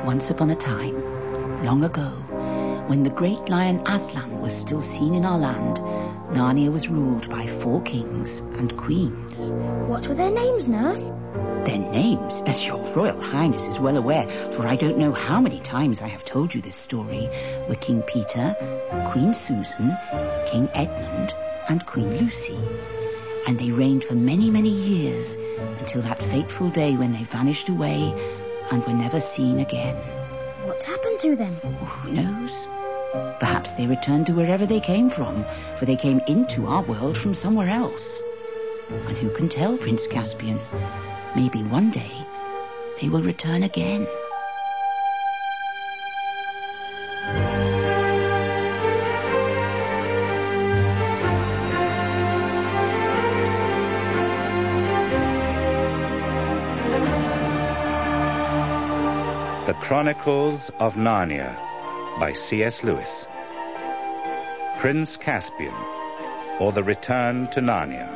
Once upon a time, long ago, when the great lion Aslan was still seen in our land, Narnia was ruled by 4 kings and queens. What were their names, Nurse? Their names, as your Royal Highness is well aware, for I don't know how many times I have told you this story, were King Peter, Queen Susan, King Edmund, and Queen Lucy. And they reigned for many, many years, until that fateful day when they vanished away and were never seen again. What's happened to them? Who knows? Perhaps they returned to wherever they came from, for they came into our world from somewhere else. And who can tell, Prince Caspian? Maybe one day they will return again. The Chronicles of Narnia by C.S. Lewis. Prince Caspian, or The Return to Narnia.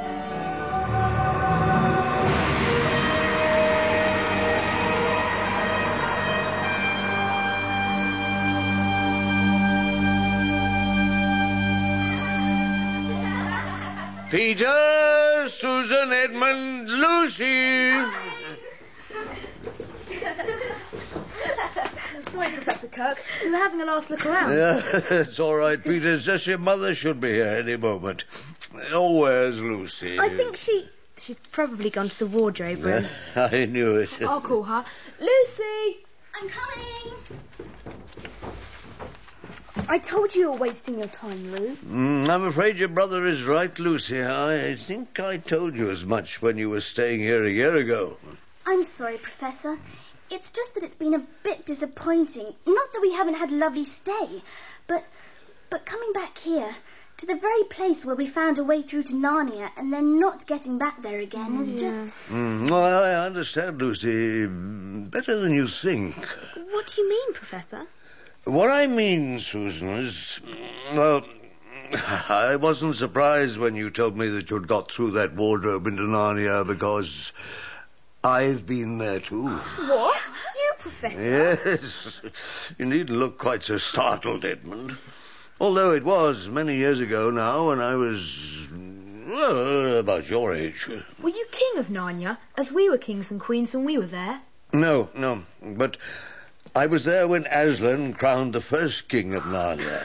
Peter, Susan, Edmund, Lucy. Sorry, Professor Kirk. We were having a last look around. Yeah, it's all right, Peter. It's just your mother should be here any moment. Oh, where's Lucy? I think she's probably gone to the wardrobe room. I knew it. I'll call her. Lucy! I'm coming. I told you were wasting your time, Lou. I'm afraid your brother is right, Lucy. I think I told you as much when you were staying here a year ago. I'm sorry, Professor. It's just that it's been a bit disappointing. Not that we haven't had a lovely stay, but coming back here to the very place where we found a way through to Narnia and then not getting back there again is just... Well, I understand, Lucy. Better than you think. What do you mean, Professor? What I mean, Susan, is... Well, I wasn't surprised when you told me that you'd got through that wardrobe into Narnia because I've been there too. What? You, Professor? Yes. You needn't look quite so startled, Edmund. Although it was many years ago now when I was... well, about your age. Were you king of Narnia, as we were kings and queens when we were there? No. But I was there when Aslan crowned the first king of Narnia.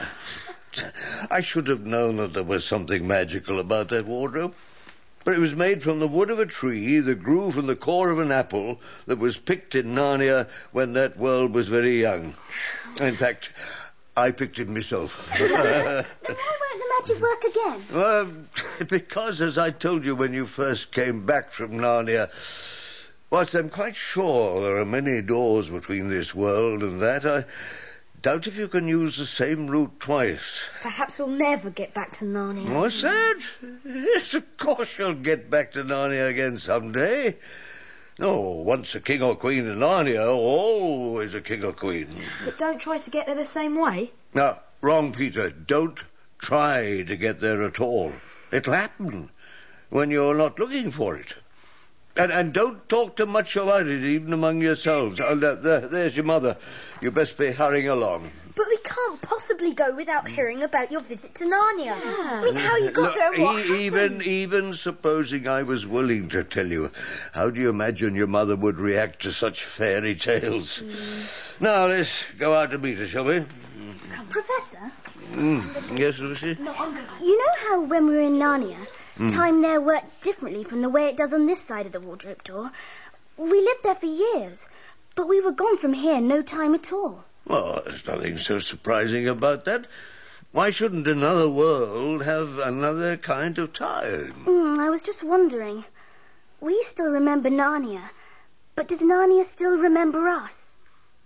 I should have known that there was something magical about that wardrobe. But it was made from the wood of a tree that grew from the core of an apple that was picked in Narnia when that world was very young. In fact, I picked it myself. Then why won't the magic work again? Well, because, as I told you when you first came back from Narnia, whilst I'm quite sure there are many doors between this world and that, I doubt if you can use the same route twice. Perhaps we'll never get back to Narnia. What's that? Yes, of course you'll get back to Narnia again someday. No, once a king or queen in Narnia, always a king or queen. But don't try to get there the same way. No, wrong, Peter. Don't try to get there at all. It'll happen when you're not looking for it. And don't talk too much about it, even among yourselves. There's your mother. You best be hurrying along. But we can't possibly go without hearing about your visit to Narnia. Yeah. I mean, how you got there and what happened. Even supposing I was willing to tell you, how do you imagine your mother would react to such fairy tales? Now, let's go out to meet her, shall we? Professor? Yes, Lucy? You know how when we were in Narnia, time there worked differently from the way it does on this side of the wardrobe door? We lived there for years, but we were gone from here no time at all. Well, there's nothing so surprising about that. Why shouldn't another world have another kind of time? I was just wondering. We still remember Narnia, but does Narnia still remember us?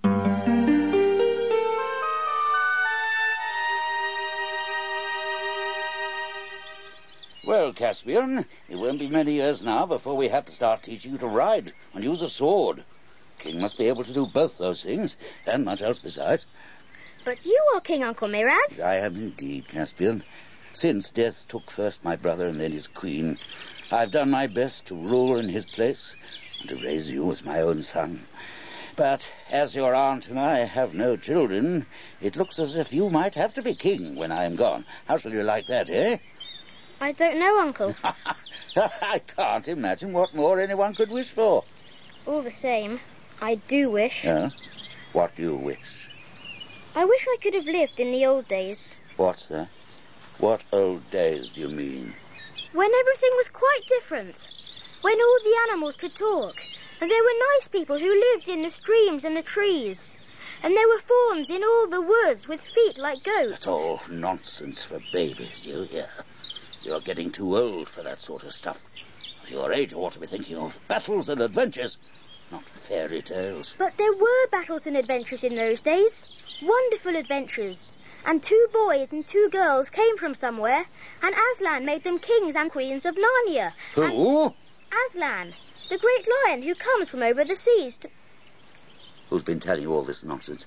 Well, Caspian, it won't be many years now before we have to start teaching you to ride and use a sword. King must be able to do both those things, and much else besides. But you are King, Uncle Miraz. I am indeed, Caspian. Since death took first my brother and then his queen, I've done my best to rule in his place and to raise you as my own son. But as your aunt and I have no children, it looks as if you might have to be king when I am gone. How shall you like that, eh? I don't know, Uncle. I can't imagine what more anyone could wish for. All the same, I do wish. Yeah? What do you wish? I wish I could have lived in the old days. What's that? What old days do you mean? When everything was quite different. When all the animals could talk. And there were nice people who lived in the streams and the trees. And there were fawns in all the woods with feet like goats. That's all nonsense for babies, do you hear? You're getting too old for that sort of stuff. At your age, you ought to be thinking of battles and adventures, not fairy tales. But there were battles and adventures in those days. Wonderful adventures. And 2 boys and 2 girls came from somewhere, and Aslan made them kings and queens of Narnia. Who? And Aslan, the great lion who comes from over the seas to... Who's been telling you all this nonsense?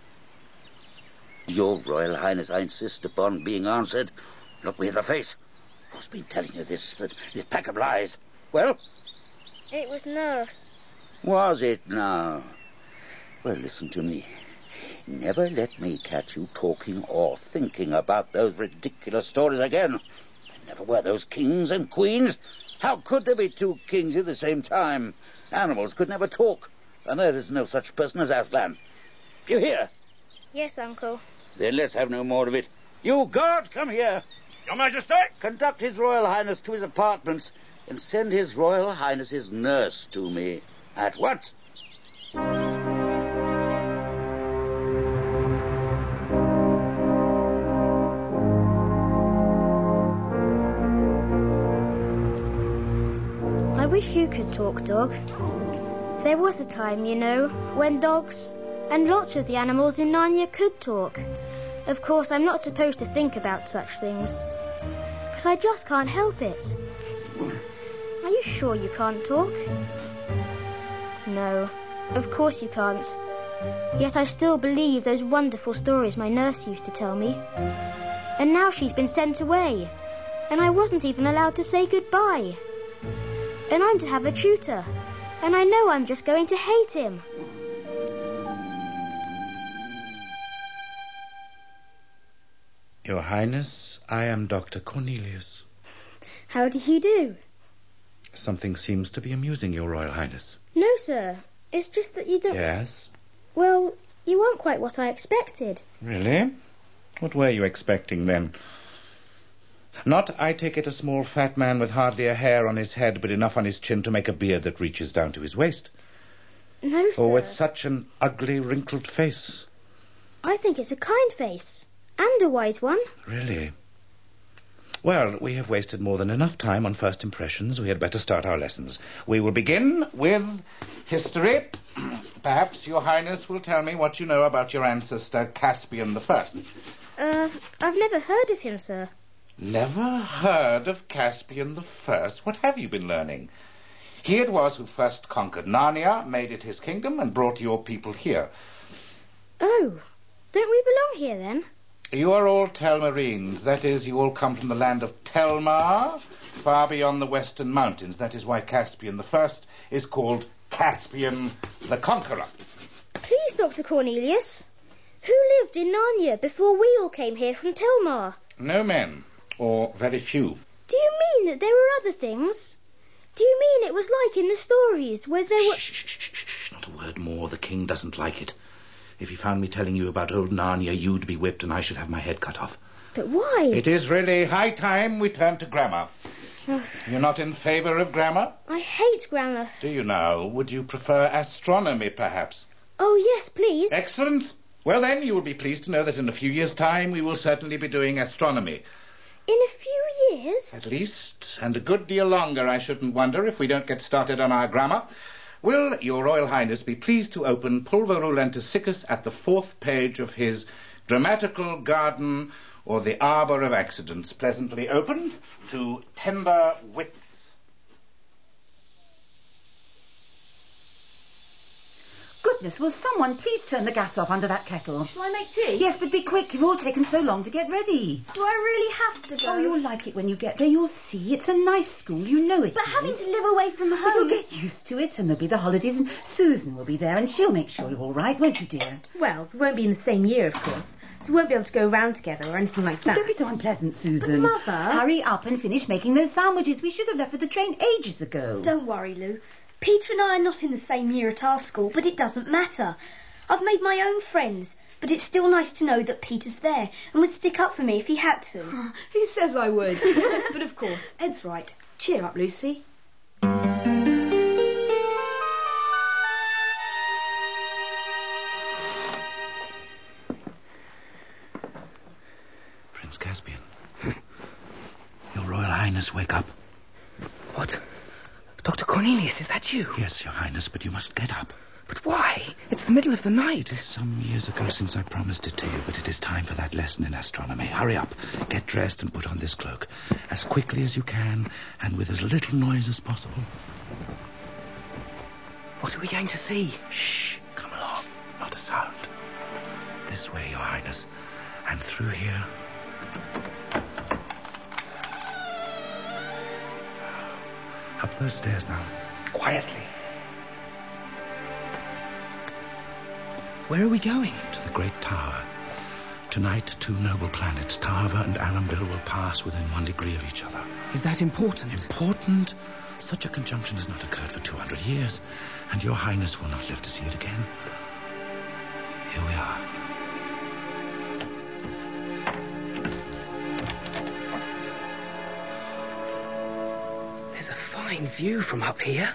Your Royal Highness, I insist upon being answered. Look me in the face. Who's been telling you this pack of lies? Well? It was Nurse. Was it now? Well, listen to me. Never let me catch you talking or thinking about those ridiculous stories again. There never were those kings and queens. How could there be 2 kings at the same time? Animals could never talk, and there is no such person as Aslan. Do you hear? Yes, Uncle. Then let's have no more of it. You guard, come here. Your Majesty? Conduct His Royal Highness to his apartments and send His Royal Highness's nurse to me. At once. I wish you could talk, Dog. There was a time, you know, when dogs and lots of the animals in Narnia could talk. Of course, I'm not supposed to think about such things, but I just can't help it. Are you sure you can't talk? No, of course you can't. Yet I still believe those wonderful stories my nurse used to tell me. And now she's been sent away, and I wasn't even allowed to say goodbye. And I'm to have a tutor, and I know I'm just going to hate him. Your Highness, I am Dr. Cornelius. How do you do? Something seems to be amusing Your Royal Highness. No, sir. It's just that you don't... Yes? Well, you aren't quite what I expected. Really? What were you expecting, then? Not, I take it, a small fat man with hardly a hair on his head, but enough on his chin to make a beard that reaches down to his waist. No, sir. Or with such an ugly, wrinkled face. I think it's a kind face. And a wise one. Really? Well, we have wasted more than enough time on first impressions. We had better start our lessons. We will begin with history. Perhaps Your Highness will tell me what you know about your ancestor, Caspian I. I've never heard of him, sir. Never heard of Caspian I? What have you been learning? He it was who first conquered Narnia, made it his kingdom, and brought your people here. Oh, don't we belong here, then? You are all Telmarines. That is, you all come from the land of Telmar, far beyond the western mountains. That is why Caspian I is called Caspian the Conqueror. Please, Dr. Cornelius. Who lived in Narnia before we all came here from Telmar? No men, or very few. Do you mean that there were other things? Do you mean it was like in the stories where there were... Shh, not a word more. The king doesn't like it. If he found me telling you about old Narnia, you'd be whipped and I should have my head cut off. But why? It is really high time we turn to grammar. You're not in favour of grammar? I hate grammar. Do you now? Would you prefer astronomy, perhaps? Oh, yes, please. Excellent. Well, then, you will be pleased to know that in a few years' time we will certainly be doing astronomy. In a few years? At least, and a good deal longer, I shouldn't wonder, if we don't get started on our grammar. Will Your Royal Highness be pleased to open Pulverulenticus at the 4th page of his Grammatical Garden, or the Arbour of Accidents, pleasantly opened to tender width. Good goodness, will someone please turn the gas off under that kettle? Shall I make tea? Yes, but be quick. You've all taken so long to get ready. Do I really have to go? Oh, you'll like it when you get there. You'll see. It's a nice school. You know it But is. having to live away from But home... you'll get used to it, and there'll be the holidays, and Susan will be there, and she'll make sure you're all right, won't you, dear? Well, we won't be in the same year, of course. So we won't be able to go round together or anything like that. Don't be so unpleasant, Susan. But, Mother... Hurry up and finish making those sandwiches. We should have left for the train ages ago. Don't worry, Lou. Peter and I are not in the same year at our school, but it doesn't matter. I've made my own friends, but it's still nice to know that Peter's there and would stick up for me if he had to. Who says I would? But of course, Ed's right. Cheer up, Lucy. Prince Caspian. Your Royal Highness, wake up. What? Dr. Cornelius, is that you? Yes, Your Highness, but you must get up. But why? It's the middle of the night. It is some years ago since I promised it to you, but it is time for that lesson in astronomy. Hurry up, get dressed and put on this cloak. As quickly as you can, and with as little noise as possible. What are we going to see? Shh, come along, not a sound. This way, Your Highness, and through here. Up those stairs now, quietly. Where are we going? To the Great Tower. Tonight, two noble planets, Tarva and Arambil, will pass within 1 degree of each other. Is that important? Important? Such a conjunction has not occurred for 200 years, and Your Highness will not live to see it again. Here we are. There's a fine view from up here.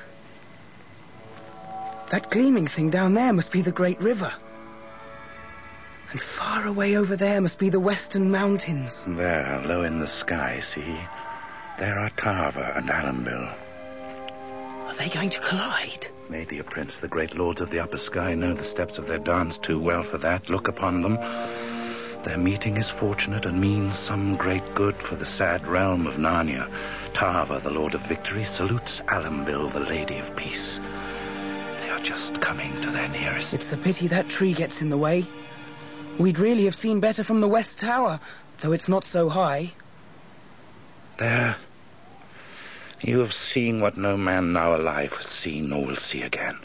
That gleaming thing down there must be the Great River. And far away over there must be the Western Mountains. There, low in the sky, see? There are Tarva and Arambil. Are they going to collide? Maybe, a prince. The great lords of the upper sky know the steps of their dance too well for that. Look upon them. Their meeting is fortunate and means some great good for the sad realm of Narnia. Tarva, the Lord of Victory, salutes Arambil, the Lady of Peace. They are just coming to their nearest. It's a pity that tree gets in the way. We'd really have seen better from the West Tower, though it's not so high. There. You have seen what no man now alive has seen nor will see again.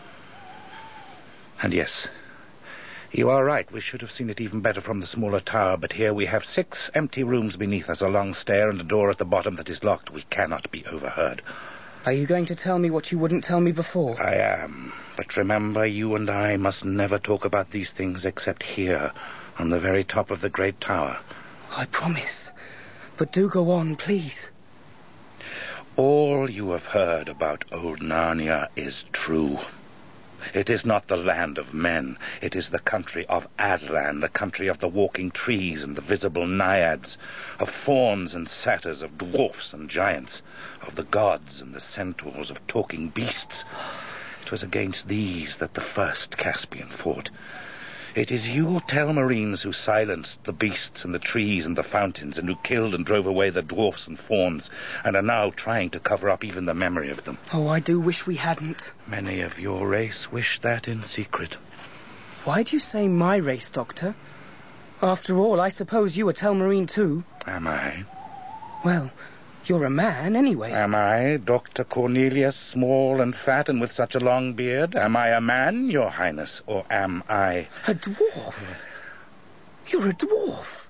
And yes, you are right. We should have seen it even better from the smaller tower, but here we have 6 empty rooms beneath us, a long stair and a door at the bottom that is locked. We cannot be overheard. Are you going to tell me what you wouldn't tell me before? I am. But remember, you and I must never talk about these things except here, on the very top of the great tower. I promise. But do go on, please. All you have heard about old Narnia is true. It is not the land of men. It is the country of Aslan, the country of the walking trees and the visible naiads, of fauns and satyrs, of dwarfs and giants, of the gods and the centaurs, of talking beasts. It was against these that the first Caspian fought. It is you Telmarines who silenced the beasts and the trees and the fountains, and who killed and drove away the dwarfs and fauns, and are now trying to cover up even the memory of them. Oh, I do wish we hadn't. Many of your race wish that in secret. Why do you say my race, Doctor? After all, I suppose you are Telmarine too. Am I? Well, you're a man anyway. Am I, Dr. Cornelius, small and fat and with such a long beard? Am I a man, Your Highness, or am I... A dwarf? You're a dwarf.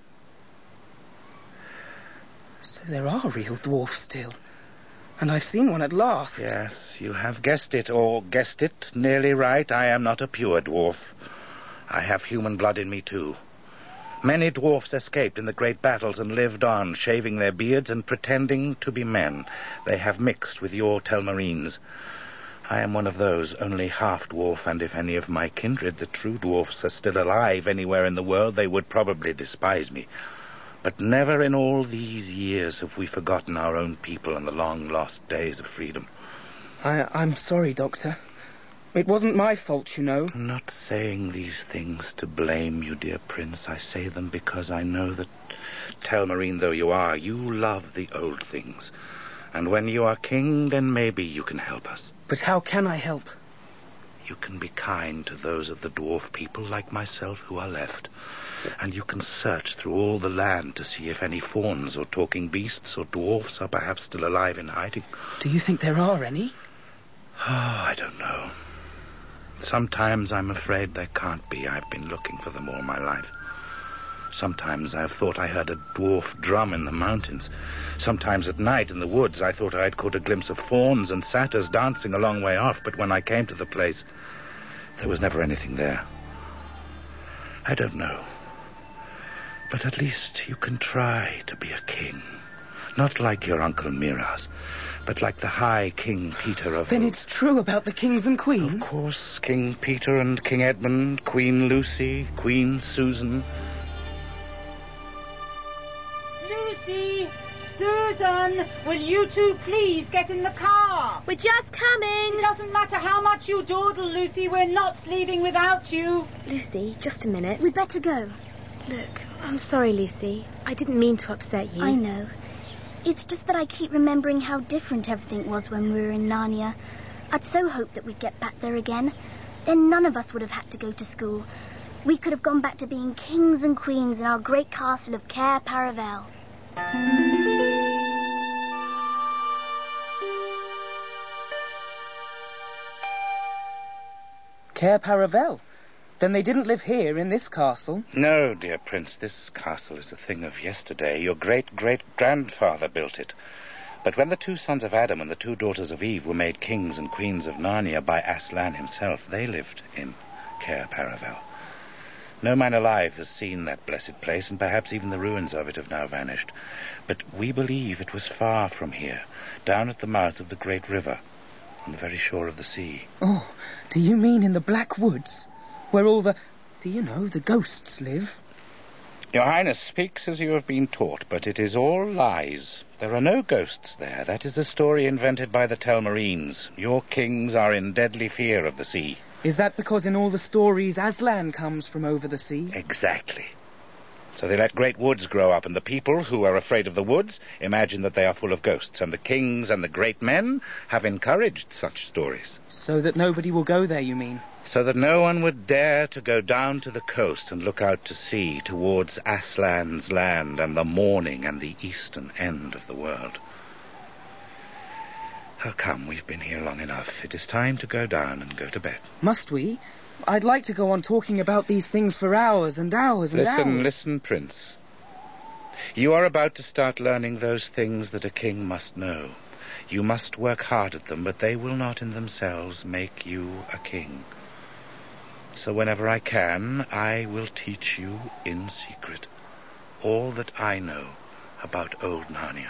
So there are real dwarfs still. And I've seen one at last. Yes, you have guessed it, or guessed it nearly right. I am not a pure dwarf. I have human blood in me, too. Many dwarfs escaped in the great battles and lived on, shaving their beards and pretending to be men. They have mixed with your Telmarines. I am one of those, only half-dwarf, and if any of my kindred, the true dwarfs, are still alive anywhere in the world, they would probably despise me. But never in all these years have we forgotten our own people and the long-lost days of freedom. I'm sorry, Doctor. It wasn't my fault, you know. I'm not saying these things to blame you, dear Prince. I say them because I know that, Telmarine though you are, you love the old things. And when you are king, then maybe you can help us. But how can I help? You can be kind to those of the dwarf people like myself who are left, and you can search through all the land to see if any fauns or talking beasts or dwarfs are perhaps still alive in hiding. Do you think there are any? Oh, I don't know. Sometimes I'm afraid there can't be. I've been looking for them all my life. Sometimes I've thought I heard a dwarf drum in the mountains. Sometimes at night in the woods I thought I'd caught a glimpse of fauns and satyrs dancing a long way off, but when I came to the place, there was never anything there. I don't know. But at least you can try to be a king. Not like your Uncle Miraz, but like the High King Peter of... Then it's true about the kings and queens? Of course, King Peter and King Edmund, Queen Lucy, Queen Susan... Lucy! Susan! Will you two please get in the car? We're just coming. It doesn't matter how much you dawdle, Lucy. We're not leaving without you. Lucy, just a minute. We'd better go. Look, I'm sorry, Lucy. I didn't mean to upset you. I know. It's just that I keep remembering how different everything was when we were in Narnia. I'd so hoped that we'd get back there again. Then none of us would have had to go to school. We could have gone back to being kings and queens in our great castle of Cair Paravel. Cair Paravel? Then they didn't live here in this castle? No, dear Prince, this castle is a thing of yesterday. Your great-great-grandfather built it. But when the two sons of Adam and the two daughters of Eve were made kings and queens of Narnia by Aslan himself, they lived in Cair Paravel. No man alive has seen that blessed place, and perhaps even the ruins of it have now vanished. But we believe it was far from here, down at the mouth of the great river, on the very shore of the sea. Oh, do you mean in the Black Woods, where all the ghosts live? Your Highness speaks as you have been taught, but it is all lies. There are no ghosts there. That is the story invented by the Telmarines. Your kings are in deadly fear of the sea. Is that because in all the stories Aslan comes from over the sea? Exactly. So they let great woods grow up, and the people, who are afraid of the woods, imagine that they are full of ghosts, and the kings and the great men have encouraged such stories. So that nobody will go there, you mean? So that no one would dare to go down to the coast and look out to sea towards Aslan's land and the morning and the eastern end of the world. Oh, come, we've been here long enough. It is time to go down and go to bed. Must we? I'd like to go on talking about these things for hours and hours and hours. Listen, Prince. You are about to start learning those things that a king must know. You must work hard at them, but they will not in themselves make you a king. So whenever I can, I will teach you in secret all that I know about old Narnia.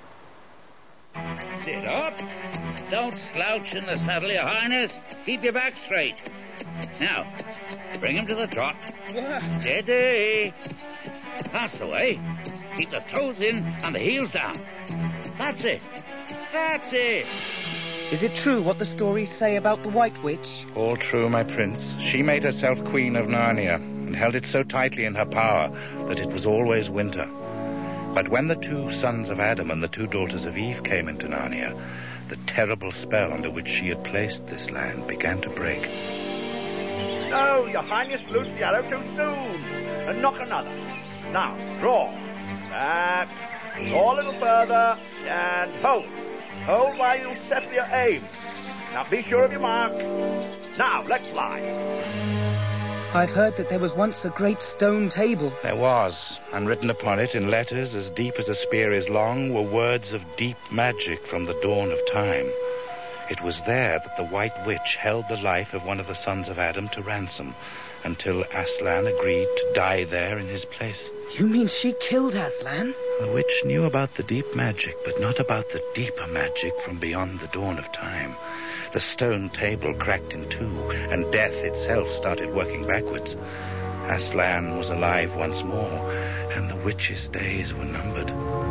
Sit up. Don't slouch in the saddle, Your Highness. Keep your back straight. Now, bring him to the trot. Steady. That's the way. Keep the toes in and the heels down. That's it. That's it. Is it true what the stories say about the White Witch? All true, my prince. She made herself Queen of Narnia and held it so tightly in her power that it was always winter. But when the two sons of Adam and the two daughters of Eve came into Narnia, the terrible spell under which she had placed this land began to break. No, Your Highness loosed the arrow too soon. And knock another. Now, draw. Back. Draw a little further. And hold. Hold while you settle your aim. Now be sure of your mark. Now, let's fly. I've heard that there was once a great stone table. There was, and written upon it in letters as deep as a spear is long were words of deep magic from the dawn of time. It was there that the White Witch held the life of one of the sons of Adam to ransom, until Aslan agreed to die there in his place. You mean she killed Aslan? The witch knew about the deep magic, but not about the deeper magic from beyond the dawn of time. The stone table cracked in two, and death itself started working backwards. Aslan was alive once more, and the witch's days were numbered.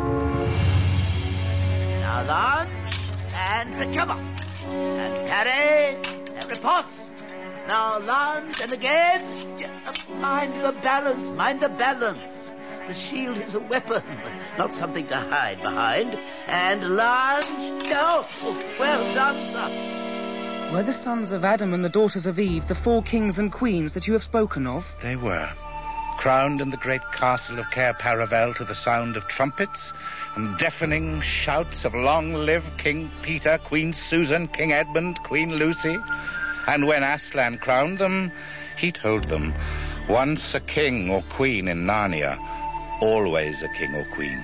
Now lunge, and recover. And parry, and riposte. Now lunge, and again. Mind the balance, mind the balance. The shield is a weapon, not something to hide behind. And lunge. Oh, well done, son. Were the sons of Adam and the daughters of Eve the 4 kings and queens that you have spoken of? They were. Crowned in the great castle of Cair Paravel to the sound of trumpets and deafening shouts of long live King Peter, Queen Susan, King Edmund, Queen Lucy. And when Aslan crowned them, he told them, once a king or queen in Narnia, always a king or queen.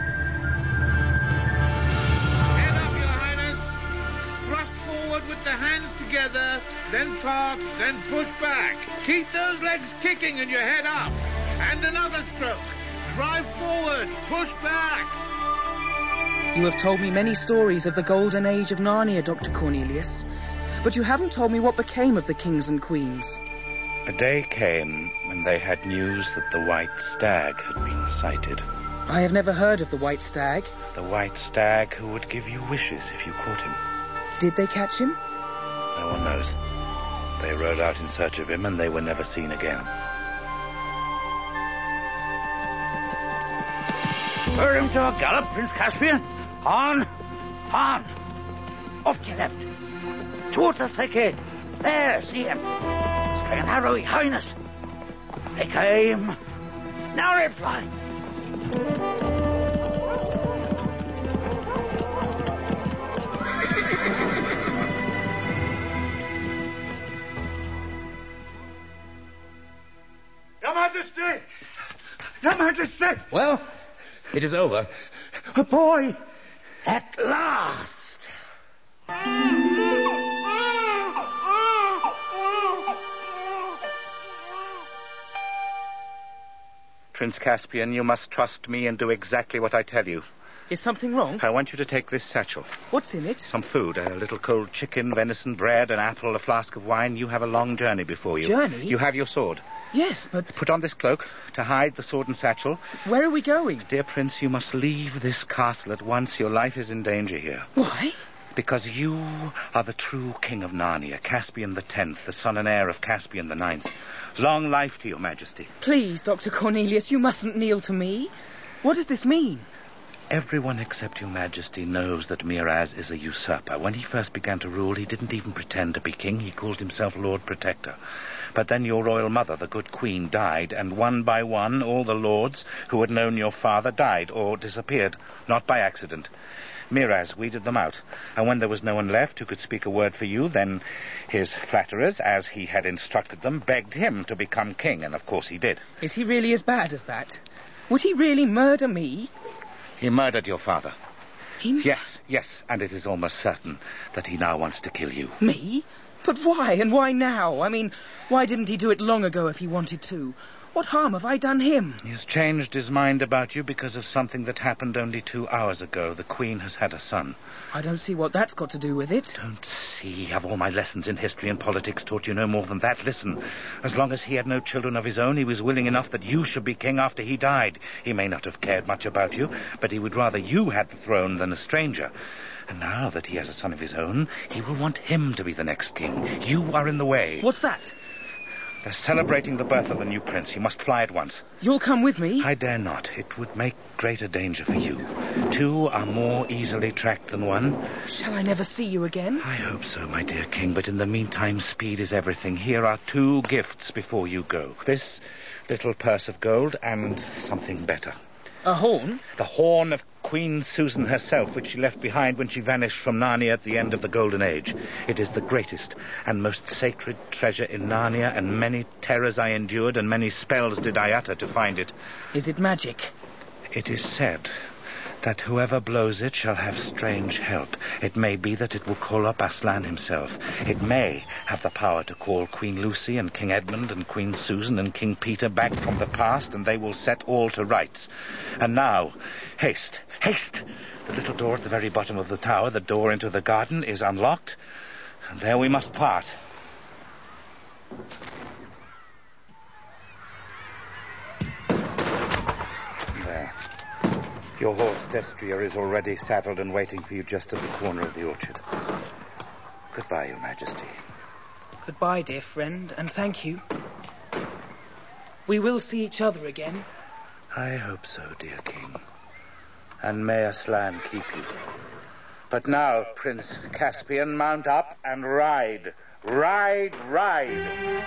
Head up, Your Highness. Thrust forward with the hands together, then part, then push back. Keep those legs kicking and your head up. And another stroke. Drive forward, push back. You have told me many stories of the golden age of Narnia, Dr. Cornelius, but you haven't told me what became of the kings and queens. A day came when they had news that the white stag had been sighted. I have never heard of the white stag. The white stag who would give you wishes if you caught him. Did they catch him? No one knows. They rode out in search of him and they were never seen again. Spur him to a gallop, Prince Caspian. On, on. Off to your left. Towards the thicket. There, see him. Straight and narrow, Your Highness. Take aim. Now reply. Your Majesty! Your Majesty! Well, it is over. A boy! At last! Prince Caspian, you must trust me and do exactly what I tell you. Is something wrong? I want you to take this satchel. What's in it? Some food, a little cold chicken, venison, bread, an apple, a flask of wine. You have a long journey before you. Journey? You have your sword. Yes, but... Put on this cloak to hide the sword and satchel. Where are we going? Dear Prince, you must leave this castle at once. Your life is in danger here. Why? Because you are the true king of Narnia, Caspian the 10th, the son and heir of Caspian the 9th. Long life to your majesty. Please, Dr. Cornelius, you mustn't kneel to me. What does this mean? Everyone except your majesty knows that Miraz is a usurper. When he first began to rule, he didn't even pretend to be king. He called himself Lord Protector. But then your royal mother, the good queen, died, and one by one, all the lords who had known your father died or disappeared, not by accident. Miraz weeded them out, and when there was no one left who could speak a word for you, then his flatterers, as he had instructed them, begged him to become king, and of course he did. Is he really as bad as that? Would he really murder me? He murdered your father. He... Yes, and it is almost certain that he now wants to kill you. Me? But why, and why now? I mean, why didn't he do it long ago if he wanted to? What harm have I done him? He has changed his mind about you because of something that happened only 2 hours ago. The Queen has had a son. I don't see what that's got to do with it. Don't see. Have all my lessons in history and politics taught you no more than that? Listen, as long as he had no children of his own, he was willing enough that you should be king after he died. He may not have cared much about you, but he would rather you had the throne than a stranger. And now that he has a son of his own, he will want him to be the next king. You are in the way. What's that? They're celebrating the birth of the new prince. You must fly at once. You'll come with me? I dare not. It would make greater danger for you. 2 are more easily tracked than 1. Shall I never see you again? I hope so, my dear king, but in the meantime, speed is everything. Here are 2 gifts before you go. This little purse of gold and something better. A horn? The horn of Queen Susan herself, which she left behind when she vanished from Narnia at the end of the Golden Age. It is the greatest and most sacred treasure in Narnia, and many terrors I endured and many spells did I utter to find it. Is it magic? It is said that whoever blows it shall have strange help. It may be that it will call up Aslan himself. It may have the power to call Queen Lucy and King Edmund and Queen Susan and King Peter back from the past, and they will set all to rights. And now, haste, haste! The little door at the very bottom of the tower, the door into the garden, is unlocked, and there we must part. There. Your horse, Destrier, is already saddled and waiting for you just at the corner of the orchard. Goodbye, Your Majesty. Goodbye, dear friend, and thank you. We will see each other again. I hope so, dear king. And may Aslan keep you. But now, Prince Caspian, mount up and ride. Ride, ride.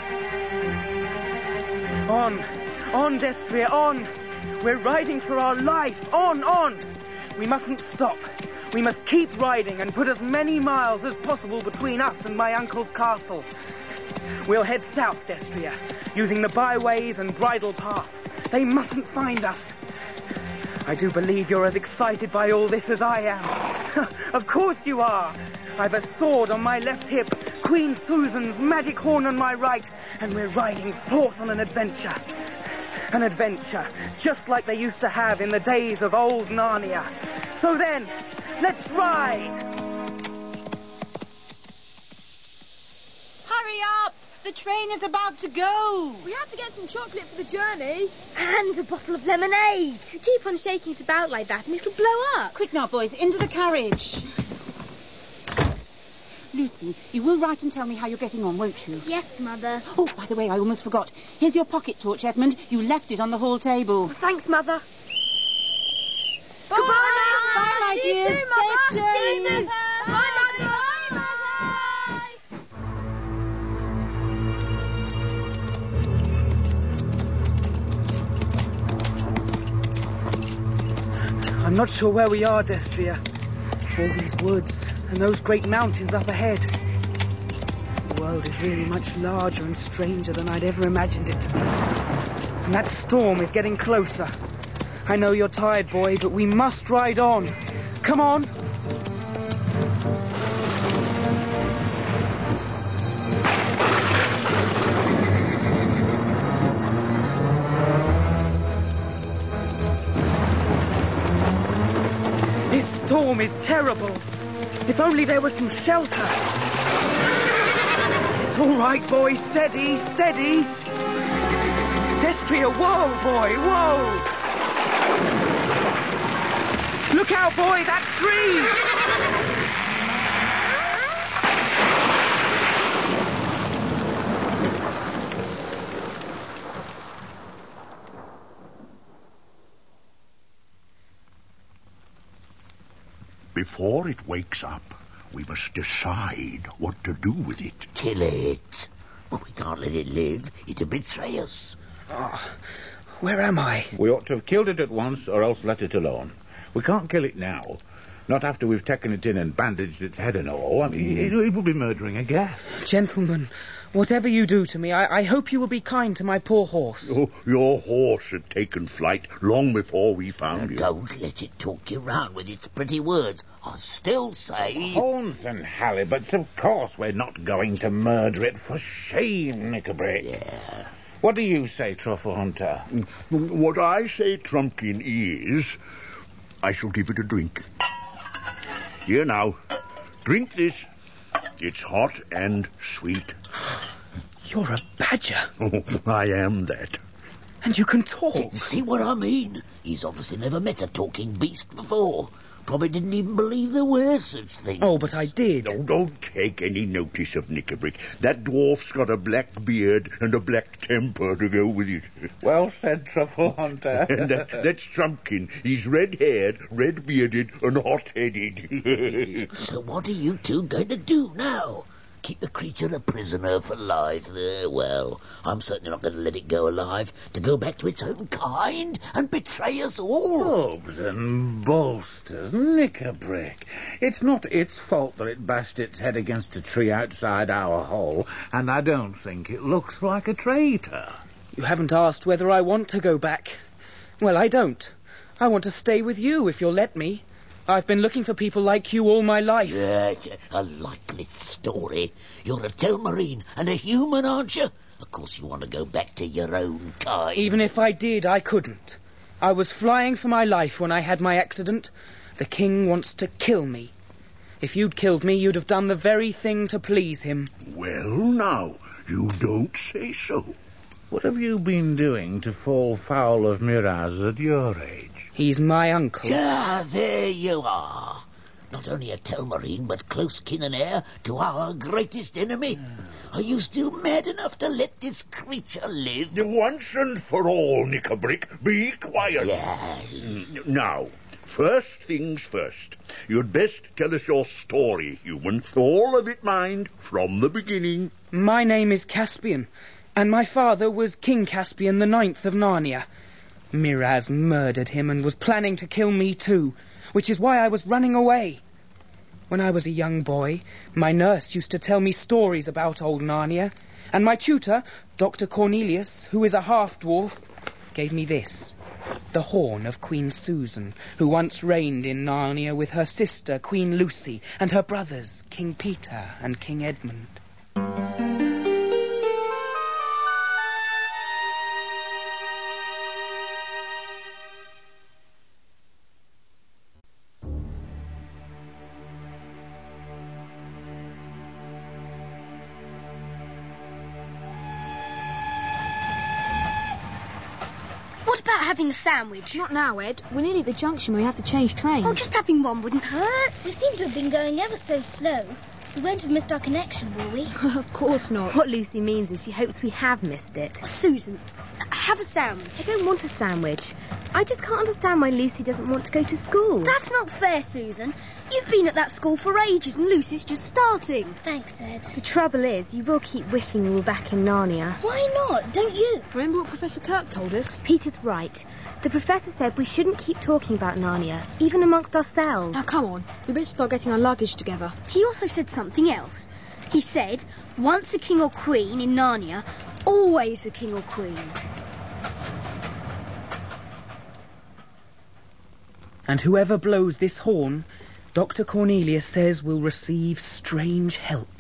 On, Destria, on. We're riding for our life. On. We mustn't stop. We must keep riding and put as many miles as possible between us and my uncle's castle. We'll head south, Destria, using the byways and bridle paths. They mustn't find us. I do believe you're as excited by all this as I am. Of course you are. I've a sword on my left hip, Queen Susan's magic horn on my right, and we're riding forth on an adventure. An adventure, just like they used to have in the days of old Narnia. So then, let's ride! Hurry up! The train is about to go. We have to get some chocolate for the journey. And a bottle of lemonade. You keep on shaking it about like that and it'll blow up. Quick now, boys, into the carriage. Lucy, you will write and tell me how you're getting on, won't you? Yes, Mother. Oh, by the way, I almost forgot. Here's your pocket torch, Edmund. You left it on the hall table. Thanks, Mother. Bye. Bye, my dear. Safe journey. Bye, Mother. I'm not sure where we are, Destria. All these woods and those great mountains up ahead. The world is really much larger and stranger than I'd ever imagined it to be. And that storm is getting closer. I know you're tired, boy, but we must ride on. Come on. This storm is terrible. If only there was some shelter. It's all right, boy. Steady, steady. Destria, whoa, boy, whoa. Look out, boy, that tree! Before it wakes up, we must decide what to do with it. Kill it. But we can't let it live. It'll betray us. Where am I? We ought to have killed it at once, or else let it alone. We can't kill it now. Not after we've taken it in and bandaged its head and all. I mean, it will be murdering a guest. Gentlemen, whatever you do to me, I hope you will be kind to my poor horse. Oh, your horse had taken flight long before we found you. Don't let it talk you round with its pretty words. I still say... Horns and halibuts, of course we're not going to murder it. For shame, Nickabrick. Yeah. What do you say, Truffle Hunter? What I say, Trumpkin, is... I shall give it a drink. Here now, drink this. It's hot and sweet. You're a badger. Oh, I am that. And you can talk. See what I mean? He's obviously never met a talking beast before. Probably didn't even believe there were such things. Oh, but I did. Oh, don't take any notice of Nickabrick. That dwarf's got a black beard and a black temper to go with it. Well said, Truffle Hunter. And that's Trumpkin. He's red-haired, red-bearded, and hot-headed. So what are you two going to do now? Keep the creature a prisoner for life? Well, I'm certainly not going to let it go alive, to go back to its own kind and betray us all. Robes and bolsters, Nickabrick. It's not its fault that it bashed its head against a tree outside our hole, and I don't think it looks like a traitor. You haven't asked whether I want to go back. Well, I don't. I want to stay with you, if you'll let me. I've been looking for people like you all my life. Yeah, a likely story. You're a Telmarine and a human, aren't you? Of course you want to go back to your own kind. Even if I did, I couldn't. I was flying for my life when I had my accident. The king wants to kill me. If you'd killed me, you'd have done the very thing to please him. Well, now, you don't say so. What have you been doing to fall foul of Miraz at your age? He's my uncle. Ah, there you are. Not only a Telmarine, but close kin and heir to our greatest enemy. Are you still mad enough to let this creature live? Once and for all, Nickabrick, be quiet. Yeah. Now, first things first. You'd best tell us your story, human. All of it, mind, from the beginning. My name is Caspian, and my father was King Caspian the Ninth of Narnia. Miraz murdered him and was planning to kill me too, which is why I was running away. When I was a young boy, my nurse used to tell me stories about old Narnia, and my tutor, Dr. Cornelius, who is a half-dwarf, gave me this, the horn of Queen Susan, who once reigned in Narnia with her sister, Queen Lucy, and her brothers, King Peter and King Edmund. What about having a sandwich? Not now, Ed. We're nearly at the junction where we have to change trains. Oh, just having one wouldn't hurt. We seem to have been going ever so slow. We won't have missed our connection, will we? Of course not. What Lucy means is she hopes we have missed it. Susan, have a sandwich. I don't want a sandwich. I just can't understand why Lucy doesn't want to go to school. That's not fair, Susan. You've been at that school for ages and Lucy's just starting. Thanks, Ed. The trouble is, you will keep wishing we were back in Narnia. Why not? Don't you? Remember what Professor Kirk told us? Peter's right. The professor said we shouldn't keep talking about Narnia, even amongst ourselves. Now, come on. We better start getting our luggage together. He also said something else. He said, once a king or queen in Narnia, always a king or queen. And whoever blows this horn, Dr. Cornelius says will receive strange help.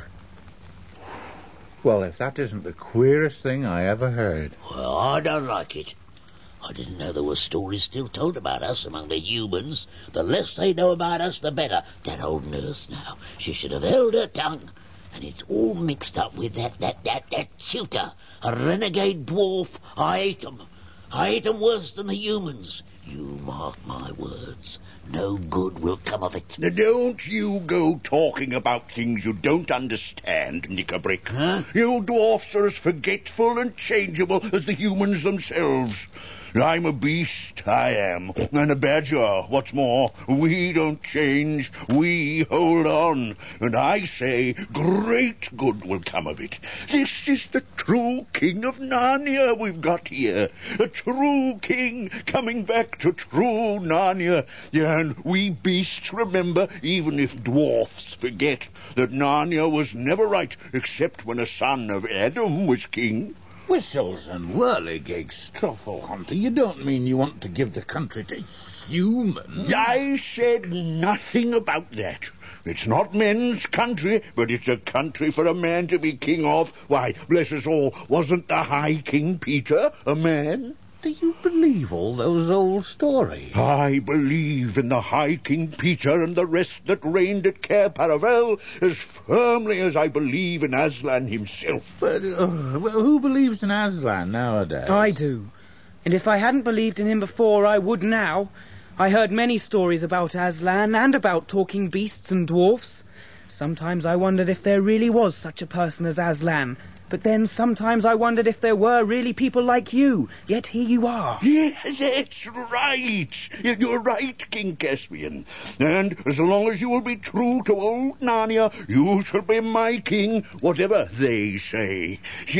Well, if that isn't the queerest thing I ever heard. Well, I don't like it. I didn't know there were stories still told about us among the humans. The less they know about us, the better. That old nurse now, she should have held her tongue. And it's all mixed up with that tutor, a renegade dwarf. I hate them. I hate them worse than the humans. You mark my words. No good will come of it. Don't you go talking about things you don't understand, Knickerbrick. Huh? You dwarfs are as forgetful and changeable as the humans themselves. I'm a beast, I am, and a badger. What's more, we don't change, we hold on. And I say great good will come of it. This is the true king of Narnia we've got here. A true king coming back to true Narnia. And we beasts remember, even if dwarfs forget, that Narnia was never right except when a son of Adam was king. Whistles and whirligigs, Truffle Hunter. You don't mean you want to give the country to humans? I said nothing about that. It's not men's country, but it's a country for a man to be king of. Why, bless us all, wasn't the High King Peter a man? Do you believe all those old stories? I believe in the High King Peter and the rest that reigned at Cair Paravel as firmly as I believe in Aslan himself. But who believes in Aslan nowadays? I do. And if I hadn't believed in him before, I would now. I heard many stories about Aslan and about talking beasts and dwarfs. Sometimes I wondered if there really was such a person as Aslan. But then sometimes I wondered if there were really people like you. Yet here you are. Yeah, that's right. You're right, King Caspian. And as long as you will be true to old Narnia, you shall be my king, whatever they say.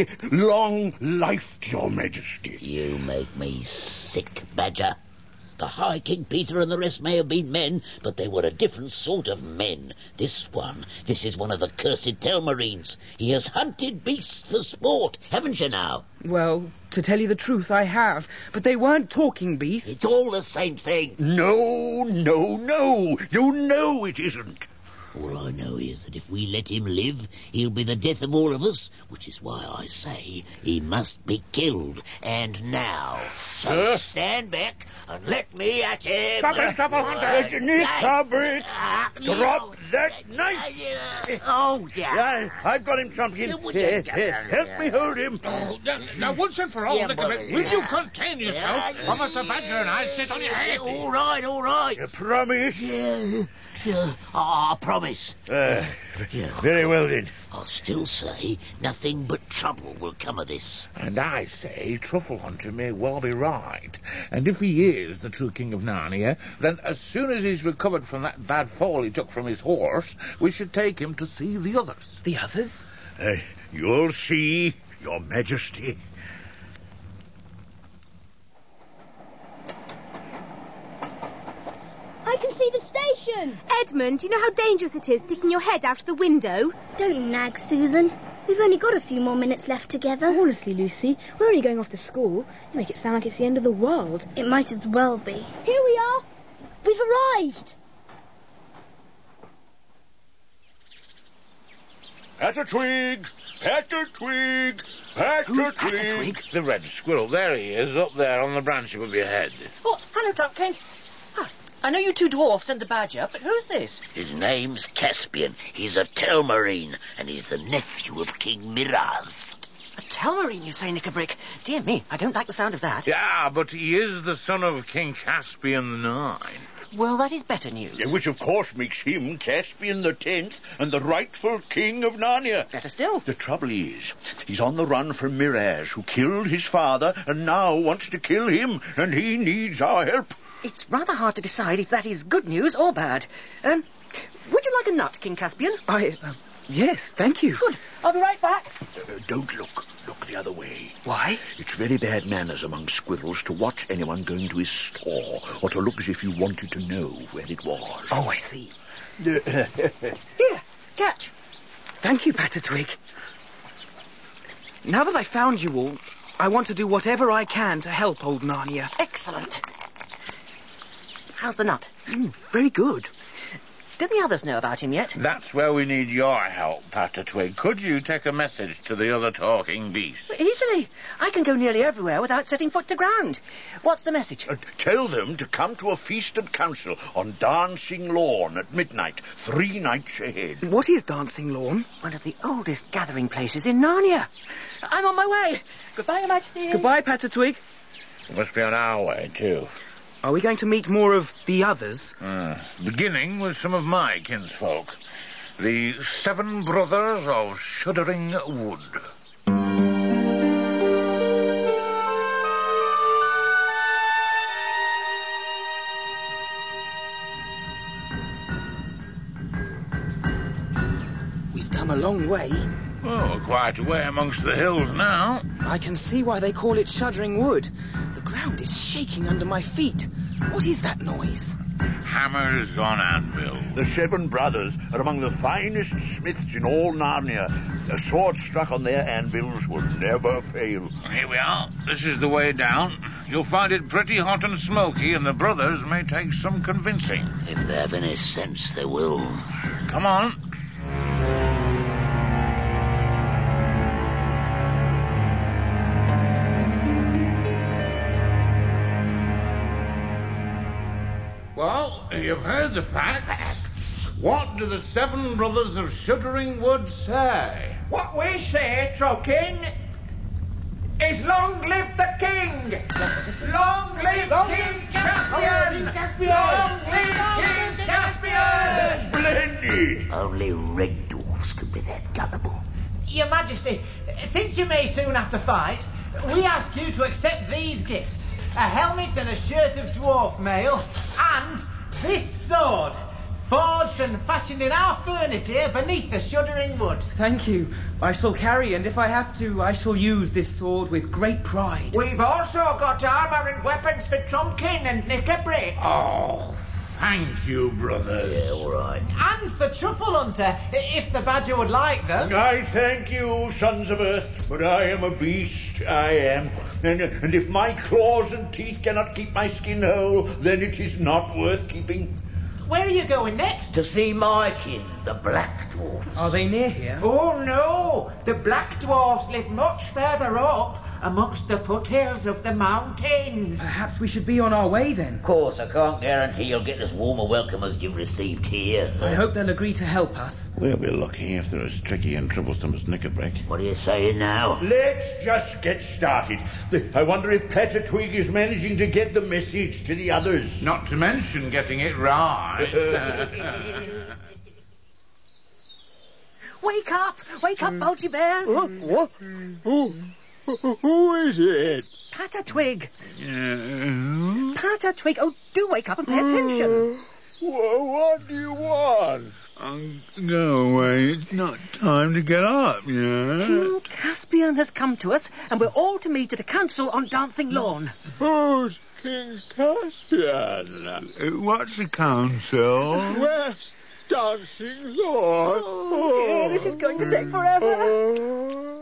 Long life to your majesty. You make me sick, Badger. The High King Peter and the rest may have been men, but they were a different sort of men. This is one of the cursed Telmarines. He has hunted beasts for sport, haven't you now? Well, to tell you the truth, I have. But they weren't talking beasts. It's all the same thing. No. You know it isn't. All I know is that if we let him live, he'll be the death of all of us, which is why I say he must be killed, and now. So stand back and let me at him. Stop it, Truffle Hunter! Knickerbrick! Drop That knife! Oh, yeah. I've got him, Trumpkin. Help me hold him. Oh, now, once and for all, Nickelback, will you contain yourself? Or must the Badger and I sit on your head? All right. You promise? Yeah, I promise. Very well, then. I'll still say nothing but trouble will come of this. And I say Truffle Hunter may well be right. And if he is the true King of Narnia, then as soon as he's recovered from that bad fall he took from his horse, we should take him to see the others. The others? You'll see, Your Majesty. I can see the station. Edmund, do you know how dangerous it is sticking your head out of the window? Don't nag, Susan. We've only got a few more minutes left together. Honestly, Lucy, we're only going off to school. You make it sound like it's the end of the world. It might as well be. Here we are. We've arrived. Pat-a-twig! Pat-a-twig! Pat-a-twig! The red squirrel. There he is, up there on the branch above your head. Oh, hello, Trumpkin. I know you two dwarfs and the Badger, but who's this? His name's Caspian. He's a Telmarine, and he's the nephew of King Miraz. A Telmarine, you say, Nickelbrick? Dear me, I don't like the sound of that. Yeah, but he is the son of King Caspian the Ninth. Well, that is better news. Which, of course, makes him Caspian the 10th and the rightful King of Narnia. Better still. The trouble is, he's on the run from Miraz, who killed his father and now wants to kill him, and he needs our help. It's rather hard to decide if that is good news or bad. Would you like a nut, King Caspian? Yes, thank you. Good. I'll be right back. Don't look. Look the other way. Why? It's very bad manners among squirrels to watch anyone going to his store or to look as if you wanted to know where it was. Oh, I see. Here, catch. Thank you, Pat-a-twig. Now that I found you all, I want to do whatever I can to help old Narnia. Excellent. How's the nut? Very good. Do the others know about him yet? That's where we need your help, Pat-a-twig. Could you take a message to the other talking beasts? Easily. I can go nearly everywhere without setting foot to ground. What's the message? Tell them to come to a feast and council on Dancing Lawn at midnight, 3 nights ahead. What is Dancing Lawn? One of the oldest gathering places in Narnia. I'm on my way. Goodbye, Your Majesty. Goodbye, Pat-a-twig. We must be on our way, too. Are we going to meet more of the others? Beginning with some of my kinsfolk. The 7 brothers of Shuddering Wood. We've come a long way. Oh, quite a way amongst the hills now. I can see why they call it Shuddering Wood. The ground is shaking under my feet. What is that noise? Hammers on anvil. The 7 brothers are among the finest smiths in all Narnia. A sword struck on their anvils will never fail. Here we are. This is the way down. You'll find it pretty hot and smoky, and the brothers may take some convincing. If they have any sense, they will. Come on. Well, you've heard the facts. What do the 7 brothers of Shuddering Wood say? What we say, Trokin, is long live the king! Long live King Caspian! Long live King Caspian! Splendid! Only red dwarfs could be that gullible. Your Majesty, since you may soon have to fight, we ask you to accept these gifts. A helmet and a shirt of dwarf mail, and this sword, forged and fashioned in our furnace here beneath the Shuddering Wood. Thank you. I shall carry, and if I have to, I shall use this sword with great pride. We've also got armour and weapons for Trumpkin and Nickelbrick. Oh, thank you, brothers. Yeah, all right. And for Truffle Hunter, if the Badger would like them. I thank you, sons of Earth, but I am a beast, I am. And if my claws and teeth cannot keep my skin whole, then it is not worth keeping. Where are you going next? To see my kin, the Black Dwarfs. Are they near here? Oh, no. The Black Dwarfs live much further up, amongst the foothills of the mountains. Perhaps we should be on our way then. Of course, I can't guarantee you'll get as warm a welcome as you've received here. I hope they'll agree to help us. We'll be lucky if they're as tricky and troublesome as Knickerbrick. What are you saying now? Let's just get started. I wonder if Plattertwig is managing to get the message to the others. Not to mention getting it right. Wake up, Bulgy Bears. What? Who is it? Plattertwig. Plattertwig, oh, do wake up and pay attention. What do you want? Go away. It's not time to get up, yeah? King Caspian has come to us, and we're all to meet at a council on Dancing Lawn. Who's King Caspian? What's the council? Where's Dancing Lawn? Oh, dear, this is going to take forever.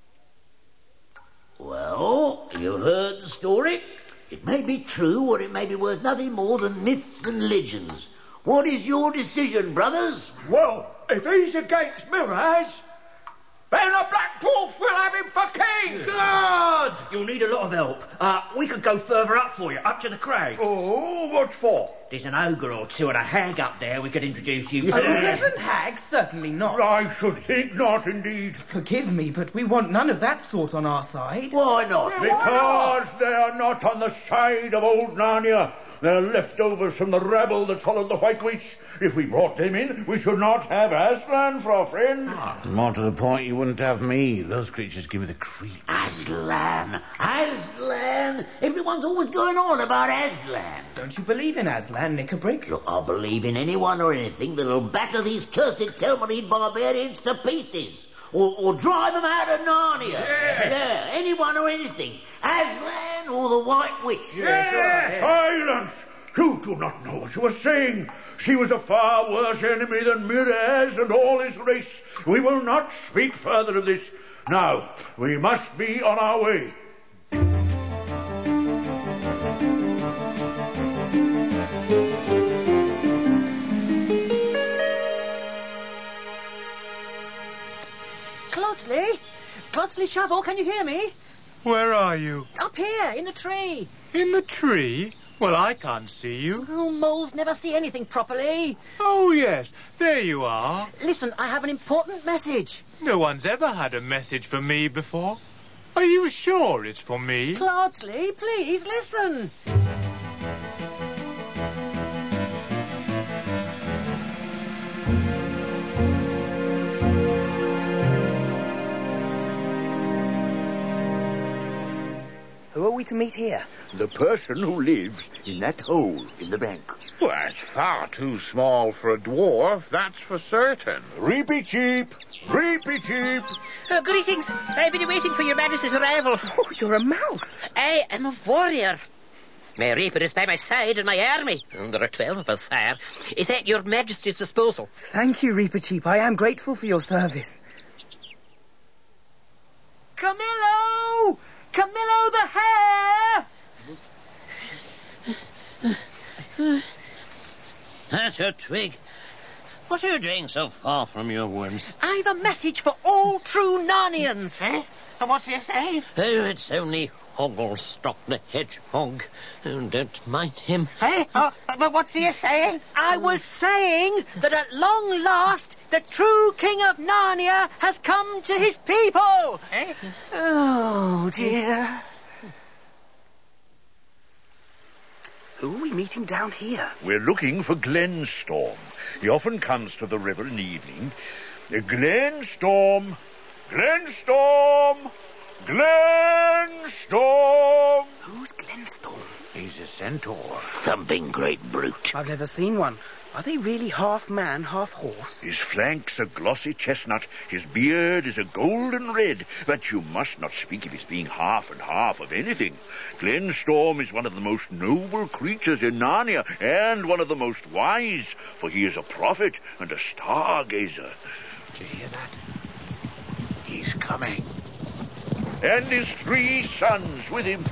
Well, you heard the story. It may be true, or it may be worth nothing more than myths and legends. What is your decision, brothers? Well, if he's against mirrors, then a black dwarf will have him for king! God! You'll need a lot of help. We could go further up for you, up to the crag. Oh, what for? There's an ogre or two and a hag up there we could introduce you to. Ogres and hags? Certainly not. I should think not, indeed. Forgive me, but we want none of that sort on our side. Why not? Because they are not on the side of old Narnia. They're leftovers from the rabble that followed the White Witch. If we brought them in, we should not have Aslan for a friend. More to the point, you wouldn't have me. Those creatures give me the creeps. Aslan! Everyone's always going on about Aslan. Don't you believe in Aslan, Knickerbrick? Look, I'll believe in anyone or anything that'll batter these cursed Telmarine barbarians to pieces. Or drive them out of Narnia. Yeah, anyone or anything. Aslan or the White Witch. Silence! You do not know what you are saying. She was a far worse enemy than Miraz and all his race. We will not speak further of this. Now, we must be on our way. Clodsley Shovel, can you hear me? Where are you? Up here, in the tree. In the tree? Well, I can't see you. Oh, moles never see anything properly. Oh, yes, there you are. Listen, I have an important message. No one's ever had a message for me before. Are you sure it's for me? Clodsley, please listen. Who are we to meet here? The person who lives in that hole in the bank. Well, it's far too small for a dwarf, that's for certain. Reapy cheap! Reapy cheap! Greetings. I've been waiting for your Majesty's arrival. Oh, you're a mouse. I am a warrior. My reaper is by my side and my army. And there are 12 of us, sire. Is at your Majesty's disposal. Thank you, Reaper Chief. I am grateful for your service. Camillo! Camillo the hare! Plattertwig, what are you doing so far from your worms? I've a message for all true Narnians. Eh? And what's he saying? Oh, it's only Hogglestock the hedgehog. Oh, don't mind him. Hey, but what's he saying? I was saying that at long last the true King of Narnia has come to his people. Eh? Oh, dear. Who are we meeting down here? We're looking for Glenstorm. He often comes to the river in the evening. Glenstorm! Glenstorm! Glenstorm! Who's Glenstorm? He's a centaur. Thumping great brute. I've never seen one. Are they really half man, half horse? His flanks are glossy chestnut, his beard is a golden red, but you must not speak of his being half and half of anything. Glenstorm is one of the most noble creatures in Narnia, and one of the most wise, for he is a prophet and a stargazer. Did you hear that? He's coming. And his 3 sons with him.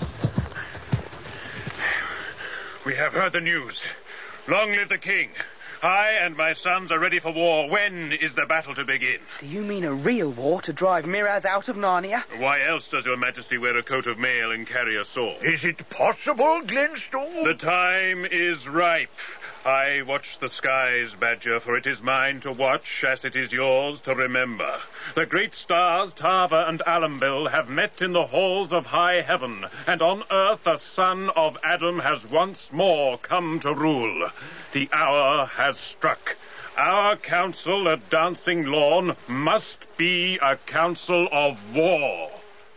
We have heard the news. Long live the king. I and my sons are ready for war. When is the battle to begin? Do you mean a real war to drive Miraz out of Narnia? Why else does your majesty wear a coat of mail and carry a sword? Is it possible, Glenstone? The time is ripe. I watch the skies, Badger, for it is mine to watch as it is yours to remember. The great stars, Tava and Alambil, have met in the halls of high heaven, and on earth the son of Adam has once more come to rule. The hour has struck. Our council at Dancing Lawn must be a council of war.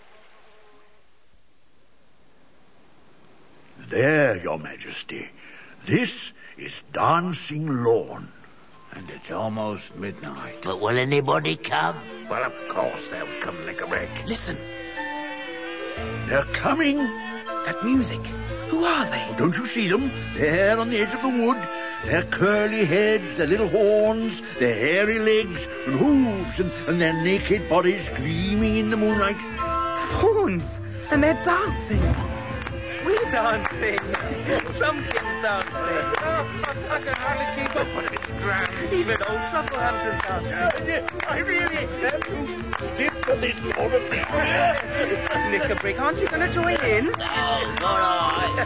There, your majesty. This is Dancing Lawn. And it's almost midnight. But will anybody come? Well, of course they'll come, Nickelbrick. Listen. They're coming. That music. Who are they? Oh, don't you see them? There on the edge of the wood. Their curly heads, their little horns, their hairy legs and hooves, and their naked bodies gleaming in the moonlight. Fawns! And they're dancing. We're dancing. Trumpkins dancing. I can hardly keep up with this grand. Even old truffle hunters dancing. I really am too stiff for this sort of thing. Nickelbrick, aren't you going to join in? No, not I.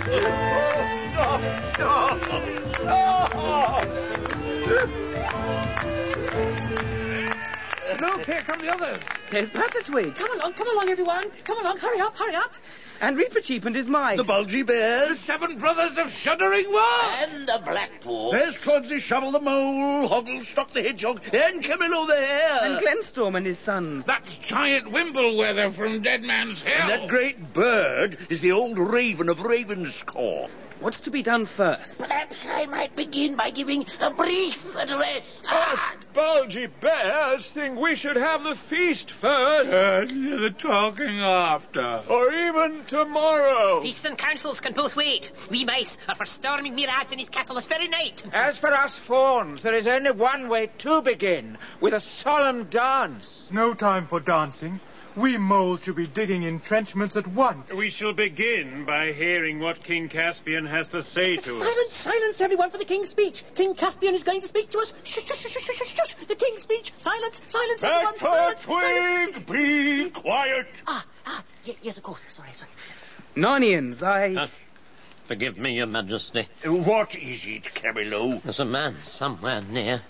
Look, here come the others. There's Pattertwig. Come along, everyone. Come along, hurry up. And Reapercheap and his mice. The Bulgy Bears. The Seven Brothers of Shuddering Wood. And the Black Dwarfs. There's Clodsy Shovel the Mole, Hogglestock the Hedgehog, and Camillo the Hare. And Glenstorm and his sons. That's giant Wimbleweather from Dead Man's Hill. And that great bird is the old Raven of Ravenscourt. What's to be done first? Perhaps I might begin by giving a brief address. Us Bulgy Bears think we should have the feast first. The talking after. Or even tomorrow. Feasts and councils can both wait. We mice are for storming Miraz in his castle this very night. As for us fawns, there is only one way to begin, with a solemn dance. No time for dancing. We moles should be digging entrenchments at once. We shall begin by hearing what King Caspian has to say to us. Silence, everyone, for the king's speech. King Caspian is going to speak to us. Shush. The king's speech. Silence, everyone. Pattertwig, be quiet. Yes, of course. Sorry. Narnians, Forgive me, Your Majesty. What is it, Camillo? There's a man somewhere near.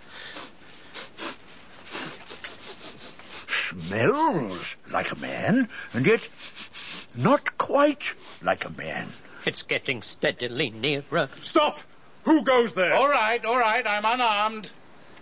Smells like a man, and yet not quite like a man. It's getting steadily nearer. Stop! Who goes there? All right, I'm unarmed.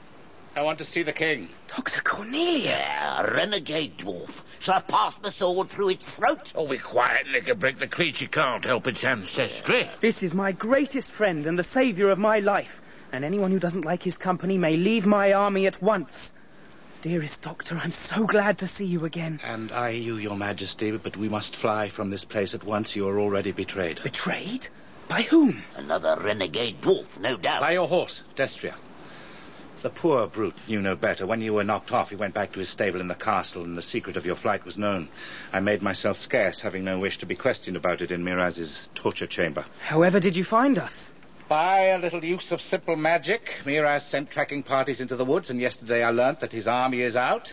I want to see the king. Dr. Cornelius. Yeah, a renegade dwarf. Shall I pass my sword through its throat? Oh, be quiet, Nickelbrick. The creature can't help its ancestry. This is my greatest friend and the saviour of my life, and anyone who doesn't like his company may leave my army at once. Dearest Doctor, I'm so glad to see you again. And I, Your Majesty, but we must fly from this place at once. You are already betrayed. Betrayed? By whom? Another renegade dwarf, no doubt. By your horse, Destria. The poor brute knew no better. When you were knocked off, he went back to his stable in the castle, and the secret of your flight was known. I made myself scarce, having no wish to be questioned about it in Miraz's torture chamber. However did you find us? By a little use of simple magic. Miraz sent tracking parties into the woods, and yesterday I learnt that his army is out.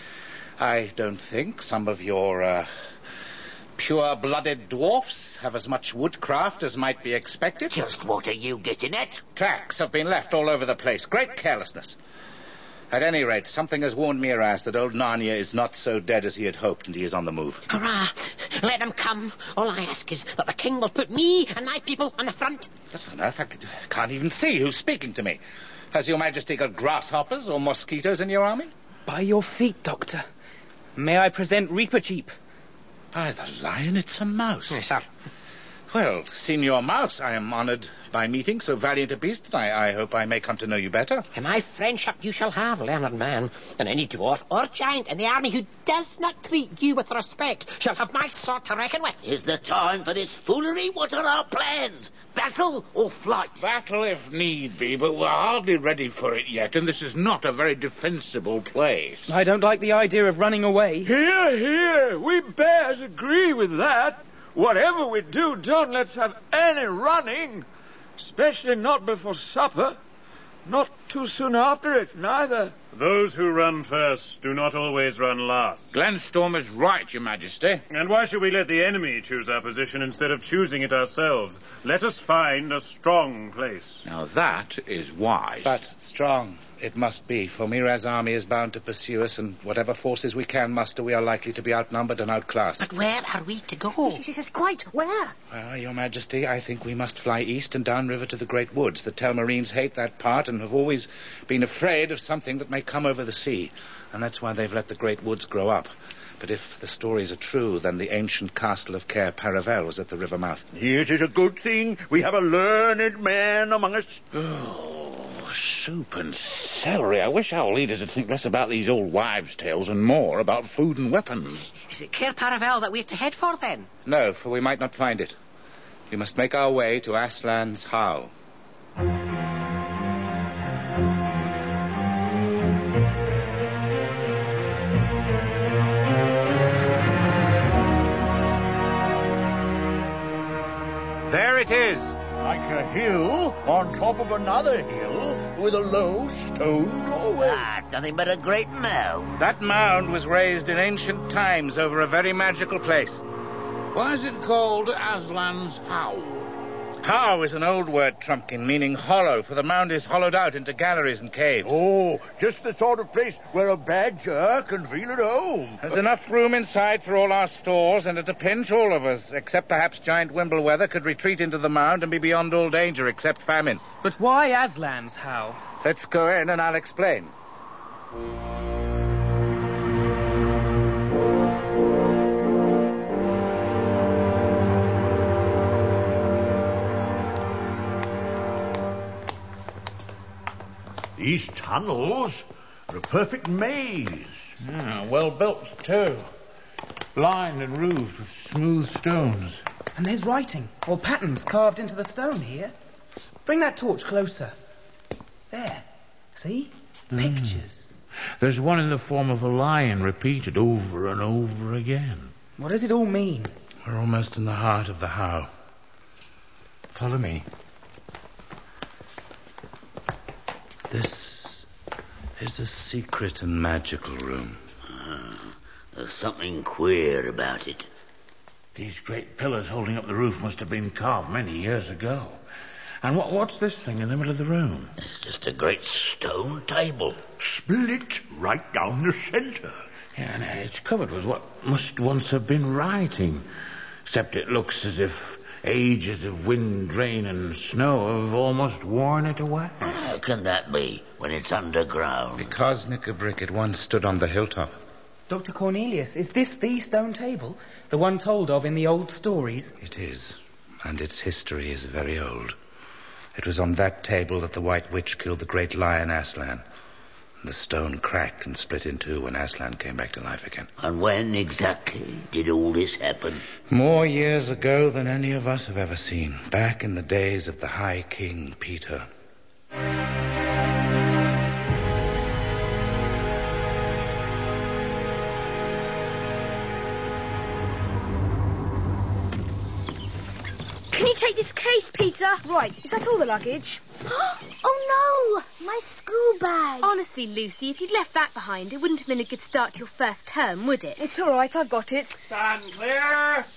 I don't think some of your pure-blooded dwarfs have as much woodcraft as might be expected. Just what are you getting at? Tracks have been left all over the place. Great carelessness. At any rate, something has warned Miraz that old Narnia is not so dead as he had hoped, and he is on the move. Hurrah! Let him come. All I ask is that the king will put me and my people on the front. What on earth? I can't even see who's speaking to me. Has Your Majesty got grasshoppers or mosquitoes in your army? By your feet, Doctor. May I present Reapercheap? By the lion, it's a mouse. Yes, sir. Well, Signor Mouse, I am honoured by meeting so valiant a beast, and I hope I may come to know you better. And my friendship you shall have, learned man, and any dwarf or giant in the army who does not treat you with respect shall have my sword to reckon with. Is the time for this foolery? What are our plans? Battle or flight? Battle if need be, but we're hardly ready for it yet, and this is not a very defensible place. I don't like the idea of running away. Here. We bears agree with that. Whatever we do, don't let's have any running, especially not before supper. Not too soon after it, neither. Those who run first do not always run last. Glenstorm is right, Your Majesty. And why should we let the enemy choose our position instead of choosing it ourselves? Let us find a strong place. Now that is wise. But strong it must be, for Miraz's army is bound to pursue us, and whatever forces we can muster, we are likely to be outnumbered and outclassed. But where are we to go? Yes, quite. Where? Well, Your Majesty, I think we must fly east and downriver to the Great Woods. The Telmarines hate that part and have always been afraid of something that may come over the sea, and that's why they've let the Great Woods grow up. But if the stories are true, then the ancient castle of Cair Paravel was at the river mouth. It is a good thing we have a learned man among us. Oh, soup and celery. I wish our leaders would think less about these old wives' tales and more about food and weapons. Is it Cair Paravel that we have to head for, then? No, for we might not find it. We must make our way to Aslan's How. There it is. Like a hill on top of another hill with a low stone doorway. It's nothing but a great mound. That mound was raised in ancient times over a very magical place. Why is it called Aslan's How? How is an old word, Trumpkin, meaning hollow, for the mound is hollowed out into galleries and caves. Oh, just the sort of place where a badger can feel at home. There's enough room inside for all our stores, and at a pinch all of us, except perhaps giant Wimbleweather, could retreat into the mound and be beyond all danger except famine. But why Aslan's How? Let's go in and I'll explain. These tunnels are a perfect maze. Well built, too. Lined and roofed with smooth stones. And there's writing, or patterns carved into the stone here. Bring that torch closer. There. See? Pictures. There's one in the form of a lion repeated over and over again. What does it all mean? We're almost in the heart of the How. Follow me. This is a secret and magical room. There's something queer about it. These great pillars holding up the roof must have been carved many years ago. And what's this thing in the middle of the room? It's just a great stone table. Split right down the center. Yeah, and it's covered with what must once have been writing. Except it looks as if ages of wind, rain, and snow have almost worn it away. How can that be when it's underground? Because, Knickerbrick, it once stood on the hilltop. Dr. Cornelius, is this the stone table? The one told of in the old stories? It is, and its history is very old. It was on that table that the White Witch killed the great lion Aslan. The stone cracked and split in two when Aslan came back to life again. And when exactly did all this happen? More years ago than any of us have ever seen. Back in the days of the High King Peter. Can you take this case, Peter? Right, is that all the luggage? Oh no, my school bag. Honestly, Lucy, if you'd left that behind, it wouldn't have been a good start to your first term, would it? It's all right, I've got it. Stand clear.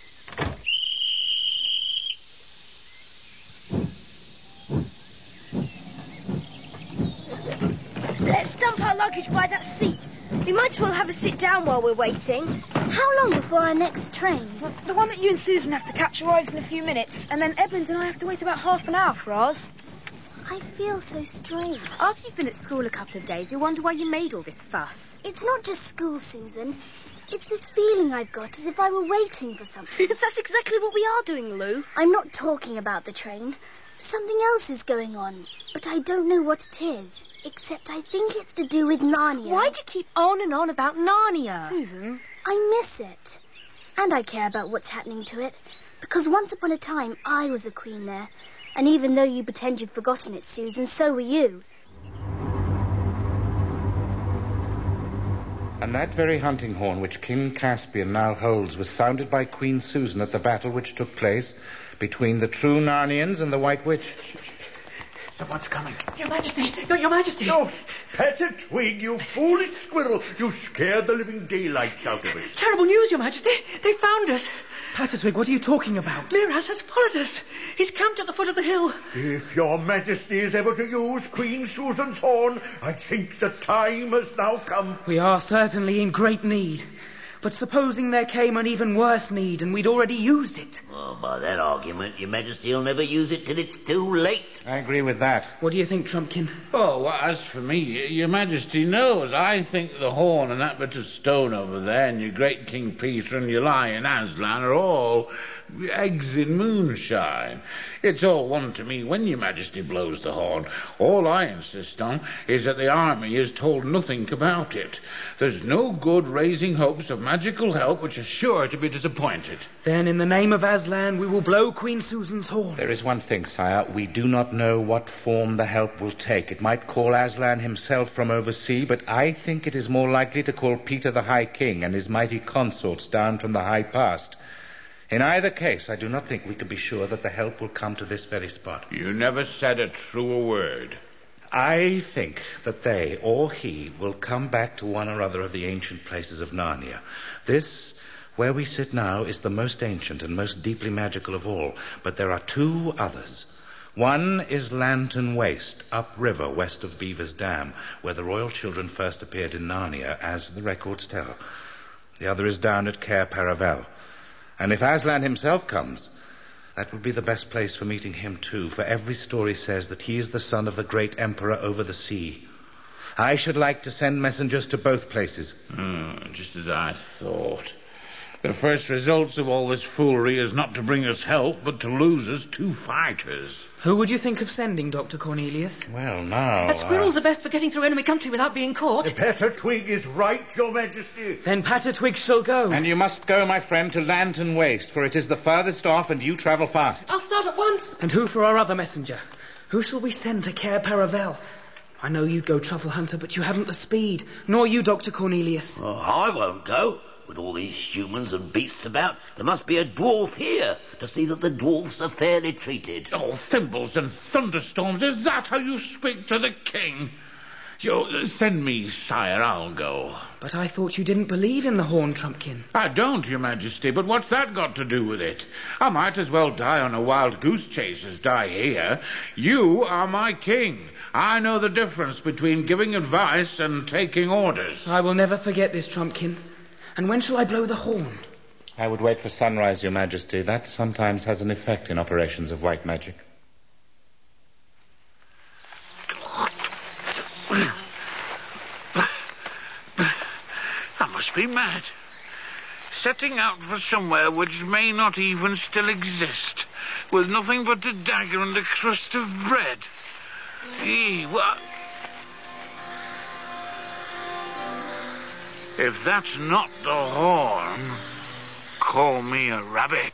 Let's dump our luggage by that seat. We might as well have a sit down while we're waiting. How long before our next train? Well, the one that you and Susan have to catch arrives in a few minutes, and then Edmund and I have to wait about half an hour for ours. I feel so strange. After you've been at school a couple of days, you'll wonder why you made all this fuss. It's not just school, Susan. It's this feeling I've got as if I were waiting for something. That's exactly what we are doing, Lou. I'm not talking about the train. Something else is going on, but I don't know what it is. Except I think it's to do with Narnia. Why do you keep on and on about Narnia? Susan? I miss it. And I care about what's happening to it. Because once upon a time, I was a queen there. And even though you pretend you've forgotten it, Susan, so were you. And that very hunting horn which King Caspian now holds was sounded by Queen Susan at the battle which took place between the true Narnians and the White Witch. Someone's coming. Your Majesty! Your Majesty! Oh, Petter Twig, you foolish squirrel. You scared the living daylights out of it. Terrible news, Your Majesty. They found us. Pattertwig, what are you talking about? Miraz has followed us. He's camped at the foot of the hill. If your Majesty is ever to use Queen Susan's horn, I think the time has now come. We are certainly in great need. But supposing there came an even worse need and we'd already used it. Well, by that argument, Your Majesty will never use it till it's too late. I agree with that. What do you think, Trumpkin? Oh, well, as for me, Your Majesty knows. I think the horn and that bit of stone over there and your great King Peter and your lion Aslan are all eggs in moonshine. It's all one to me when Your Majesty blows the horn. All I insist on is that the army is told nothing about it. There's no good raising hopes of magical help which are sure to be disappointed. Then, in the name of Aslan, we will blow Queen Susan's horn. There is one thing, sire. We do not know what form the help will take. It might call Aslan himself from oversea, but I think it is more likely to call Peter the High King and his mighty consorts down from the high past. In either case, I do not think we can be sure that the help will come to this very spot. You never said a truer word. I think that they, or he, will come back to one or other of the ancient places of Narnia. This, where we sit now, is the most ancient and most deeply magical of all. But there are two others. One is Lantern Waste, upriver west of Beaver's Dam, where the royal children first appeared in Narnia, as the records tell. The other is down at Cair Paravel. And if Aslan himself comes, that would be the best place for meeting him too, for every story says that he is the son of the great emperor over the sea. I should like to send messengers to both places. Just as I thought. The first results of all this foolery is not to bring us help, but to lose us 2 fighters. Who would you think of sending, Dr. Cornelius? Well, now... Squirrels are best for getting through enemy country without being caught. Petter Twig is right, Your Majesty. Then Patter Twig shall go. And you must go, my friend, to Lantern Waste, for it is the farthest off and you travel fast. I'll start at once. And who for our other messenger? Who shall we send to Cair Paravel? I know you'd go, Truffle Hunter, but you haven't the speed. Nor you, Dr. Cornelius. Oh, I won't go. With all these humans and beasts about, there must be a dwarf here to see that the dwarfs are fairly treated. Oh, thimbles and thunderstorms, is that how you speak to the king? You send me, sire, I'll go. But I thought you didn't believe in the horn, Trumpkin. I don't, Your Majesty, but what's that got to do with it? I might as well die on a wild goose chase as die here. You are my king. I know the difference between giving advice and taking orders. I will never forget this, Trumpkin. And when shall I blow the horn? I would wait for sunrise, Your Majesty. That sometimes has an effect in operations of white magic. I must be mad. Setting out for somewhere which may not even still exist, with nothing but a dagger and a crust of bread. What? If that's not the horn, call me a rabbit.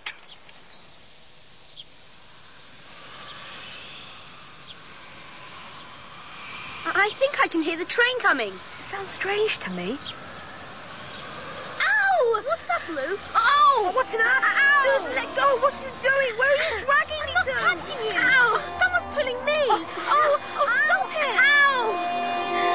I think I can hear the train coming. It sounds strange to me. Ow! What's up, Lou? Oh! What's an app? Ow! Susan, let go! What are you doing? Where are you dragging me to? I'm not catching you! Ow! Someone's pulling me! Oh, stop it! Ow!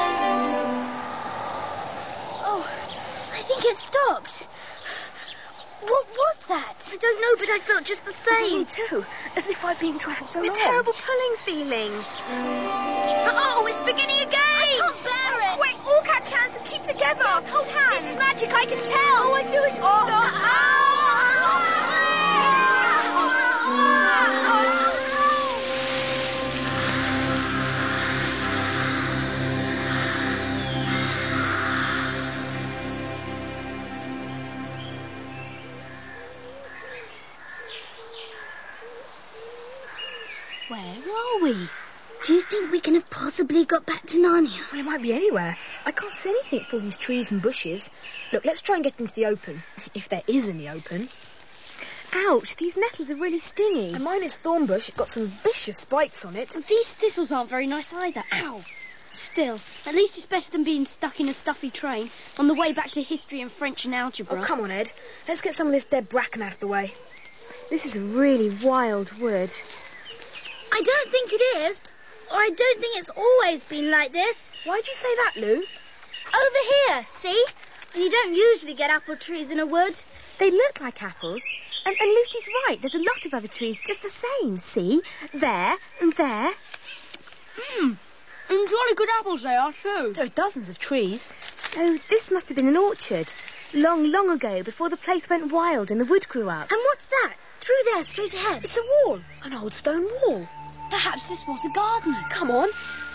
I think it stopped. What was that? I don't know, but I felt just the same. Me too. As if I'd been dragged along. A terrible pulling feeling. Oh, it's beginning again! I can't bear it! Quick, all catch hands and keep together. Yes, hold hands. This is magic, I can tell. All I do is... Where are we? Do you think we can have possibly got back to Narnia? Well, it might be anywhere. I can't see anything for all these trees and bushes. Look, let's try and get into the open. If there is any open. Ouch, these nettles are really stingy. And mine is thornbush. It's got some vicious spikes on it. And these thistles aren't very nice either. Ow. Still, at least it's better than being stuck in a stuffy train on the way back to history and French and algebra. Oh, come on, Ed. Let's get some of this dead bracken out of the way. This is a really wild wood. I don't think it is. Or I don't think it's always been like this. Why'd you say that, Lou? Over here, see? And you don't usually get apple trees in a wood. They look like apples. And Lucy's right. There's a lot of other trees just the same. See? There and there. And jolly good apples they are, too. There are dozens of trees. So this must have been an orchard. Long, long ago, before the place went wild and the wood grew up. And what's that? Through there, straight ahead. It's a wall. An old stone wall. Perhaps this was a garden. Come on.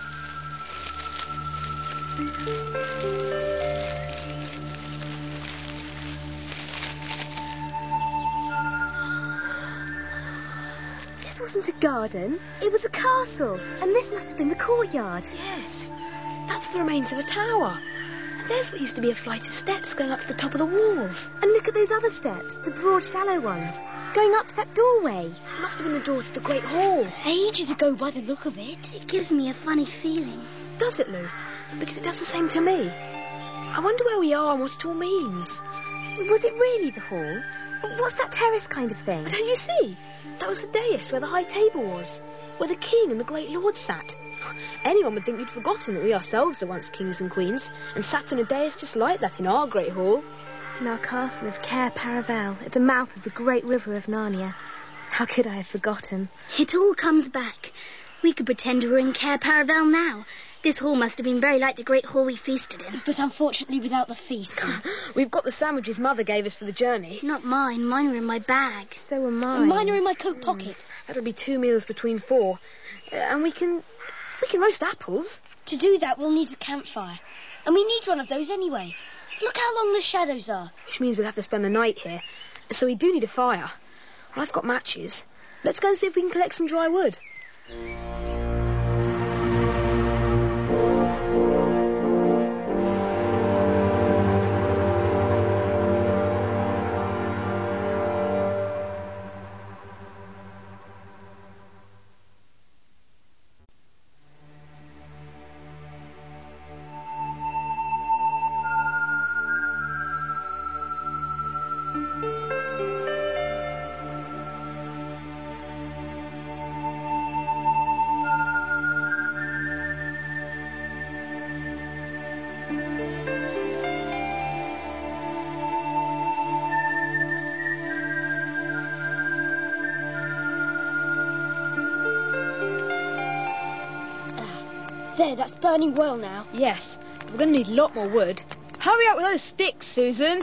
This wasn't a garden. It was a castle. And this must have been the courtyard. Yes. That's the remains of a tower. And there's what used to be a flight of steps going up to the top of the walls. And look at those other steps, the broad, shallow ones, going up to that doorway. It must have been the door to the Great Hall. Ages ago by the look of it. It gives me a funny feeling. Does it, Lou? Because it does the same to me. I wonder where we are and what it all means. Was it really the hall? What's that terrace kind of thing? Don't you see? That was the dais where the high table was, where the king and the great lords sat. Anyone would think we'd forgotten that we ourselves were once kings and queens and sat on a dais just like that in our great hall. In our castle of Cair Paravel, at the mouth of the great river of Narnia. How could I have forgotten? It all comes back. We could pretend we're in Cair Paravel now. This hall must have been very like the great hall we feasted in. But unfortunately without the feast. We've got the sandwiches Mother gave us for the journey. Not mine. Mine are in my bag. So are mine. And mine are in my coat pockets. That'll be 2 meals between 4. And we can roast apples. To do that, we'll need a campfire. And we need one of those anyway. Look how long the shadows are. Which means we'll have to spend the night here. So we do need a fire. Well, I've got matches. Let's go and see if we can collect some dry wood. There, that's burning well now. Yes, we're going to need a lot more wood. Hurry up with those sticks, Susan.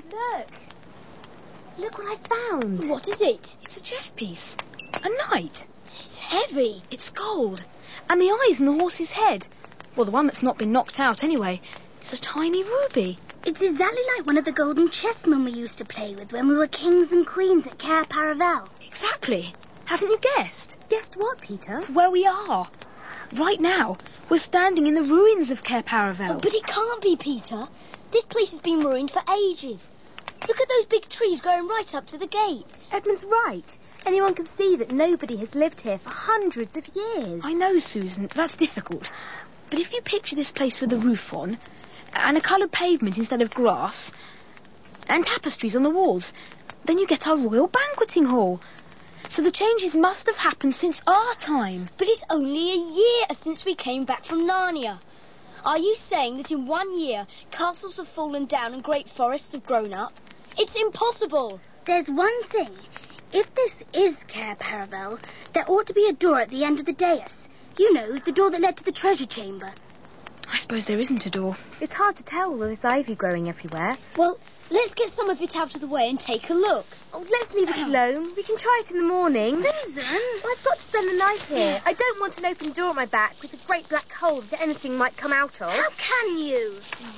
Look what I found. What is it? It's a chess piece. A knight. It's heavy. It's gold. And the eyes in the horse's head. Well, the one that's not been knocked out anyway. It's a tiny ruby. It's exactly like one of the golden chessmen we used to play with when we were kings and queens at Cair Paravel. Exactly. Haven't you guessed? Guessed what, Peter? Where we are. Right now, we're standing in the ruins of Cair Paravel. Oh, but it can't be, Peter. This place has been ruined for ages. Look at those big trees growing right up to the gates. Edmund's right. Anyone can see that nobody has lived here for hundreds of years. I know, Susan, that's difficult. But if you picture this place with a roof on, and a coloured pavement instead of grass, and tapestries on the walls, then you get our royal banqueting hall. So the changes must have happened since our time. But it's only a year since we came back from Narnia. Are you saying that in 1 year, castles have fallen down and great forests have grown up? It's impossible. There's one thing. If this is Cair Paravel, there ought to be a door at the end of the dais. You know, the door that led to the treasure chamber. I suppose there isn't a door. It's hard to tell with this ivy growing everywhere. Well, let's get some of it out of the way and take a look. Oh, let's leave it alone. We can try it in the morning. Susan! I've got to spend the night here. I don't want an open door at my back with a great black hole that anything might come out of. How can you?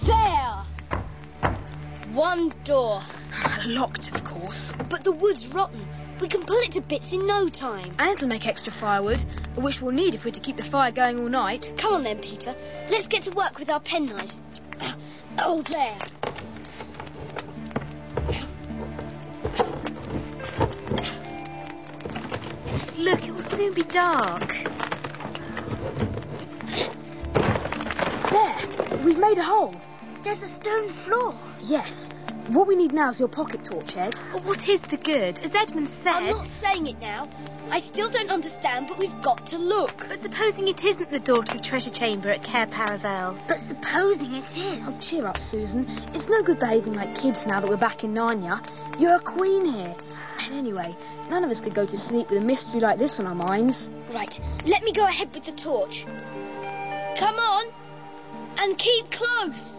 There! One door. Locked, of course. But the wood's rotten. We can pull it to bits in no time. And it'll make extra firewood, which we'll need if we're to keep the fire going all night. Come on then, Peter. Let's get to work with our penknives. Oh, there. Look, it will soon be dark. There, we've made a hole. There's a stone floor. Yes, What we need now is your pocket torch, Ed. Well, what is the good? As Edmund said... I'm not saying it now. I still don't understand, but we've got to look. But supposing it isn't the door to the treasure chamber at Cair Paravel? But supposing it is. Oh, cheer up, Susan. It's no good behaving like kids now that we're back in Narnia. You're a queen here. And anyway, none of us could go to sleep with a mystery like this on our minds. Right, let me go ahead with the torch. Come on, and keep close.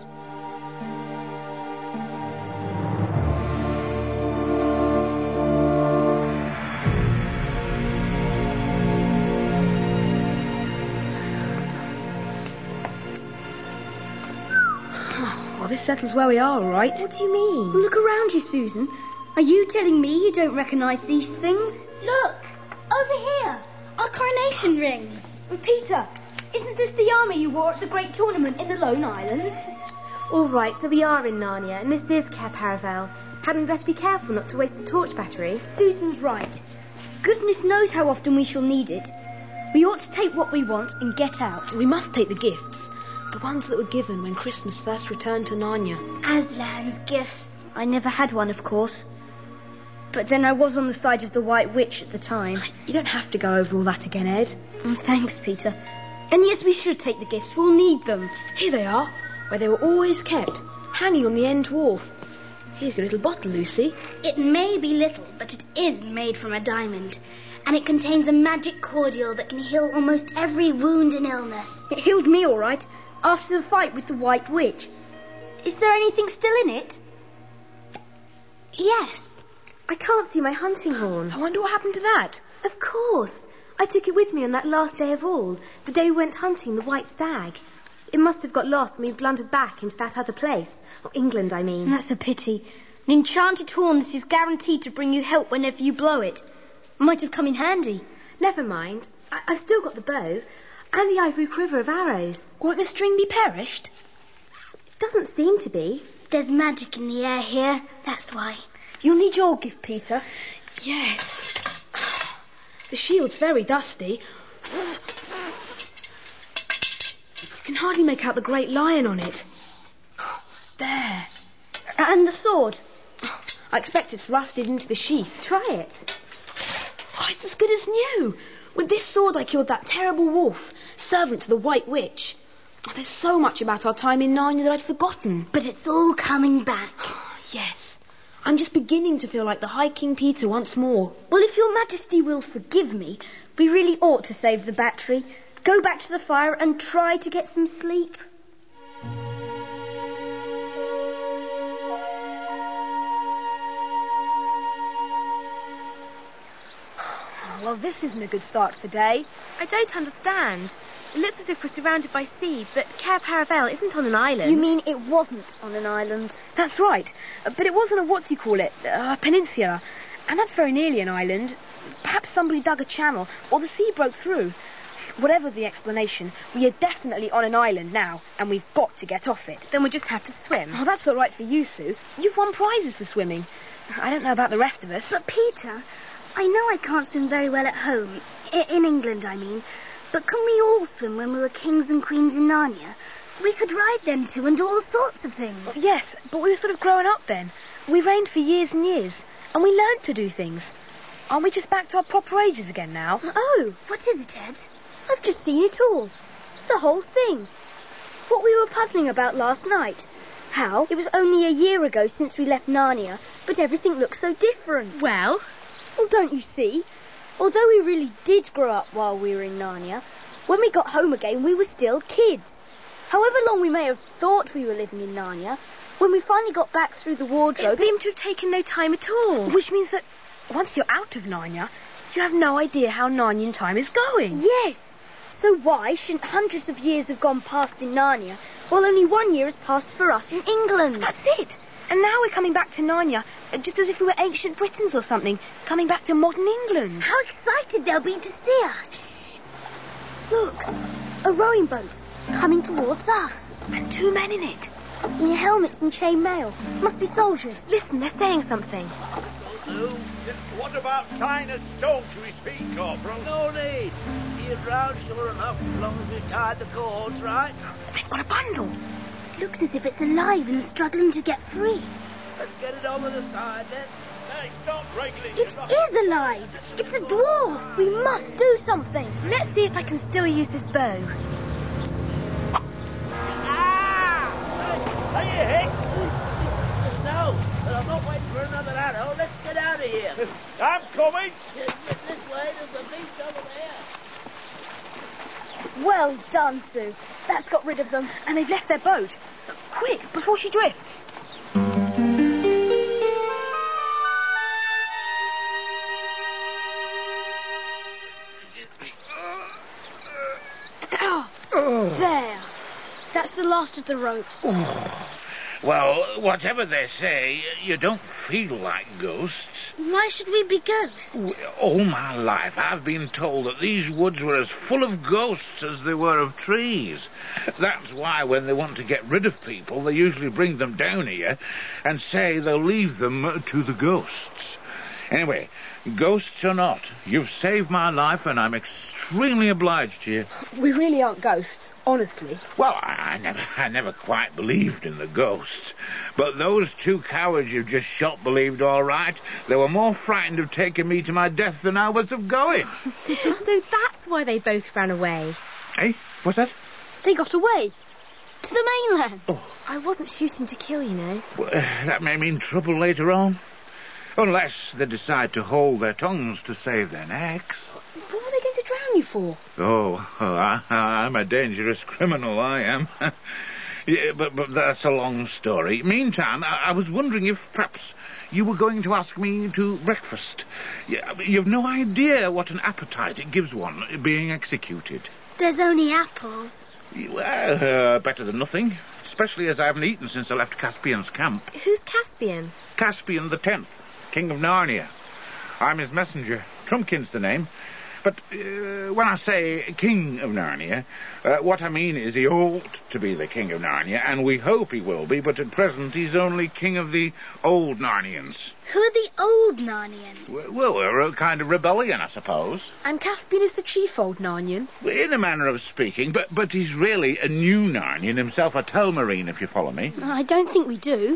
Well, this settles where we are, all right. What do you mean? Look around you, Susan. Are you telling me you don't recognise these things? Look, over here, our coronation rings. Peter, isn't this the armour you wore at the great tournament in the Lone Islands? All right, so we are in Narnia, and this is Cair Paravel. Hadn't we better be careful not to waste the torch battery? Susan's right. Goodness knows how often we shall need it. We ought to take what we want and get out. We must take the gifts. The ones that were given when Christmas first returned to Narnia. Aslan's gifts. I never had one, of course. But then I was on the side of the White Witch at the time. You don't have to go over all that again, Ed. Thanks, Peter. And yes, we should take the gifts. We'll need them. Here they are, where they were always kept, hanging on the end wall. Here's your little bottle, Lucy. It may be little, but it is made from a diamond. And it contains a magic cordial that can heal almost every wound and illness. It healed me all right, after the fight with the White Witch. Is there anything still in it? Yes. I can't see my hunting horn. I wonder what happened to that. Of course. I took it with me on that last day of all, the day we went hunting the white stag. It must have got lost when we blundered back into that other place. Or England, I mean. That's a pity. An enchanted horn that is guaranteed to bring you help whenever you blow it. Might have come in handy. Never mind. I've still got the bow. And the ivory quiver of arrows. Won't the string be perished? It doesn't seem to be. There's magic in the air here, that's why. You'll need your gift, Peter. Yes. The shield's very dusty. You can hardly make out the great lion on it. There. And the sword. I expect it's rusted into the sheath. Try it. Oh, it's as good as new. With this sword I killed that terrible wolf, servant to the White Witch. Oh, there's so much about our time in Narnia that I'd forgotten. But it's all coming back. Yes. I'm just beginning to feel like the High King Peter once more. Well, if your Majesty will forgive me, we really ought to save the battery, go back to the fire and try to get some sleep. Well, this isn't a good start for the day. I don't understand. It looks as if we're surrounded by seas, but Cair Paravel isn't on an island. You mean it wasn't on an island? That's right. But it was on a peninsula. And that's very nearly an island. Perhaps somebody dug a channel, or the sea broke through. Whatever the explanation, we are definitely on an island now, and we've got to get off it. Then we just have to swim. Oh, that's all right for you, Sue. You've won prizes for swimming. I don't know about the rest of us. But, Peter, I know I can't swim very well at home. In England, I mean. But can we all swim when we were kings and queens in Narnia? We could ride them too and do all sorts of things. Yes, but we were sort of growing up then. We reigned for years and years, and we learned to do things. Aren't we just back to our proper ages again now? Oh, what is it, Ed? I've just seen it all. The whole thing. What we were puzzling about last night. How it was only a year ago since we left Narnia, but everything looks so different. Well, don't you see? Although we really did grow up while we were in Narnia, when we got home again we were still kids. However long we may have thought we were living in Narnia, when we finally got back through the wardrobe... It seemed to have taken no time at all. Which means that once you're out of Narnia, you have no idea how Narnian time is going. Yes. So why shouldn't hundreds of years have gone past in Narnia, while only 1 year has passed for us in England? That's it. And now we're coming back to Narnia, just as if we were ancient Britons or something, coming back to modern England. How excited they'll be to see Shh. us. Look, a rowing boat coming towards us. And 2 men in it. In helmets and chain mail. Must be soldiers. Listen, they're saying something. What about tying a stone to his feet, Corporal? No need. He'll drown sure enough as long as we tied the cords right. They've got a bundle. Looks as if it's alive and struggling to get free. Let's get it over the side then. Hey, stop wriggling. It is alive. It's a dwarf. We must do something. Let's see if I can still use this bow. Are you hit? No, but I'm not waiting for another arrow. Let's get out of here. I'm coming. This way, there's a beach over there. Well done, Sue. That's got rid of them. And they've left their boat. Quick, before she drifts. There. That's the last of the ropes. Oh. Well, whatever they say, you don't feel like ghosts. Why should we be ghosts? All my life I've been told that these woods were as full of ghosts as they were of trees. That's why when they want to get rid of people, they usually bring them down here and say they'll leave them to the ghosts. Anyway, ghosts or not, you've saved my life and I'm extremely obliged to you. We really aren't ghosts, honestly. Well, I never quite believed in the ghosts. But those two cowards you just shot believed all right. They were more frightened of taking me to my death than I was of going. So that's why they both ran away. Hey, what's that? They got away. To the mainland. Oh. I wasn't shooting to kill, you know. Well, that may mean trouble later on. Unless they decide to hold their tongues to save their necks. What were they going to drown you for? I'm a dangerous criminal, I am. Yeah, but that's a long story. Meantime, I was wondering if perhaps you were going to ask me to breakfast. You've no idea what an appetite it gives one being executed. There's only apples. Well, better than nothing. Especially as I haven't eaten since I left Caspian's camp. Who's Caspian? Caspian the 10th, King of Narnia. I'm his messenger. Trumpkin's the name. But when I say King of Narnia, what I mean is he ought to be the King of Narnia, and we hope he will be, but at present he's only King of the old Narnians. Who are the old Narnians? Well, we're a kind of rebellion, I suppose. And Caspian is the chief old Narnian? In a manner of speaking, but he's really a new Narnian himself, a Telmarine, if you follow me. I don't think we do.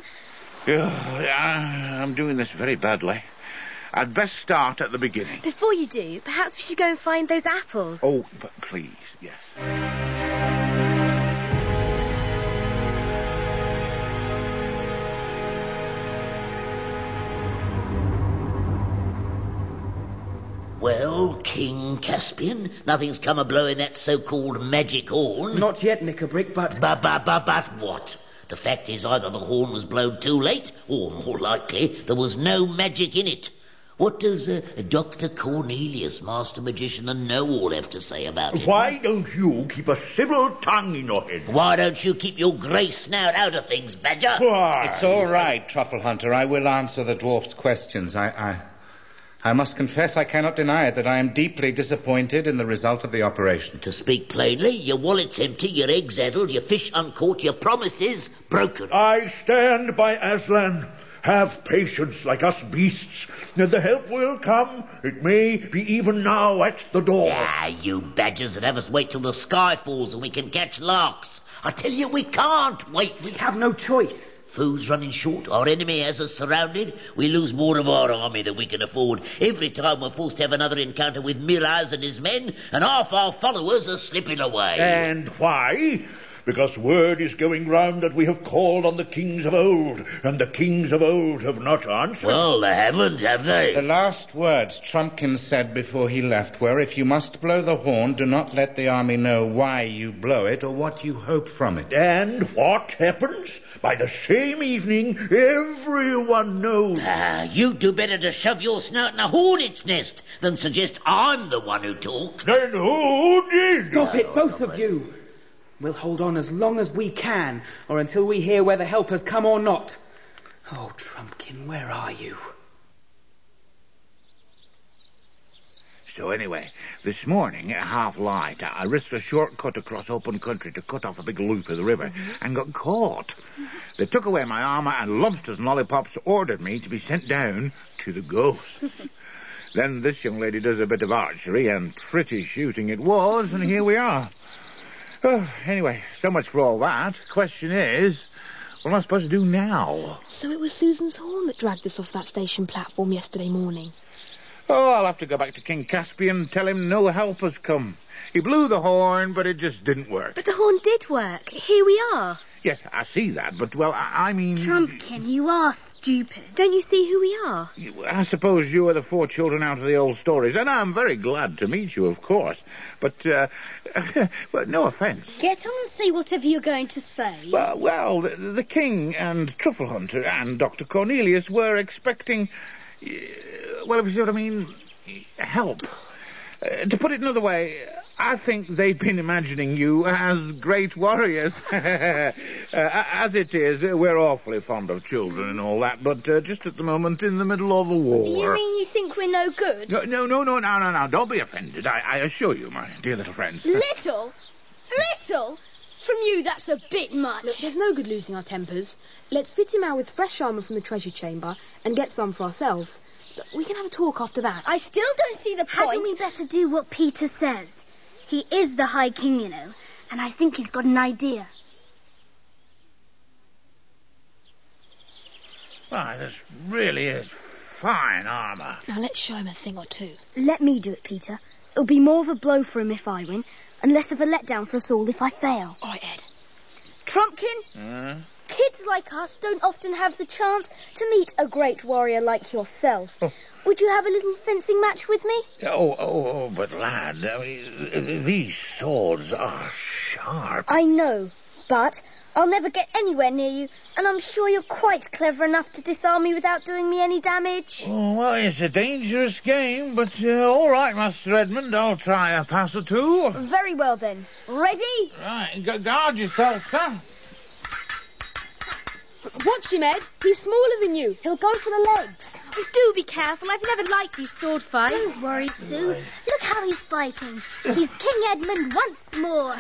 I'm doing this very badly. I'd best start at the beginning. Before you do, perhaps we should go and find those apples. Oh, but please, yes. Well, King Caspian, nothing's come a-blowing that so-called magic horn. Not yet, Knickerbrick, but... But what? The fact is either the horn was blown too late, or more likely, there was no magic in it. What does Dr. Cornelius, Master Magician and Know-All, have to say about it? Why don't you keep a civil tongue in your head? Why don't you keep your grey snout out of things, Badger? Why? It's all right, Truffle Hunter. I will answer the dwarf's questions. I must confess I cannot deny it that I am deeply disappointed in the result of the operation. To speak plainly, your wallet's empty, your eggs addled, your fish uncaught, your promises broken. I stand by Aslan. Have patience like us beasts. The help will come. It may be even now at the door. You badgers that have us wait till the sky falls and we can catch larks. I tell you, we can't wait. We have no choice. Food's running short. Our enemy has us surrounded. We lose more of our army than we can afford. Every time we're forced to have another encounter with Miraz and his men, and half our followers are slipping away. And why? Because word is going round that we have called on the kings of old, and the kings of old have not answered. Well, they haven't, have they? The last words Trumpkin said before he left were, if you must blow the horn, do not let the army know why you blow it or what you hope from it. And what happens? By the same evening, everyone knows. You'd do better to shove your snout in a hornet's nest than suggest I'm the one who talks. Then who did? Stop it, both of you. We'll hold on as long as we can, or until we hear whether help has come or not. Oh, Trumpkin, where are you? So anyway, this morning at half light, I risked a short cut across open country to cut off a big loop of the river and got caught. They took away my armour and lobsters and lollipops ordered me to be sent down to the ghosts. Then this young lady does a bit of archery, and pretty shooting it was, and here we are. Oh, anyway, so much for all that. Question is, What am I supposed to do now? So it was Susan's horn that dragged us off that station platform yesterday morning. Oh, I'll have to go back to King Caspian and tell him no help has come. He blew the horn, but it just didn't work. But the horn did work. Here we are. Yes, I see that, but, well, I mean... Trumpkin, you are stupid. Don't you see who we are? I suppose you are the 4 children out of the old stories, and I'm very glad to meet you, of course. But, well, no offence. Get on and say whatever you're going to say. Well, the King and Truffle Hunter and Dr. Cornelius were expecting... well, if you see what I mean, help. To put it another way, I think they've been imagining you as great warriors. As it is, we're awfully fond of children and all that, but just at the moment in the middle of a war. You mean you think we're no good? No, don't be offended. I assure you, my dear little friends. Little? Little? From you, that's a bit much. Look, there's no good losing our tempers. Let's fit him out with fresh armour from the treasure chamber and get some for ourselves. We can have a talk after that. I still don't see the point. Hadn't we better do what Peter says? He is the High King, you know, and I think he's got an idea. Why, this really is fine armour. Now let's show him a thing or two. Let me do it, Peter. It'll be more of a blow for him if I win, and less of a letdown for us all if I fail. All right, Ed. Trumpkin? Kids like us don't often have the chance to meet a great warrior like yourself. Would you have a little fencing match with me? But lad, I mean, these swords are sharp. I know, but I'll never get anywhere near you, and I'm sure you're quite clever enough to disarm me without doing me any damage. Oh, well, it's a dangerous game, but all right, Master Edmund, I'll try a pass or two. Very well, then. Ready? Right, guard yourself, sir. Watch him, Ed. He's smaller than you. He'll go for the legs. Do be careful. I've never liked these sword fights. Don't worry, Sue. Look how he's fighting. He's King Edmund once more.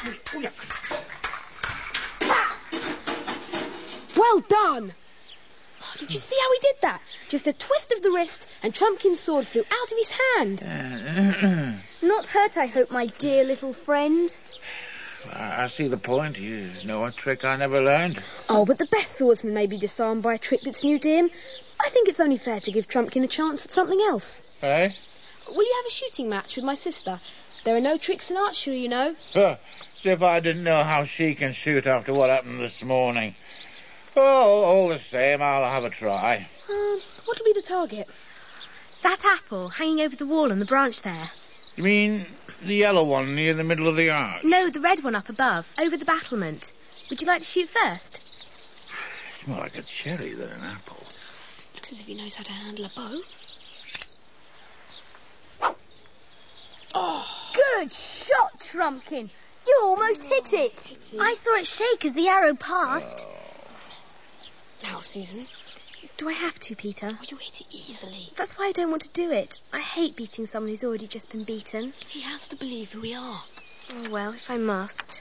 Well done. Did you see how he did that? Just a twist of the wrist, and Trumpkin's sword flew out of his hand. Not hurt, I hope, my dear little friend. I see the point. You know a trick I never learned. Oh, but the best swordsman may be disarmed by a trick that's new to him. I think it's only fair to give Trumpkin a chance at something else. Eh? Will you have a shooting match with my sister? There are no tricks in archery, you know. As if I didn't know how she can shoot after what happened this morning. Oh, all the same, I'll have a try. What'll be the target? That apple hanging over the wall on the branch there. You mean the yellow one near the middle of the arch? No, the red one up above, over the battlement. Would you like to shoot first? It's more like a cherry than an apple. Looks as if he knows how to handle a bow. Oh, good shot, Trumpkin. You almost hit it. I saw it shake as the arrow passed. Now, Susan. Do I have to, Peter? Oh, you hit it easily. That's why I don't want to do it. I hate beating someone who's already just been beaten. He has to believe who we are. Oh, well, if I must.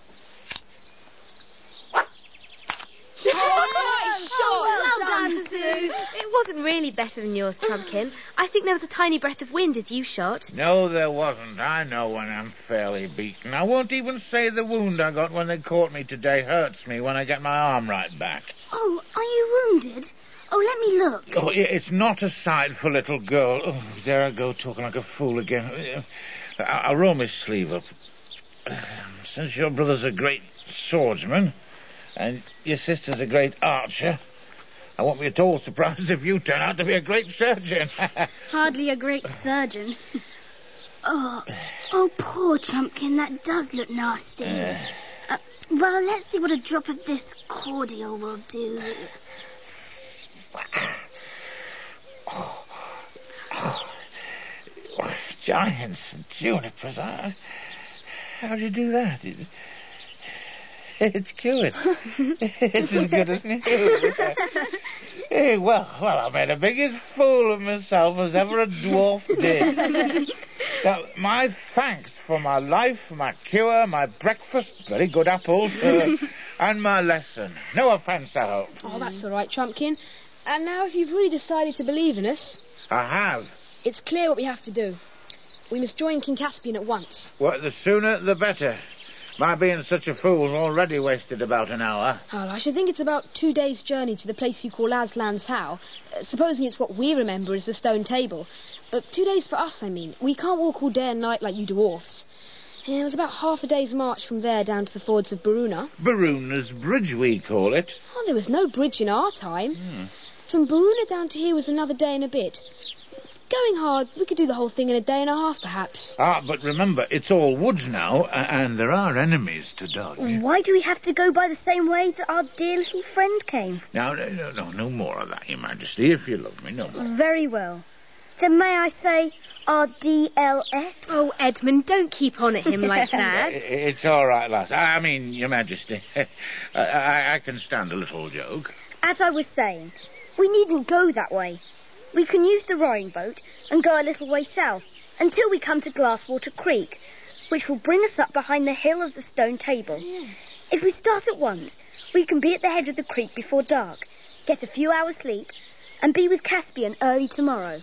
Nice shot. Well done, Sue. It wasn't really better than yours, Trumpkin. I think there was a tiny breath of wind as you shot. No, there wasn't. I know when I'm fairly beaten. I won't even say the wound I got when they caught me today hurts me when I get my arm right back. Oh, are you wounded? Oh, let me look. Oh, it's not a sight for a little girl. Oh, there I go, talking like a fool again. I'll roll my sleeve up. Since your brother's a great swordsman, and your sister's a great archer, I won't be at all surprised if you turn out to be a great surgeon. Hardly a great surgeon. Oh, poor Trumpkin, that does look nasty. Well, let's see what a drop of this cordial will do. Giants and junipers. How'd you do that? It's cured. It's as good as new. Hey, well, I made the biggest fool of myself as ever a dwarf did. Now, my thanks for my life, my cure, my breakfast, very good apples, and my lesson. No offence, I hope. Oh, that's all right, Trumpkin. And now, if you've really decided to believe in us... I have. It's clear what we have to do. We must join King Caspian at once. Well, the sooner the better. My being such a fool's already wasted about an hour. Oh, I should think it's about 2 days' journey to the place you call Aslan's Howe, supposing it's what we remember as the stone table. 2 days for us, I mean. We can't walk all day and night like you dwarfs. Yeah, it was about half a day's march from there down to the fords of Baruna. Baruna's Bridge, we call it. Oh, there was no bridge in our time. From Baruna down to here was another day and a bit. Going hard, we could do the whole thing in a day and a half, perhaps. But remember, it's all woods now, and there are enemies to dodge. Why do we have to go by the same way that our dear little friend came? No more of that, Your Majesty, if you love me, no more. Very well. Then may I say our DLF? Oh, Edmund, don't keep on at him like that. It's all right, lass. I mean, Your Majesty, I can stand a little joke. As I was saying, we needn't go that way. We can use the rowing boat and go a little way south until we come to Glasswater Creek, which will bring us up behind the hill of the stone table. Yes. If we start at once, we can be at the head of the creek before dark, get a few hours' sleep, and be with Caspian early tomorrow.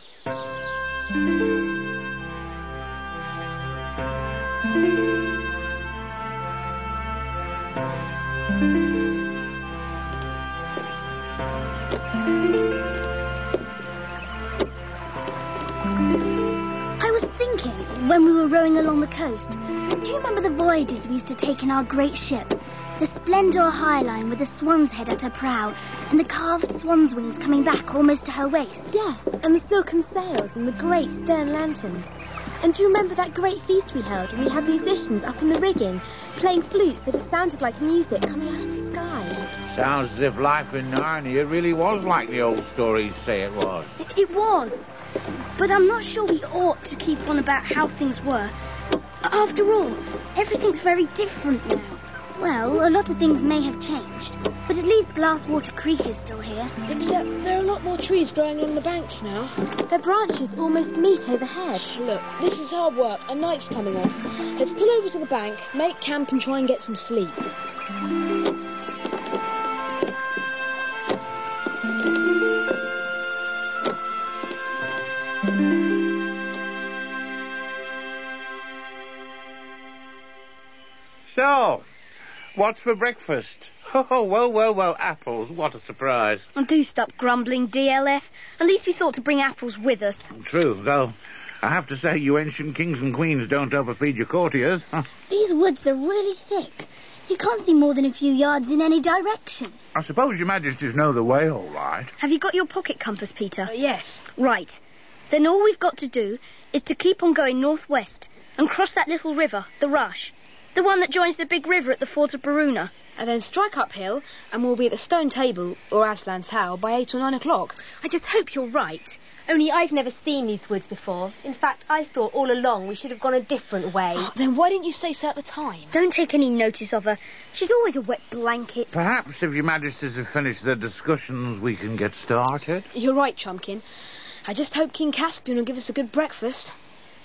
When we were rowing along the coast, do you remember the voyages we used to take in our great ship? The Splendor Highline with the swan's head at her prow and the carved swan's wings coming back almost to her waist. Yes, and the silken sails and the great stern lanterns. And do you remember that great feast we held when we had musicians up in the rigging playing flutes that it sounded like music coming out of the sky? Sounds as if life in Narnia really was like the old stories say it was. It was. But I'm not sure we ought to keep on about how things were. After all, everything's very different now. Well, a lot of things may have changed, but at least Glasswater Creek is still here. Except there are a lot more trees growing along the banks now. Their branches almost meet overhead. Look, this is hard work, and night's coming on. Let's pull over to the bank, make camp and try and get some sleep. So, what's for breakfast? Oh, well, apples. What a surprise. And do stop grumbling, DLF. At least we thought to bring apples with us. True, though. I have to say you ancient kings and queens don't overfeed your courtiers. Huh? These woods are really thick. You can't see more than a few yards in any direction. I suppose your majesties know the way all right. Have you got your pocket compass, Peter? Yes. Right. Then all we've got to do is to keep on going northwest and cross that little river, the Rush. The one that joins the big river at the fort of Baruna. And then strike uphill, and we'll be at the stone table, or Aslan's Howe, by 8 or 9 o'clock. I just hope you're right. Only I've never seen these woods before. In fact, I thought all along we should have gone a different way. Then why didn't you say so at the time? Don't take any notice of her. She's always a wet blanket. Perhaps if your majesties have finished their discussions, we can get started. You're right, Trumpkin. I just hope King Caspian will give us a good breakfast.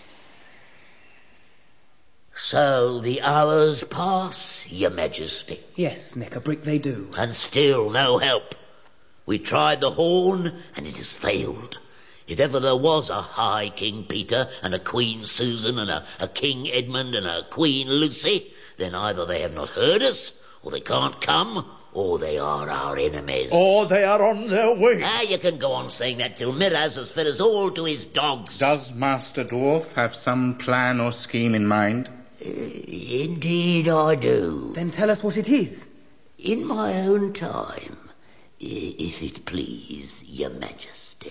So the hours pass, Your Majesty. Yes, Neckerbrick, they do. And still no help. We tried the horn, and it has failed. If ever there was a High King Peter, and a Queen Susan, and a King Edmund, and a Queen Lucy, then either they have not heard us, or they can't come, or they are our enemies. Or they are on their way. You can go on saying that till Miraz has fed us all to his dogs. Does Master Dwarf have some plan or scheme in mind? Indeed I do. Then tell us what it is. In my own time, if it please Your Majesty.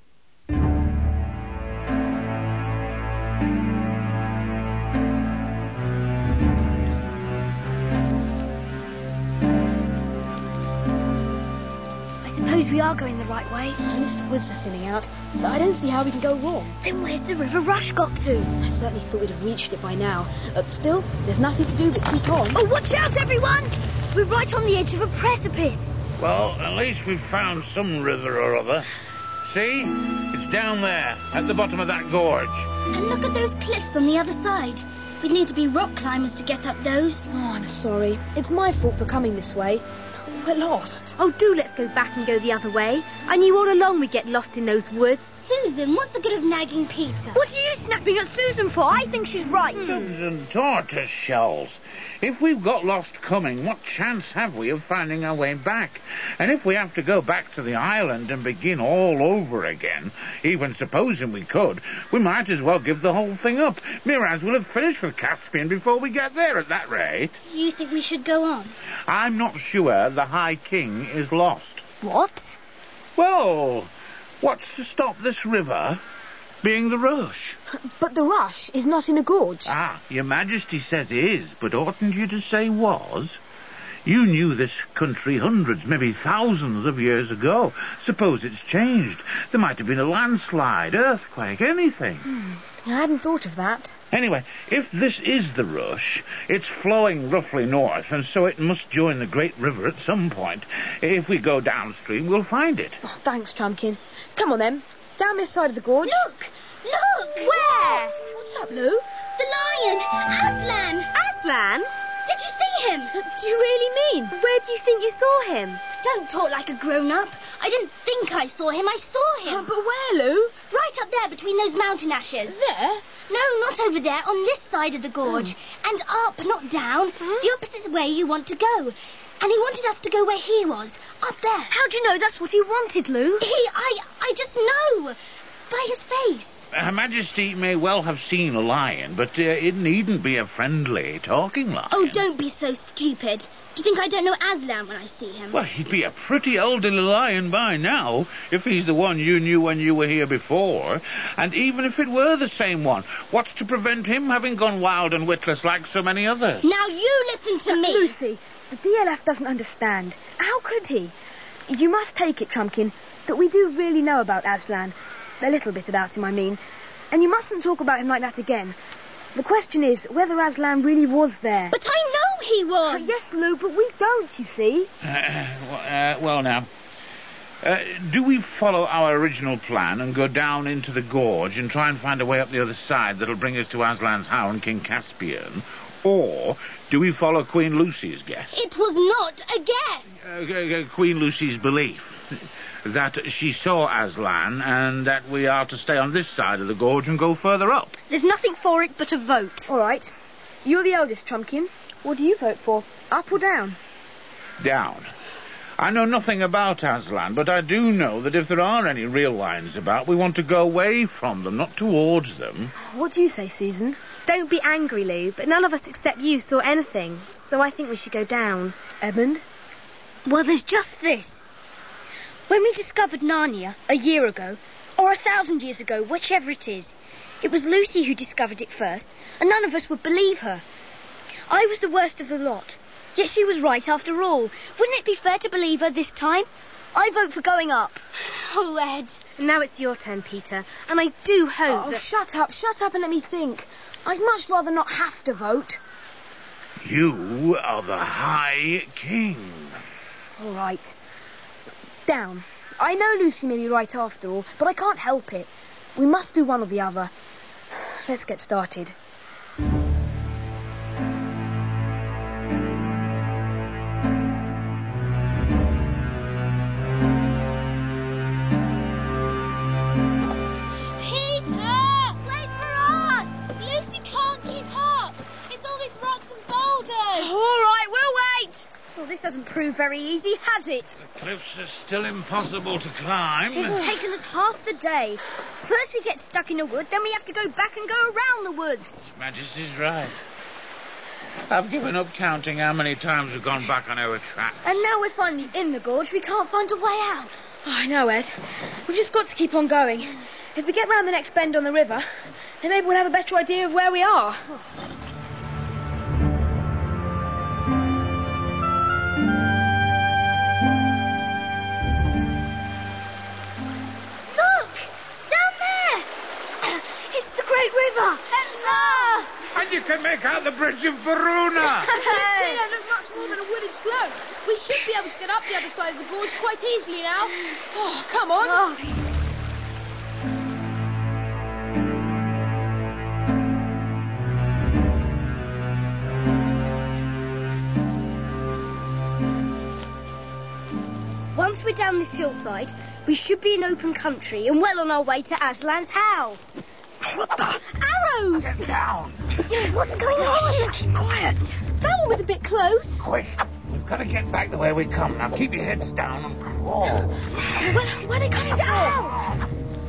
I suppose we are going the right way. At least the woods are thinning out, but I don't see how we can go wrong. Then where's the River Rush got to? I certainly thought we'd have reached it by now. Still, there's nothing to do but keep on. Oh, watch out, everyone! We're right on the edge of a precipice. Well, at least we've found some river or other. See? It's down there, at the bottom of that gorge. And look at those cliffs on the other side. We'd need to be rock climbers to get up those. Oh, I'm sorry. It's my fault for coming this way. We're lost. Oh, do let's go back and go the other way. I knew all along we'd get lost in those woods. Susan, what's the good of nagging Peter? What are you snapping at Susan for? I think she's right. Susan tortoise shells. If we've got lost coming, what chance have we of finding our way back? And if we have to go back to the island and begin all over again, even supposing we could, we might as well give the whole thing up. Miraz will have finished with Caspian before we get there at that rate. You think we should go on? I'm not sure the High King is lost. What? Well, what's to stop this river being the Rush? But the Rush is not in a gorge. Ah, Your Majesty says is, but oughtn't you to say was? You knew this country hundreds, maybe thousands of years ago. Suppose it's changed. There might have been a landslide, earthquake, anything. I hadn't thought of that. Anyway, if this is the Rush, it's flowing roughly north, and so it must join the great river at some point. If we go downstream, we'll find it. Oh, thanks, Trumpkin. Come on, then. Down this side of the gorge. Look! Where? What's up, Lou? The lion! Aslan! Aslan? Did you see him? Do you really mean? Where do you think you saw him? Don't talk like a grown-up. I didn't think I saw him. I saw him. But where, Lou? Right up there between those mountain ashes. There? No, not over there. On this side of the gorge. And up, not down. The opposite way you want to go. And he wanted us to go where he was. Up there. How do you know that's what he wanted, Lou? I just know. By his face. Her Majesty may well have seen a lion, but it needn't be a friendly, talking lion. Oh, don't be so stupid. Do you think I don't know Aslan when I see him? Well, he'd be a pretty elderly lion by now, if he's the one you knew when you were here before. And even if it were the same one, what's to prevent him having gone wild and witless like so many others? Now you listen to me. Lucy, the DLF doesn't understand. How could he? You must take it, Trumpkin, that we do really know about Aslan. A little bit about him, I mean. And you mustn't talk about him like that again. The question is whether Aslan really was there. But I know he was. Yes, Lou, but we don't, you see. Well, now, do we follow our original plan and go down into the gorge and try and find a way up the other side that'll bring us to Aslan's hound, King Caspian? Or do we follow Queen Lucy's guess? It was not a guess. Queen Lucy's belief that she saw Aslan and that we are to stay on this side of the gorge and go further up. There's nothing for it but a vote. All right. You're the eldest, Trumpkin. What do you vote for? Up or down? Down. I know nothing about Aslan, but I do know that if there are any real lions about, we want to go away from them, not towards them. What do you say, Susan? Don't be angry, Lou, but none of us except you saw anything, so I think we should go down. Edmund? Well, there's just this. When we discovered Narnia a year ago, or 1,000 years ago, whichever it is, it was Lucy who discovered it first, and none of us would believe her. I was the worst of the lot, yet she was right after all. Wouldn't it be fair to believe her this time? I vote for going up. Oh, Ed. Now it's your turn, Peter, and I do hope that... Shut up and let me think. I'd much rather not have to vote. You are the High King. All right. Down. I know Lucy may be right after all, but I can't help it. We must do one or the other. Let's get started. This doesn't prove very easy, has it? The cliffs are still impossible to climb. It's taken us half the day. First we get stuck in a wood, then we have to go back and go around the woods. Majesty's right. I've given up counting how many times we've gone back on our tracks. And now we're finally in the gorge, we can't find a way out. Oh, I know, Ed. We've just got to keep on going. If we get round the next bend on the river, then maybe we'll have a better idea of where we are. River! At last! And you can make out the bridge of Verona! The cliffs here don't look much more than a wooded slope. We should be able to get up the other side of the gorge quite easily now. Oh, come on. Oh. Once we're down this hillside, We should be in open country and well on our way to Aslan's house. What the? Arrows! Get down! What's going on? Keep quiet. That one was a bit close. Quick! We've got to get back the way we come. Now keep your heads down and crawl. Where are they coming down?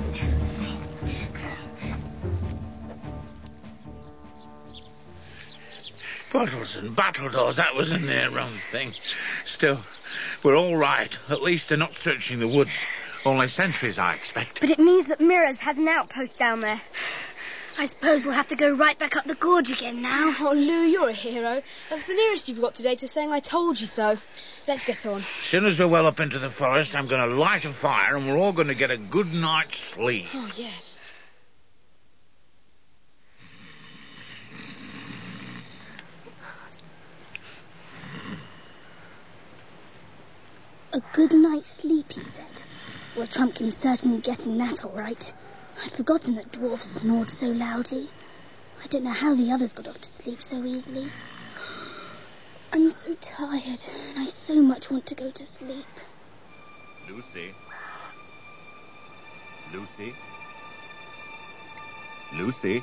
Bottles and battledores, that was a near wrong thing. Still, we're all right. At least they're not searching the woods. Only sentries, I expect. But it means that Mirrors has an outpost down there. I suppose we'll have to go right back up the gorge again now. Oh, Lou, you're a hero. That's the nearest you've got today to saying I told you so. Let's get on. As soon as we're well up into the forest, I'm going to light a fire and we're all going to get a good night's sleep. Oh, yes. A good night's sleep, he said. Well, Trumpkin's certainly getting that all right. I'd forgotten that dwarfs snored so loudly. I don't know how the others got off to sleep so easily. I'm so tired, and I so much want to go to sleep. Lucy? Lucy? Lucy?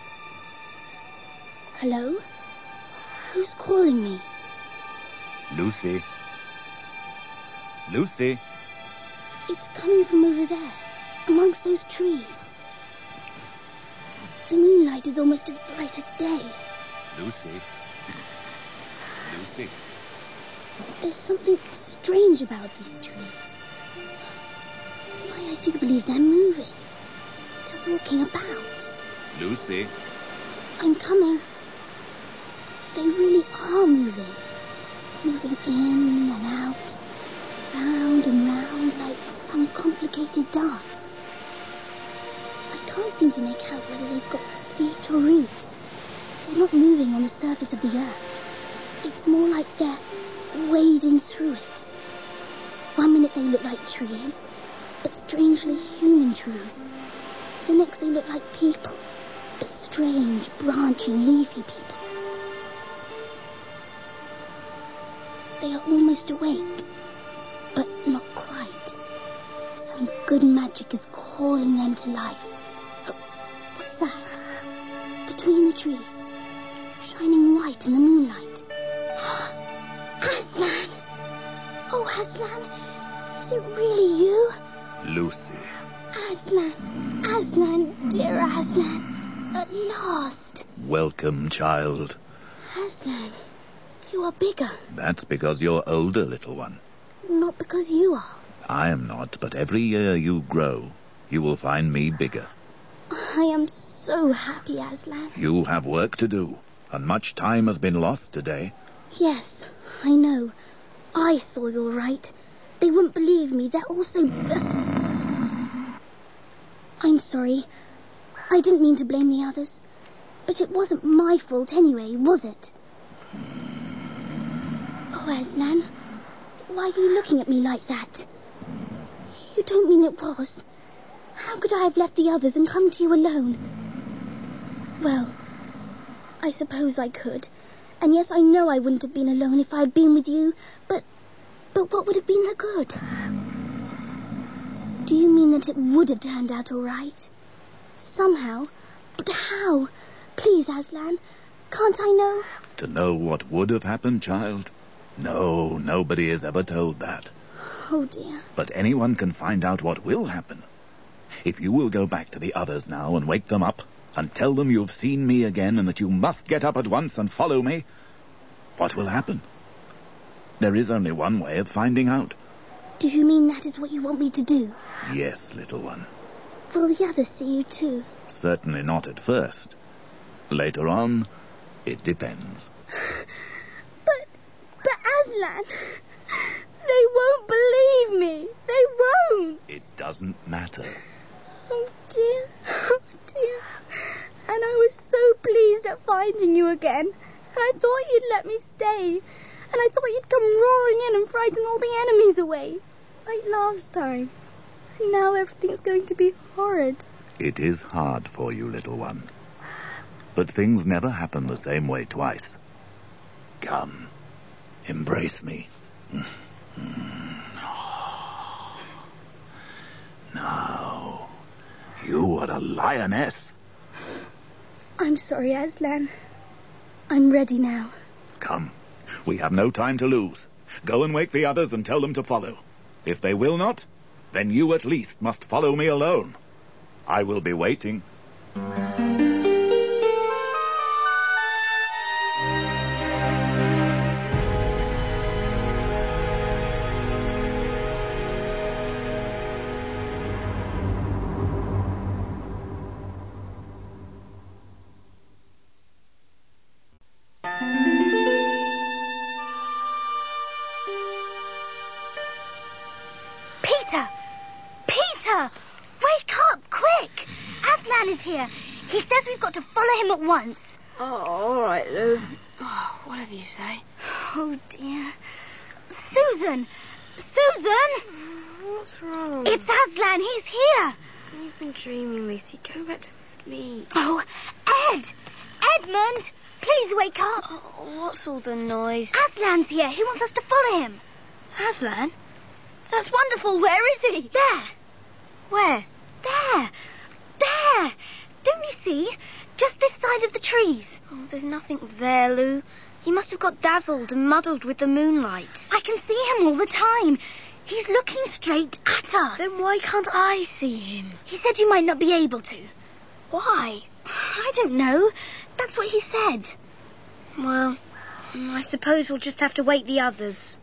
Hello? Who's calling me? Lucy? Lucy? It's coming from over there, amongst those trees. The moonlight is almost as bright as day. Lucy? Lucy? There's something strange about these trees. Why, I do believe they're moving. They're walking about. Lucy? I'm coming. They really are moving. Moving in and out, round and round like some complicated dance. I can't seem to make out whether they've got feet or roots. They're not moving on the surface of the earth. It's more like they're wading through it. One minute they look like trees, but strangely human trees. The next they look like people, but strange, branching, leafy people. They are almost awake, but not quite. Some good magic is calling them to life. Oh, what's that? Between the trees, shining white in the moonlight. Aslan! Oh, Aslan, is it really you? Lucy. Aslan, Aslan, dear Aslan, at last. Welcome, child. Aslan, you are bigger. That's because you're older, little one. Not because you are. I am not, but every year you grow, you will find me bigger. I am so happy, Aslan. You have work to do, and much time has been lost today. Yes, I know. I saw you all right. They wouldn't believe me. They're also... I'm sorry. I didn't mean to blame the others. But it wasn't my fault anyway, was it? Oh, Aslan, why are you looking at me like that? You don't mean it was. How could I have left the others and come to you alone? Well, I suppose I could. And yes, I know I wouldn't have been alone if I'd been with you, but what would have been the good? Do you mean that it would have turned out all right? Somehow? But how? Please, Aslan, can't I know? To know what would have happened, child? No, nobody is ever told that. Oh, dear. But anyone can find out what will happen. If you will go back to the others now and wake them up, and tell them you've seen me again and that you must get up at once and follow me, what will happen? There is only one way of finding out. Do you mean that is what you want me to do? Yes, little one. Will the others see you too? Certainly not at first. Later on, it depends. But Aslan, they won't believe me. They won't. It doesn't matter. Oh, dear. Oh, dear. And I was so pleased at finding you again. And I thought you'd let me stay. And I thought you'd come roaring in and frighten all the enemies away. Like last time. And now everything's going to be horrid. It is hard for you, little one. But things never happen the same way twice. Come, embrace me. Now, you are a lioness. I'm sorry, Aslan. I'm ready now. Come, we have no time to lose. Go and wake the others and tell them to follow. If they will not, then you at least must follow me alone. I will be waiting. Here. He says we've got to follow him at once. Oh, all right, Lou. Oh, whatever you say. Oh, dear. Susan! Susan! What's wrong? It's Aslan. He's here. You've been dreaming, Lucy. Go back to sleep. Oh, Ed! Edmund! Please wake up. Oh, what's all the noise? Aslan's here. He wants us to follow him. Aslan? That's wonderful. Where is he? There. Where? There. There! Don't you see? Just this side of the trees. Oh, there's nothing there, Lou. He must have got dazzled and muddled with the moonlight. I can see him all the time. He's looking straight at us. Then why can't I see him? He said you might not be able to. Why? I don't know. That's what he said. Well, I suppose we'll just have to wait the others.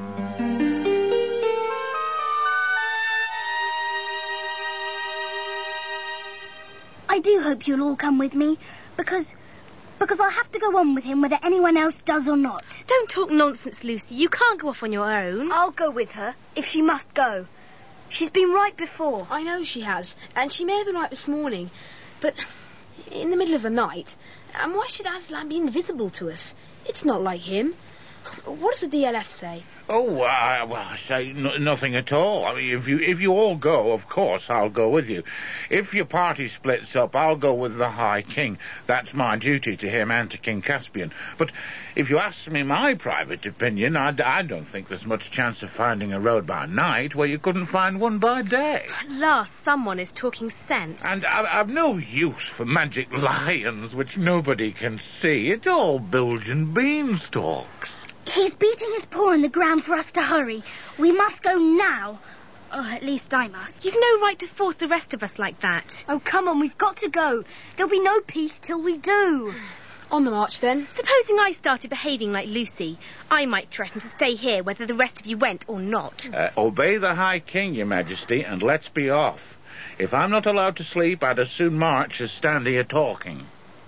I do hope you'll all come with me, because I'll have to go on with him whether anyone else does or not. Don't talk nonsense, Lucy. You can't go off on your own. I'll go with her, if she must go. She's been right before. I know she has, and she may have been right this morning, but in the middle of the night, and why should Aslan be invisible to us? It's not like him. What does the DLF say? Oh, well, I say nothing at all. I mean, if you all go, of course, I'll go with you. If your party splits up, I'll go with the High King. That's my duty to him and to King Caspian. But if you ask me my private opinion, I don't think there's much chance of finding a road by night where you couldn't find one by day. At last, someone is talking sense. And I've no use for magic lions, which nobody can see. It's all bilge and beanstalks. He's beating his paw in the ground for us to hurry. We must go now. Or at least I must. You've no right to force the rest of us like that. Oh, come on, we've got to go. There'll be no peace till we do. On the march, then. Supposing I started behaving like Lucy, I might threaten to stay here whether the rest of you went or not. Obey the High King, Your Majesty, and let's be off. If I'm not allowed to sleep, I'd as soon march as stand here talking.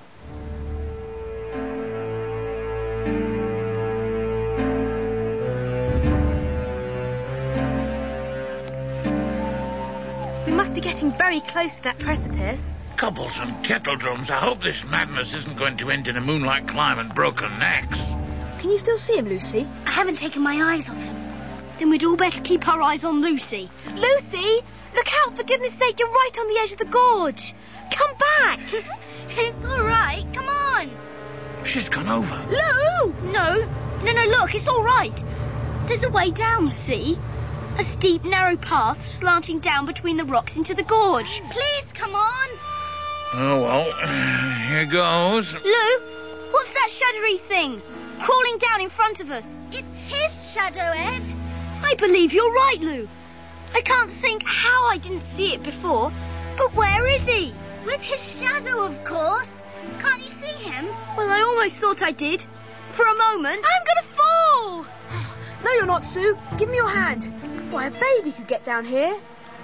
Be getting very close to that precipice. Cobbles and kettle drums. I hope this madness isn't going to end in a moonlight climb and broken necks. Can you still see him, Lucy? I haven't taken my eyes off him. Then we'd all better keep our eyes on Lucy. Lucy! Look out, for goodness sake, you're right on the edge of the gorge. Come back! It's all right. Come on. She's gone over. Lou! No, look, it's all right. There's a way down, see? A steep, narrow path slanting down between the rocks into the gorge. Please, come on. Oh, well, here goes. Lou, what's that shadowy thing crawling down in front of us? It's his shadow, Ed. I believe you're right, Lou. I can't think how I didn't see it before, but where is he? With his shadow, of course. Can't you see him? Well, I almost thought I did. For a moment. I'm going to fall! No, you're not, Sue. Give me your hand. Why, a baby could get down here.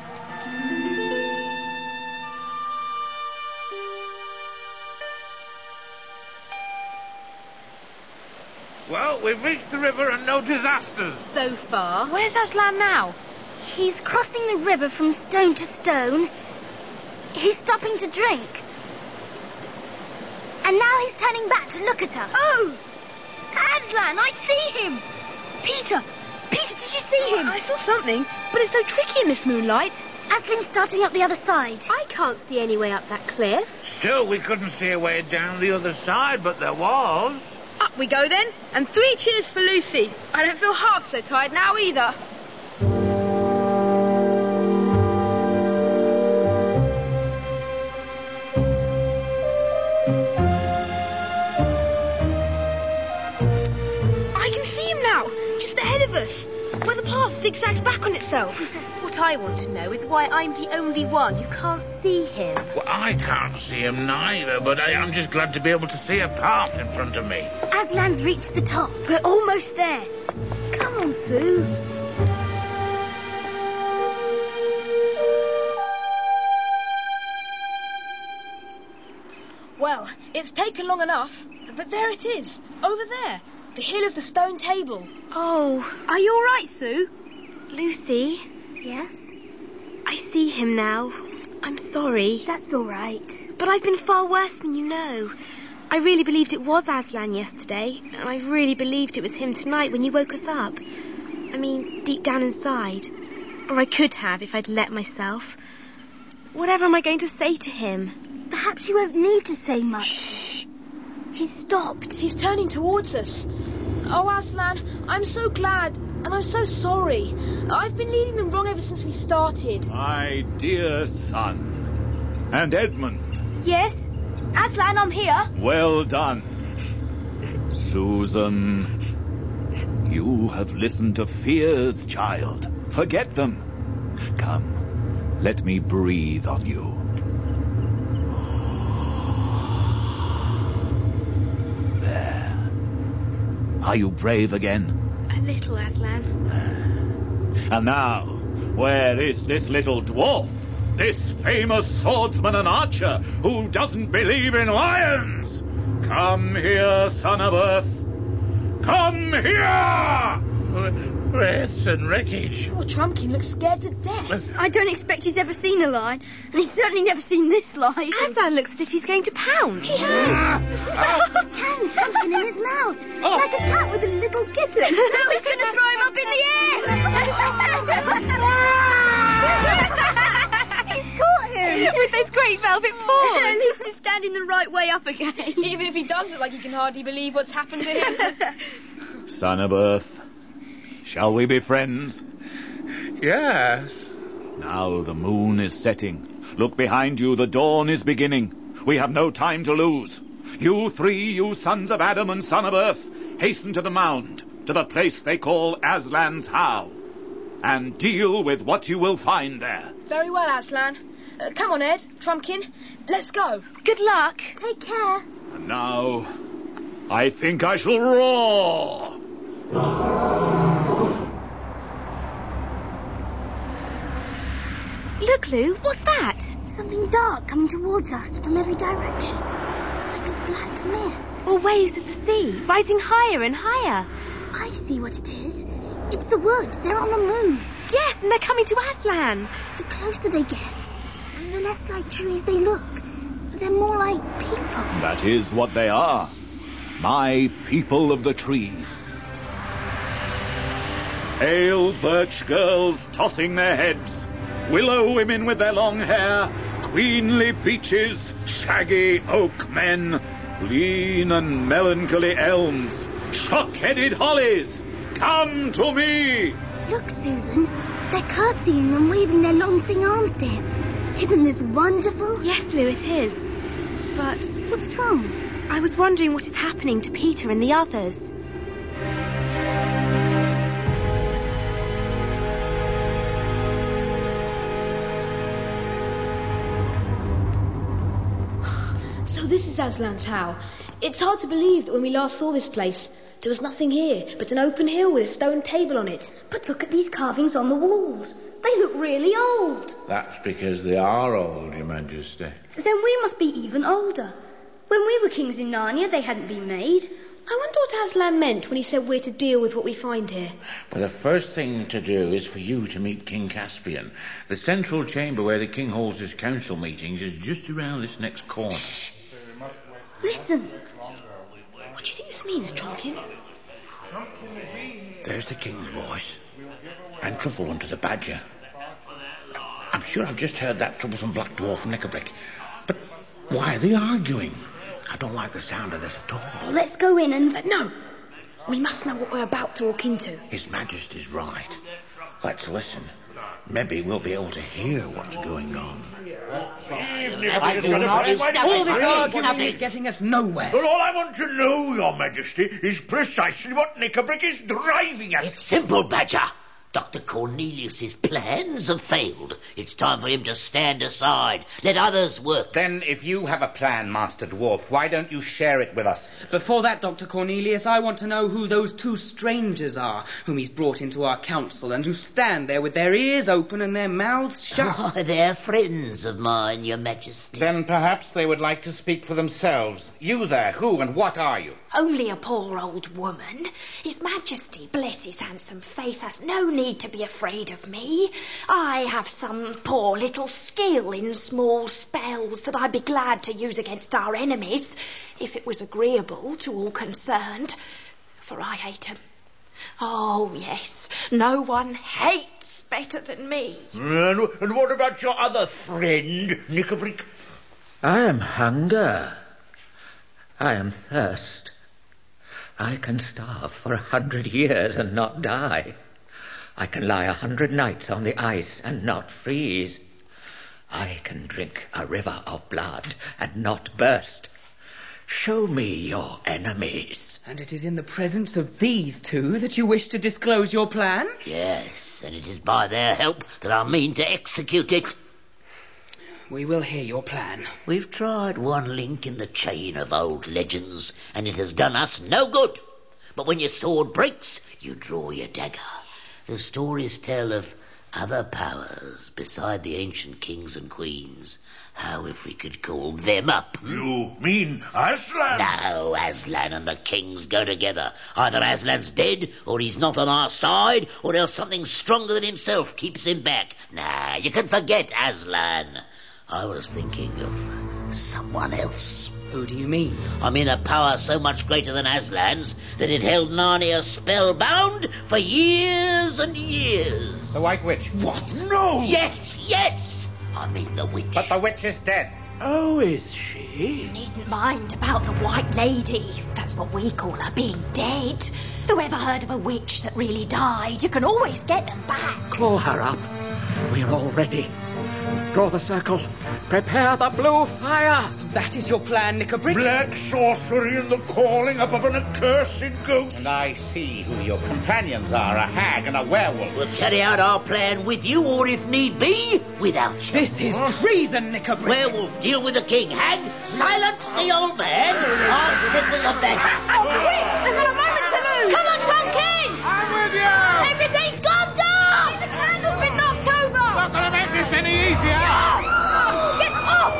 Well, we've reached the river and no disasters. So far. Where's Aslan now? He's crossing the river from stone to stone. He's stopping to drink. And now he's turning back to look at us. Oh! Aslan, I see him! Peter, did you see him? I saw something, but it's so tricky in this moonlight. Aslan's starting up the other side. I can't see any way up that cliff. Still, we couldn't see a way down the other side, but there was. Up we go then, and 3 cheers for Lucy. I don't feel half so tired now either. zigzags back on itself. What I want to know is why I'm the only one who can't see him. Well, I can't see him neither, but I'm just glad to be able to see a path in front of me. Aslan's reached the top. We're almost there. Come on, Sue. Well, it's taken long enough, but there it is, over there, the hill of the stone table. Oh, are you all right, Sue? Lucy? Yes? I see him now. I'm sorry. That's all right. But I've been far worse than you know. I really believed it was Aslan yesterday, and I really believed it was him tonight when you woke us up. I mean, deep down inside. Or I could have if I'd let myself. Whatever am I going to say to him? Perhaps you won't need to say much. Shh. He's stopped. He's turning towards us. Oh, Aslan, I'm so glad, and I'm so sorry. I've been leading them wrong ever since we started. My dear son. And Edmund. Yes? Aslan, I'm here. Well done. Susan. You have listened to fears, child. Forget them. Come, let me breathe on you. There. Are you brave again? A little, Aslan. And now, where is this little dwarf? This famous swordsman and archer who doesn't believe in lions? Come here, son of Earth. Come here! Wraiths and wreckage. Poor Trumpkin looks scared to death. I don't expect he's ever seen a lion, and he's certainly never seen this lion. Aslan looks as if he's going to pounce. He has. His tongue something in his mouth, like a cat with a little kitten. Now he's going to throw him up in the air. He's caught him. With those great velvet paws. At least he's standing the right way up again. Even if he does look like he can hardly believe what's happened to him. Son of Earth. Shall we be friends? Yes. Now the moon is setting. Look behind you, the dawn is beginning. We have no time to lose. You three, you sons of Adam and son of Earth, hasten to the mound, to the place they call Aslan's How, and deal with what you will find there. Very well, Aslan. Come on, Ed, Trumpkin, let's go. Good luck. Take care. And now, I think I shall roar. Look, Lou, what's that? Something dark coming towards us from every direction. Like a black mist. Or waves of the sea, rising higher and higher. I see what it is. It's the woods. They're on the move. Yes, and they're coming to Aslan. The closer they get, the less like trees they look. They're more like people. That is what they are. My people of the trees. Pale birch girls tossing their heads. Willow women with their long hair, queenly beeches, shaggy oak men, lean and melancholy elms, shock-headed hollies. Come to me! Look, Susan, they're curtsying and waving their long thin arms to him. Isn't this wonderful? Yes, Lou, it is. But what's wrong? I was wondering what is happening to Peter and the others. So this is Aslan's How. It's hard to believe that when we last saw this place, there was nothing here but an open hill with a stone table on it. But look at these carvings on the walls. They look really old. That's because they are old, Your Majesty. Then we must be even older. When we were kings in Narnia, they hadn't been made. I wonder what Aslan meant when he said we're to deal with what we find here. Well, the first thing to do is for you to meet King Caspian. The central chamber where the king holds his council meetings is just around this next corner. Listen. What do you think this means, Trumpkin? There's the king's voice. And Trufflehunter the badger. I'm sure I've just heard that troublesome black dwarf from Nickelbrick. But why are they arguing? I don't like the sound of this at all. Well, let's go in and... No! We must know what we're about to walk into. His Majesty's right. Let's listen. Maybe we'll be able to hear what's going on. All this arguing is getting us nowhere. Well, all I want to know, Your Majesty, is precisely what Nickelbrick is driving at. It's simple, Badger. Dr. Cornelius's plans have failed. It's time for him to stand aside. Let others work. Then, if you have a plan, Master Dwarf, why don't you share it with us? Before that, Dr. Cornelius, I want to know who those two strangers are whom he's brought into our council and who stand there with their ears open and their mouths shut. Oh, they're friends of mine, Your Majesty. Then perhaps they would like to speak for themselves. You there, who and what are you? Only a poor old woman. His Majesty, bless his handsome face, has no need to be afraid of me. I have some poor little skill in small spells that I'd be glad to use against our enemies, if it was agreeable to all concerned, for I hate 'em. Oh, yes, no one hates better than me. And what about your other friend, Nickabrick? I am hunger. I am thirst. I can starve for 100 years and not die. I can lie 100 nights on the ice and not freeze. I can drink a river of blood and not burst. Show me your enemies. And it is in the presence of these two that you wish to disclose your plan? Yes, and it is by their help that I mean to execute it. We will hear your plan. We've tried one link in the chain of old legends, and it has done us no good. But when your sword breaks, you draw your dagger. The stories tell of other powers beside the ancient kings and queens. How if we could call them up? You mean Aslan? No, Aslan and the kings go together. Either Aslan's dead, or he's not on our side, or else something stronger than himself keeps him back. Nah, you can forget Aslan. I was thinking of someone else. Who do you mean? I mean a power so much greater than Aslan's that it held Narnia spellbound for years and years. The White Witch. What? No! Yes! I mean the witch. But the witch is dead. Oh, is she? You needn't mind about the White Lady. That's what we call her, being dead. Who ever heard of a witch that really died? You can always get them back. Call her up. We're all ready. Draw the circle. Prepare the blue fire. So that is your plan, Nickabrick? Black sorcery and the calling up of an accursed ghost. And I see who your companions are, a hag and a werewolf. We'll carry out our plan with you, or if need be, without you. This is treason, Nickabrick. Werewolf, deal with the king. Hag, silence the old man. I'll sit with the beggar. Oh, quick! There's not a moment to lose! Come on, Trumpkin! I'm with you! Everything's gone dark! The candle's been knocked over! Not going to make this any easier! Get off!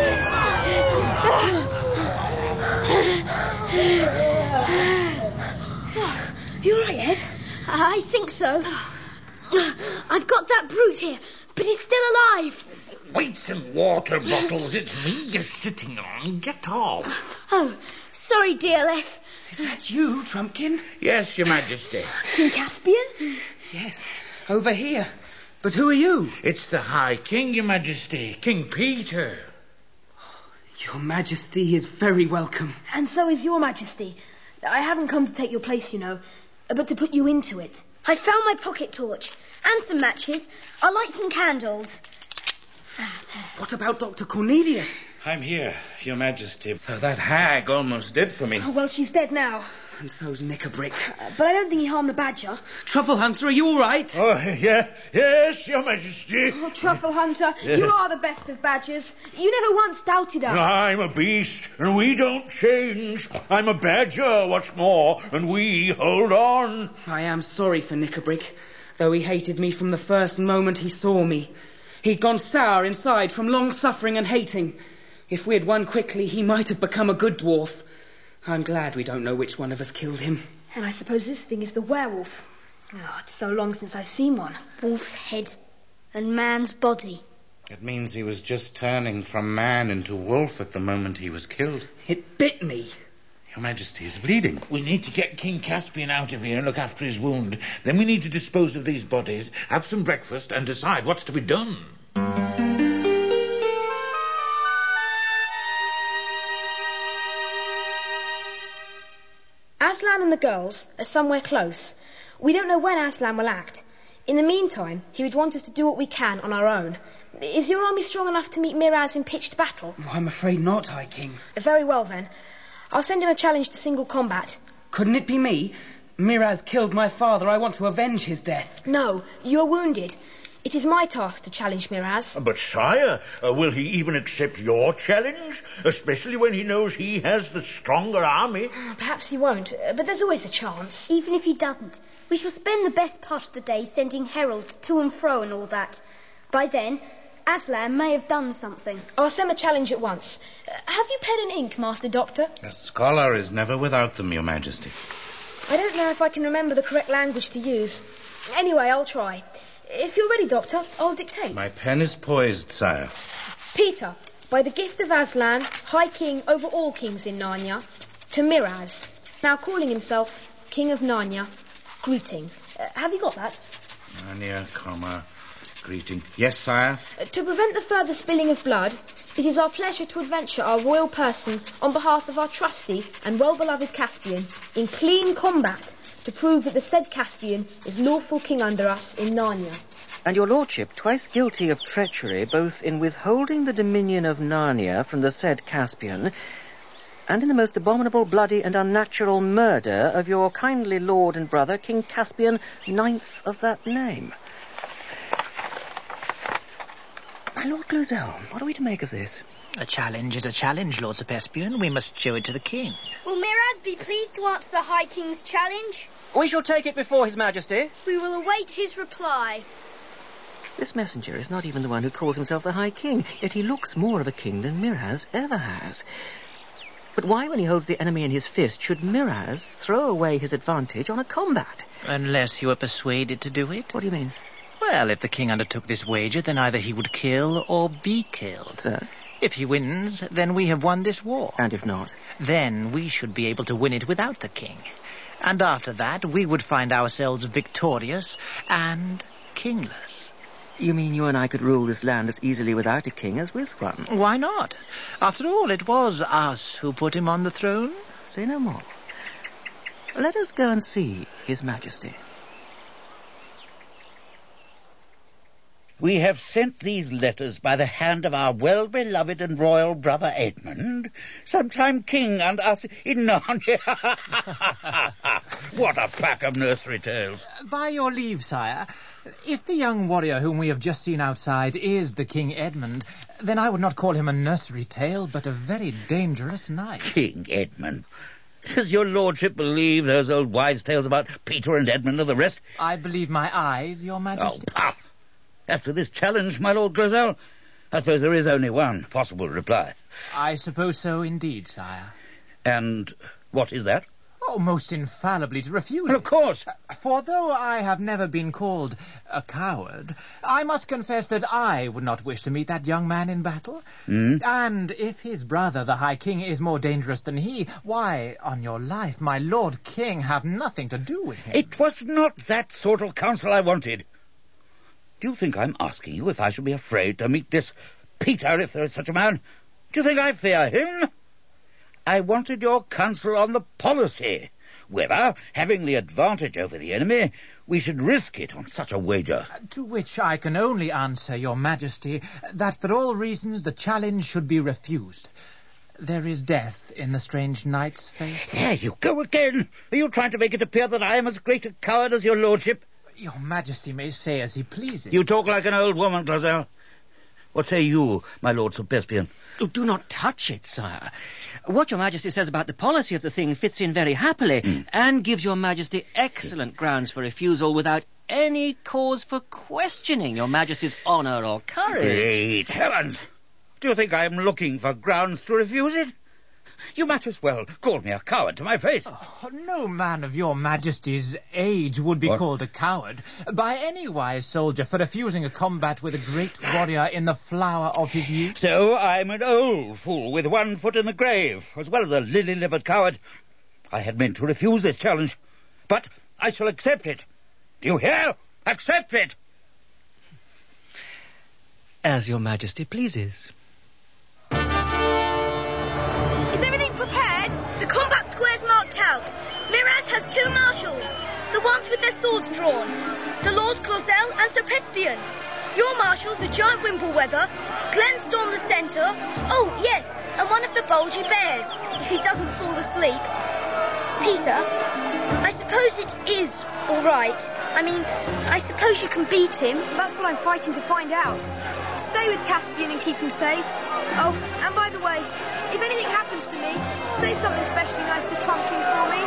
You all right, Ed? I think so. I've got that brute here, but he's still alive. Weights and water bottles, it's me you're sitting on. Get off. Oh, sorry, DLF. Is that you, Trumpkin? Yes, Your Majesty. King Caspian? Yes, over here. But who are you? It's the High King, Your Majesty, King Peter. Your Majesty is very welcome. And so is your Majesty. I haven't come to take your place, you know, but to put you into it. I found my pocket torch and some matches. I'll light some candles. What about Dr. Cornelius? I'm here, Your Majesty. That hag almost did for me. Oh, well, she's dead now. And so's Nickabrick. But I don't think he harmed the badger. Truffle Hunter, are you all right? Oh, yes, Your Majesty. Oh, Truffle Hunter, you are the best of badgers. You never once doubted us. I'm a beast, and we don't change. I'm a badger, what's more, and we hold on. I am sorry for Nickabrick, though he hated me from the first moment he saw me. He'd gone sour inside from long suffering and hating. If we had won quickly, he might have become a good dwarf. I'm glad we don't know which one of us killed him. And I suppose this thing is the werewolf. Oh, it's so long since I've seen one. Wolf's head and man's body. It means he was just turning from man into wolf at the moment he was killed. It bit me. Your Majesty is bleeding. We need to get King Caspian out of here and look after his wound. Then we need to dispose of these bodies, have some breakfast, and decide what's to be done. Aslan and the girls are somewhere close. We don't know when Aslan will act. In the meantime, he would want us to do what we can on our own. Is your army strong enough to meet Miraz in pitched battle? Oh, I'm afraid not, High King. Very well, then. I'll send him a challenge to single combat. Couldn't it be me? Miraz killed my father. I want to avenge his death. No, you're wounded. It is my task to challenge Miraz. But, sire, will he even accept your challenge? Especially when he knows he has the stronger army? Perhaps he won't, but there's always a chance. Even if he doesn't, we shall spend the best part of the day sending heralds to and fro and all that. By then, Aslan may have done something. I'll send the challenge at once. Have you pen and ink, Master Doctor? A scholar is never without them, Your Majesty. I don't know if I can remember the correct language to use. Anyway, I'll try. If you're ready, Doctor, I'll dictate. My pen is poised, sire. Peter, by the gift of Aslan, High King over all kings in Narnia, to Miraz, now calling himself King of Narnia, greeting. Have you got that? Narnia, greeting. Yes, sire. To prevent the further spilling of blood, it is our pleasure to adventure our royal person on behalf of our trusty and well-beloved Caspian in clean combat to prove that the said Caspian is lawful king under us in Narnia. And your lordship, twice guilty of treachery, both in withholding the dominion of Narnia from the said Caspian, and in the most abominable, bloody, and unnatural murder of your kindly lord and brother, King Caspian, 9th of that name. My Lord Glozell, what are we to make of this? A challenge is a challenge, Lord Sepespian. We must show it to the king. Will Miraz be pleased to answer the High King's challenge? We shall take it before His Majesty. We will await his reply. This messenger is not even the one who calls himself the High King, yet he looks more of a king than Miraz ever has. But why, when he holds the enemy in his fist, should Miraz throw away his advantage on a combat? Unless you were persuaded to do it. What do you mean? Well, if the king undertook this wager, then either he would kill or be killed. Sir? If he wins, then we have won this war. And if not? Then we should be able to win it without the king. And after that, we would find ourselves victorious and kingless. You mean you and I could rule this land as easily without a king as with one? Why not? After all, it was us who put him on the throne. Say no more. Let us go and see His Majesty. We have sent these letters by the hand of our well-beloved and royal brother Edmund, sometime king and us in Narnia. What a pack of nursery tales. By your leave, sire, if the young warrior whom we have just seen outside is the King Edmund, then I would not call him a nursery tale, but a very dangerous knight. King Edmund? Does your lordship believe those old wives' tales about Peter and Edmund and the rest? I believe my eyes, your majesty. Oh, pah! As to this challenge, my Lord Glozell, I suppose there is only one possible reply. I suppose so indeed, sire. And what is that? Oh, most infallibly to refuse Well, of course. For though I have never been called a coward, I must confess that I would not wish to meet that young man in battle. And if his brother, the High King, is more dangerous than he, why, on your life, my Lord King, have nothing to do with him. It was not that sort of counsel I wanted. Do you think I'm asking you if I should be afraid to meet this Peter, if there is such a man? Do you think I fear him? I wanted your counsel on the policy, whether, having the advantage over the enemy, we should risk it on such a wager. To which I can only answer, your majesty, that for all reasons the challenge should be refused. There is death in the strange knight's face. There you go again. Are you trying to make it appear that I am as great a coward as your lordship? Your majesty may say as he pleases. You talk like an old woman, Glozell. What say you, my Lord Sepespian? Oh, do not touch it, sire. What your majesty says about the policy of the thing fits in very happily and gives your majesty excellent grounds for refusal without any cause for questioning your majesty's honour or courage. Great heavens! Do you think I am looking for grounds to refuse it? You might as well call me a coward to my face. Oh, no man of your majesty's age would be called a coward by any wise soldier for refusing a combat with a great warrior in the flower of his youth. So I'm an old fool with one foot in the grave, as well as a lily-livered coward. I had meant to refuse this challenge, but I shall accept it. Do you hear? Accept it! As your majesty pleases. Prepared? The combat square's marked out. Miraz has 2 marshals, the ones with their swords drawn, the Lords Glozell and Sepespian. Your marshals are Giant Wimpleweather, Glenstorm the Centaur, oh, yes, and one of the Bulgy Bears, if he doesn't fall asleep. Peter, I suppose it is all right. I mean, I suppose you can beat him. That's what I'm fighting to find out. Stay with Caspian and keep him safe. Oh, and by the way, if anything happens to me, say something especially nice to Trump King for me.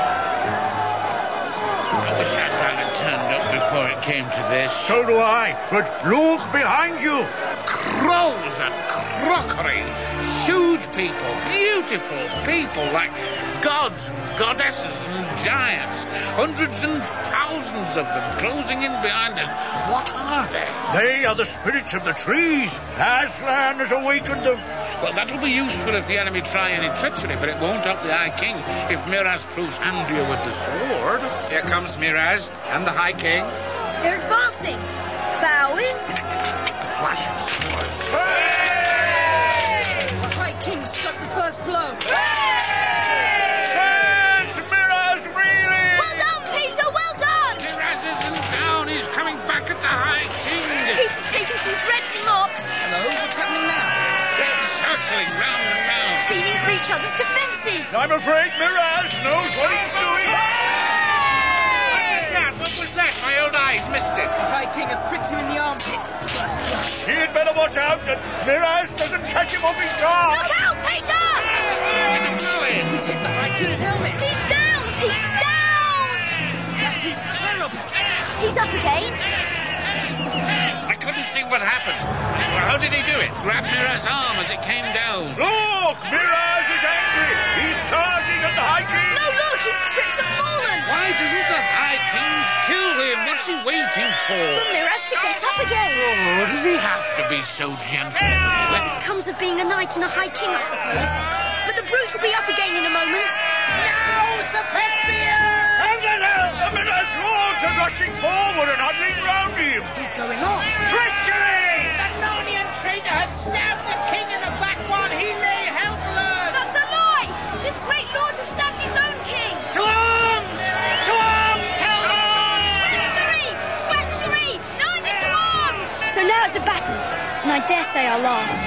I wish Aslan had turned up before it came to this. So do I, but look behind you. Crows and crockery. Huge people, beautiful people, like gods and goddesses and giants. Hundreds and thousands of them closing in behind us. What are they? They are the spirits of the trees. Aslan has awakened them. Well, that'll be useful if the enemy try any treachery, but it won't help the High King if Miraz proves handier with the sword. Here comes Miraz and the High King. They're advancing. Bowing. Flash of swords. The High King struck the first blow. Stand, Miraz, reeling! Well done, Peter, well done! Miraz isn't down, he's coming back at the High King. Peter's taking some dreadful knocks. Hello, what's happening now? They're circling round and round. Feeling for each other's defences. I'm afraid Miraz knows what he's doing. What was that? My old eyes missed it. The High King has pricked him in the armpit. He'd better watch out that Miraz doesn't catch him off his guard. Look out, Peter! He's hit the High King's helmet. He's down! He's down! That is terrible. He's up again. I couldn't see what happened. Well, how did he do it? Grab Miraz's arm as it came down. Look! Miraz is angry. He's charging at the High King. No, look! He's tripped and fallen. Why doesn't the High King kill him? What's he waiting for? For Miraz to get up again. Oh, does he have to be so gentle? It comes of being a knight and a High King, I suppose. But the brute will be up again in a moment. Now, Sir Caspian! The Miraz lords are rushing forward and huddling round him. What's going on? Treachery! The Narnian traitor has stabbed the king in the back while he lay helpless. That's a lie! This great lord has stabbed his own king. To arms! To arms, tell them! Treachery! Treachery! Neither to arms! So now it's a battle, and I dare say our last.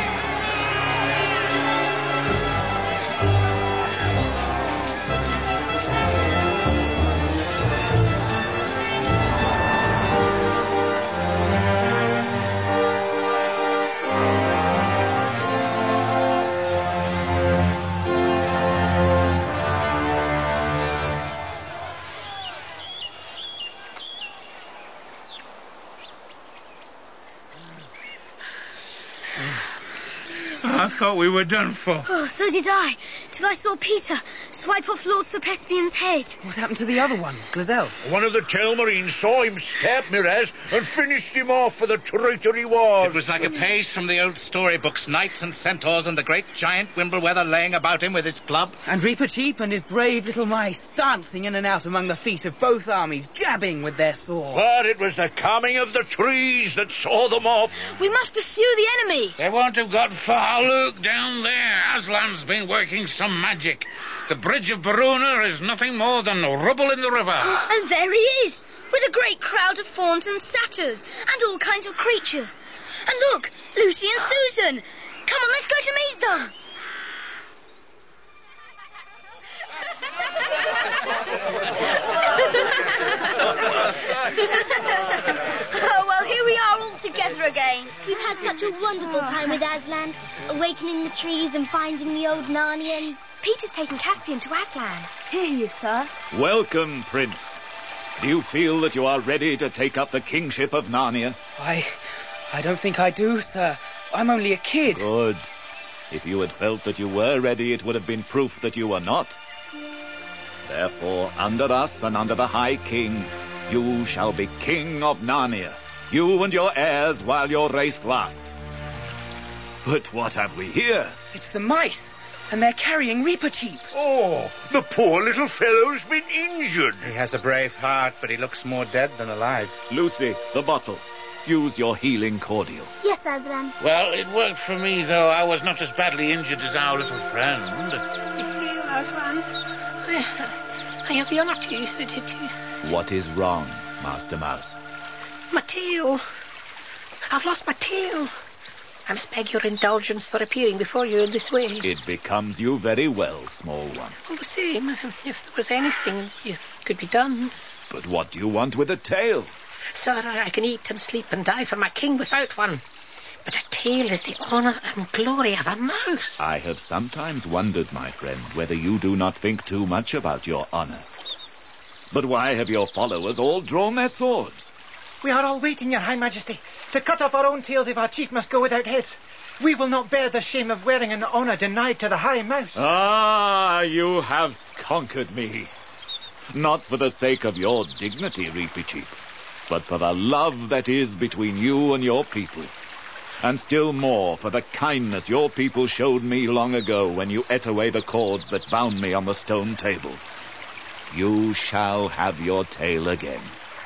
I thought we were done for. Oh, so did I. Till I saw Peter swipe off Lord Sir Pespian's head. What happened to the other one, Glazelle? One of the Telmarines saw him stab Miraz and finished him off for the traitor he was. It was like a page from the old storybooks, knights and centaurs and the great giant Wimbleweather laying about him with his club. And Reepicheep and his brave little mice dancing in and out among the feet of both armies, jabbing with their swords. But it was the coming of the trees that saw them off. We must pursue the enemy. They won't have got far. Look down there. Aslan's been working some magic. The bridge of Verona is nothing more than rubble in the river. And there he is, with a great crowd of fauns and satyrs, and all kinds of creatures. And look, Lucy and Susan. Come on, let's go to meet them. Oh, well, here we are all together again. We've had such a wonderful time with Aslan, awakening the trees and finding the old Narnians. Peter's taken Caspian to Aslan. Here he is, sir. Welcome, Prince. Do you feel that you are ready to take up the kingship of Narnia? I don't think I do, sir. I'm only a kid. Good. If you had felt that you were ready, it would have been proof that you were not. Therefore, under us and under the High King, you shall be King of Narnia, you and your heirs while your race lasts. But what have we here? It's the mice, and they're carrying Reepicheep. Oh, the poor little fellow's been injured. He has a brave heart, but he looks more dead than alive. Lucy, the bottle. Use your healing cordial. Yes, Aslan. Well, it worked for me, though. I was not as badly injured as our little friend. It's you, Aslan. I have the honour to use it. What is wrong, Master Mouse? My tail. I've lost my tail. I must beg your indulgence for appearing before you in this way. It becomes you very well, small one. All the same, if there was anything that could be done. But what do you want with a tail? Sir, I can eat and sleep and die for my king without one. But a tail is the honour and glory of a mouse. I have sometimes wondered, my friend, whether you do not think too much about your honour. But why have your followers all drawn their swords? We are all waiting, Your High Majesty, to cut off our own tails if our chief must go without his. We will not bear the shame of wearing an honour denied to the High Mouse. Ah, you have conquered me. Not for the sake of your dignity, Reepicheep, but for the love that is between you and your people. And still more for the kindness your people showed me long ago when you ate away the cords that bound me on the stone table. You shall have your tail again.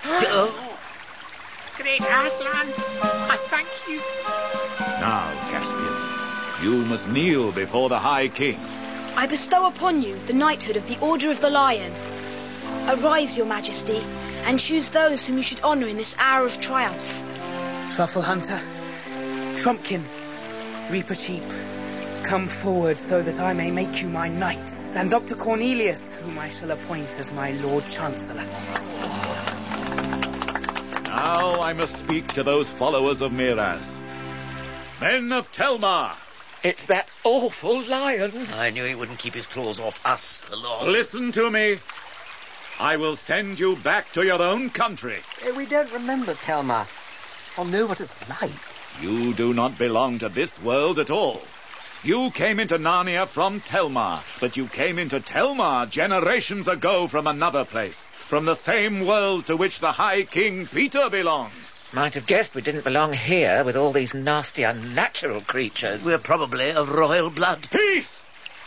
Great Aslan, I thank you. Now, Caspian, you must kneel before the High King. I bestow upon you the knighthood of the Order of the Lion. Arise, Your Majesty, and choose those whom you should honour in this hour of triumph. Truffle Hunter, Trumpkin, Reepicheep, come forward so that I may make you my knights, and Dr. Cornelius, whom I shall appoint as my Lord Chancellor. Now I must speak to those followers of Miraz. Men of Telmar! It's that awful lion. I knew he wouldn't keep his claws off us for long. Listen to me. I will send you back to your own country. We don't remember Telmar, or know what it's like. You do not belong to this world at all. You came into Narnia from Telmar, but you came into Telmar generations ago from another place, from the same world to which the High King Peter belongs. Might have guessed we didn't belong here with all these nasty, unnatural creatures. We're probably of royal blood. Peace!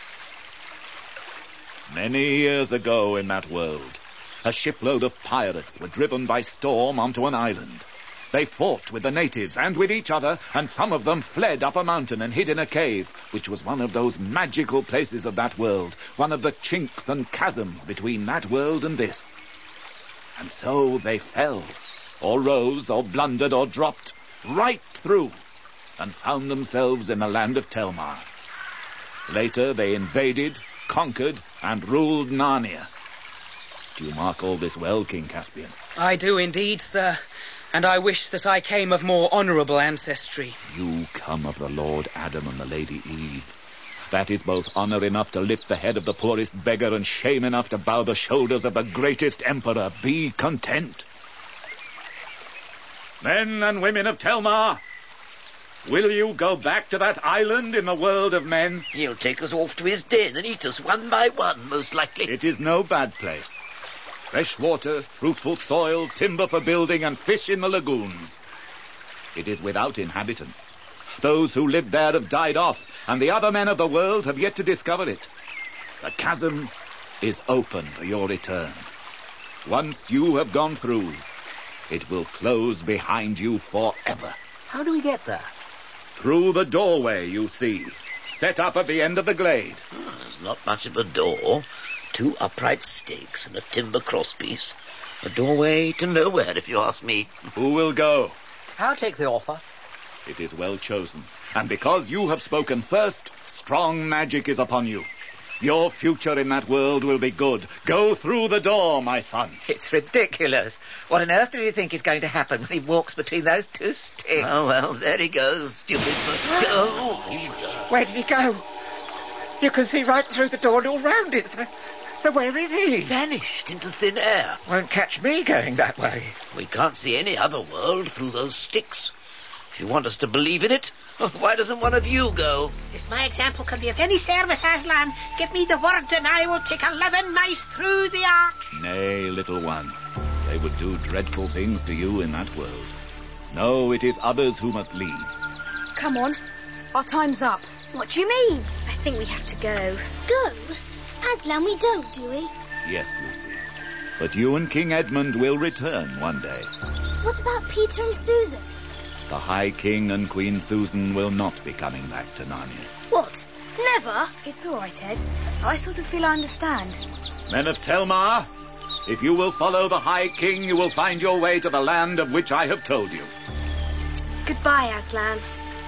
Many years ago in that world, a shipload of pirates were driven by storm onto an island. They fought with the natives and with each other, and some of them fled up a mountain and hid in a cave, which was one of those magical places of that world, one of the chinks and chasms between that world and this. And so they fell, or rose, or blundered, or dropped, right through, and found themselves in the land of Telmar. Later they invaded, conquered, and ruled Narnia. Do you mark all this well, King Caspian? I do indeed, sir. And I wish that I came of more honourable ancestry. You come of the Lord Adam and the Lady Eve. That is both honour enough to lift the head of the poorest beggar and shame enough to bow the shoulders of the greatest emperor. Be content. Men and women of Telmar, will you go back to that island in the world of men? He'll take us off to his den and eat us one by one, most likely. It is no bad place. Fresh water, fruitful soil, timber for building, and fish in the lagoons. It is without inhabitants. Those who lived there have died off, and the other men of the world have yet to discover it. The chasm is open to your return. Once you have gone through, it will close behind you forever. How do we get there? Through the doorway you see, set up at the end of the glade. There's not much of a door. 2 upright stakes and a timber crosspiece. A doorway to nowhere, if you ask me. Who will go? I'll take the offer. It is well chosen. And because you have spoken first, strong magic is upon you. Your future in that world will be good. Go through the door, my son. It's ridiculous. What on earth do you think is going to happen when he walks between those 2 sticks? Oh, well, there he goes, stupid. Where did he go? You can see right through the door and all round it. So where is he? Vanished into thin air. Won't catch me going that way. We can't see any other world through those sticks. If you want us to believe in it, why doesn't one of you go? If my example can be of any service, Aslan, give me the word and I will take 11 mice through the arch. Nay, little one. They would do dreadful things to you in that world. No, it is others who must lead. Come on. Our time's up. What do you mean? I think we have to go. Go? Aslan, we don't, do we? Yes, Lucy. But you and King Edmund will return one day. What about Peter and Susan? The High King and Queen Susan will not be coming back to Narnia. What? Never? It's all right, Ed. I sort of feel I understand. Men of Telmar, if you will follow the High King, you will find your way to the land of which I have told you. Goodbye, Aslan.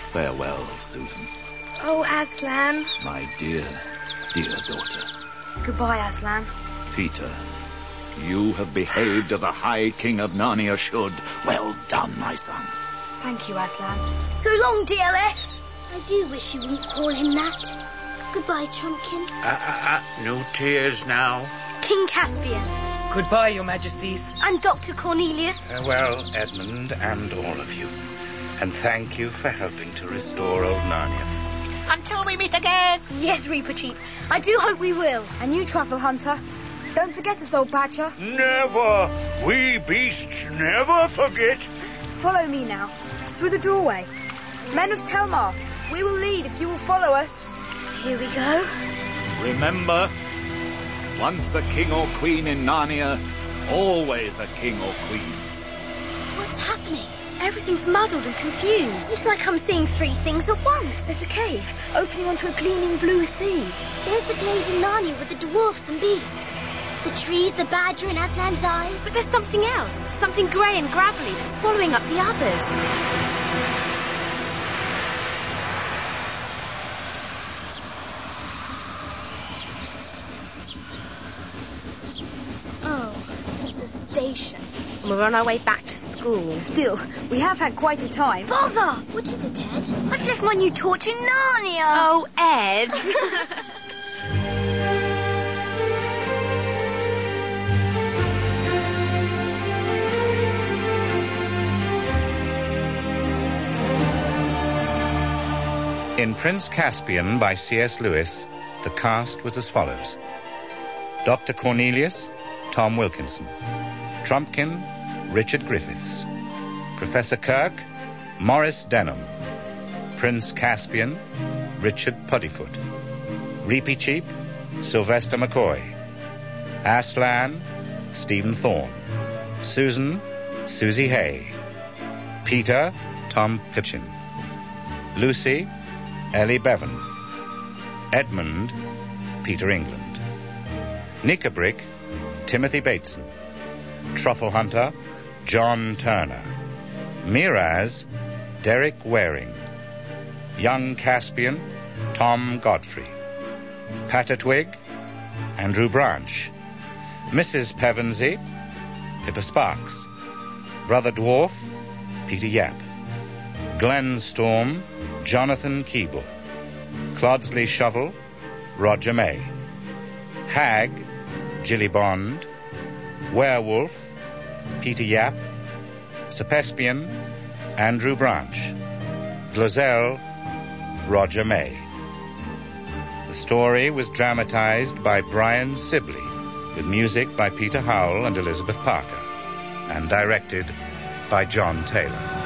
farewell, Susan. Oh, Aslan. My dear, dear daughter. Goodbye, Aslan. Peter, you have behaved as a High King of Narnia should. Well done, my son. Thank you, Aslan. So long, DLF. I do wish you wouldn't call him that. Goodbye, Trumpkin. No tears now. King Caspian. Goodbye, Your Majesties. And Dr. Cornelius. Farewell, Edmund, and all of you. And thank you for helping to restore old Narnia. Until we meet again. Yes, Reaper-Cheap. I do hope we will. And you, Truffle Hunter. Don't forget us, old Badger. Never. We beasts never forget. Follow me now. Through the doorway. Men of Telmar, we will lead if you will follow us. Here we go. Remember, once the king or queen in Narnia, always the king or queen. What's happening? Everything's muddled and confused. It's like I'm seeing three things at once. There's a cave opening onto a gleaming blue sea. There's the glade in Narnia with the dwarfs and beasts. The trees, the badger, and Aslan's eyes. But there's something else. Something grey and gravelly that's swallowing up the others. Station. We're on our way back to school. Still, we have had quite a time. Bother! What is it, Ed? I've left my new torch in Narnia. Oh, Ed. In Prince Caspian by C.S. Lewis, the cast was as follows. Dr. Cornelius, Tom Wilkinson. Trumpkin, Richard Griffiths. Professor Kirk, Maurice Denham. Prince Caspian, Richard Puddifoot. Reaper-Cheap, Sylvester McCoy. Aslan, Stephen Thorne. Susan, Susie Hay. Peter, Tom Pitchin. Lucy, Ellie Bevan. Edmund, Peter England. Nickabrick, Timothy Bateson. Truffle Hunter, John Turner. Miraz, Derek Waring. Young Caspian, Tom Godfrey. Patatwig, Andrew Branch. Mrs. Pevensey, Pippa Sparks. Brother Dwarf, Peter Yap. Glen Storm, Jonathan Keeble. Clodsley Shovel, Roger May. Hag, Gilly Bond. Werewolf, Peter Yap. Sepespian, Andrew Branch. Glozell, Roger May. The story was dramatized by Brian Sibley, with music by Peter Howell and Elizabeth Parker, and directed by John Taylor.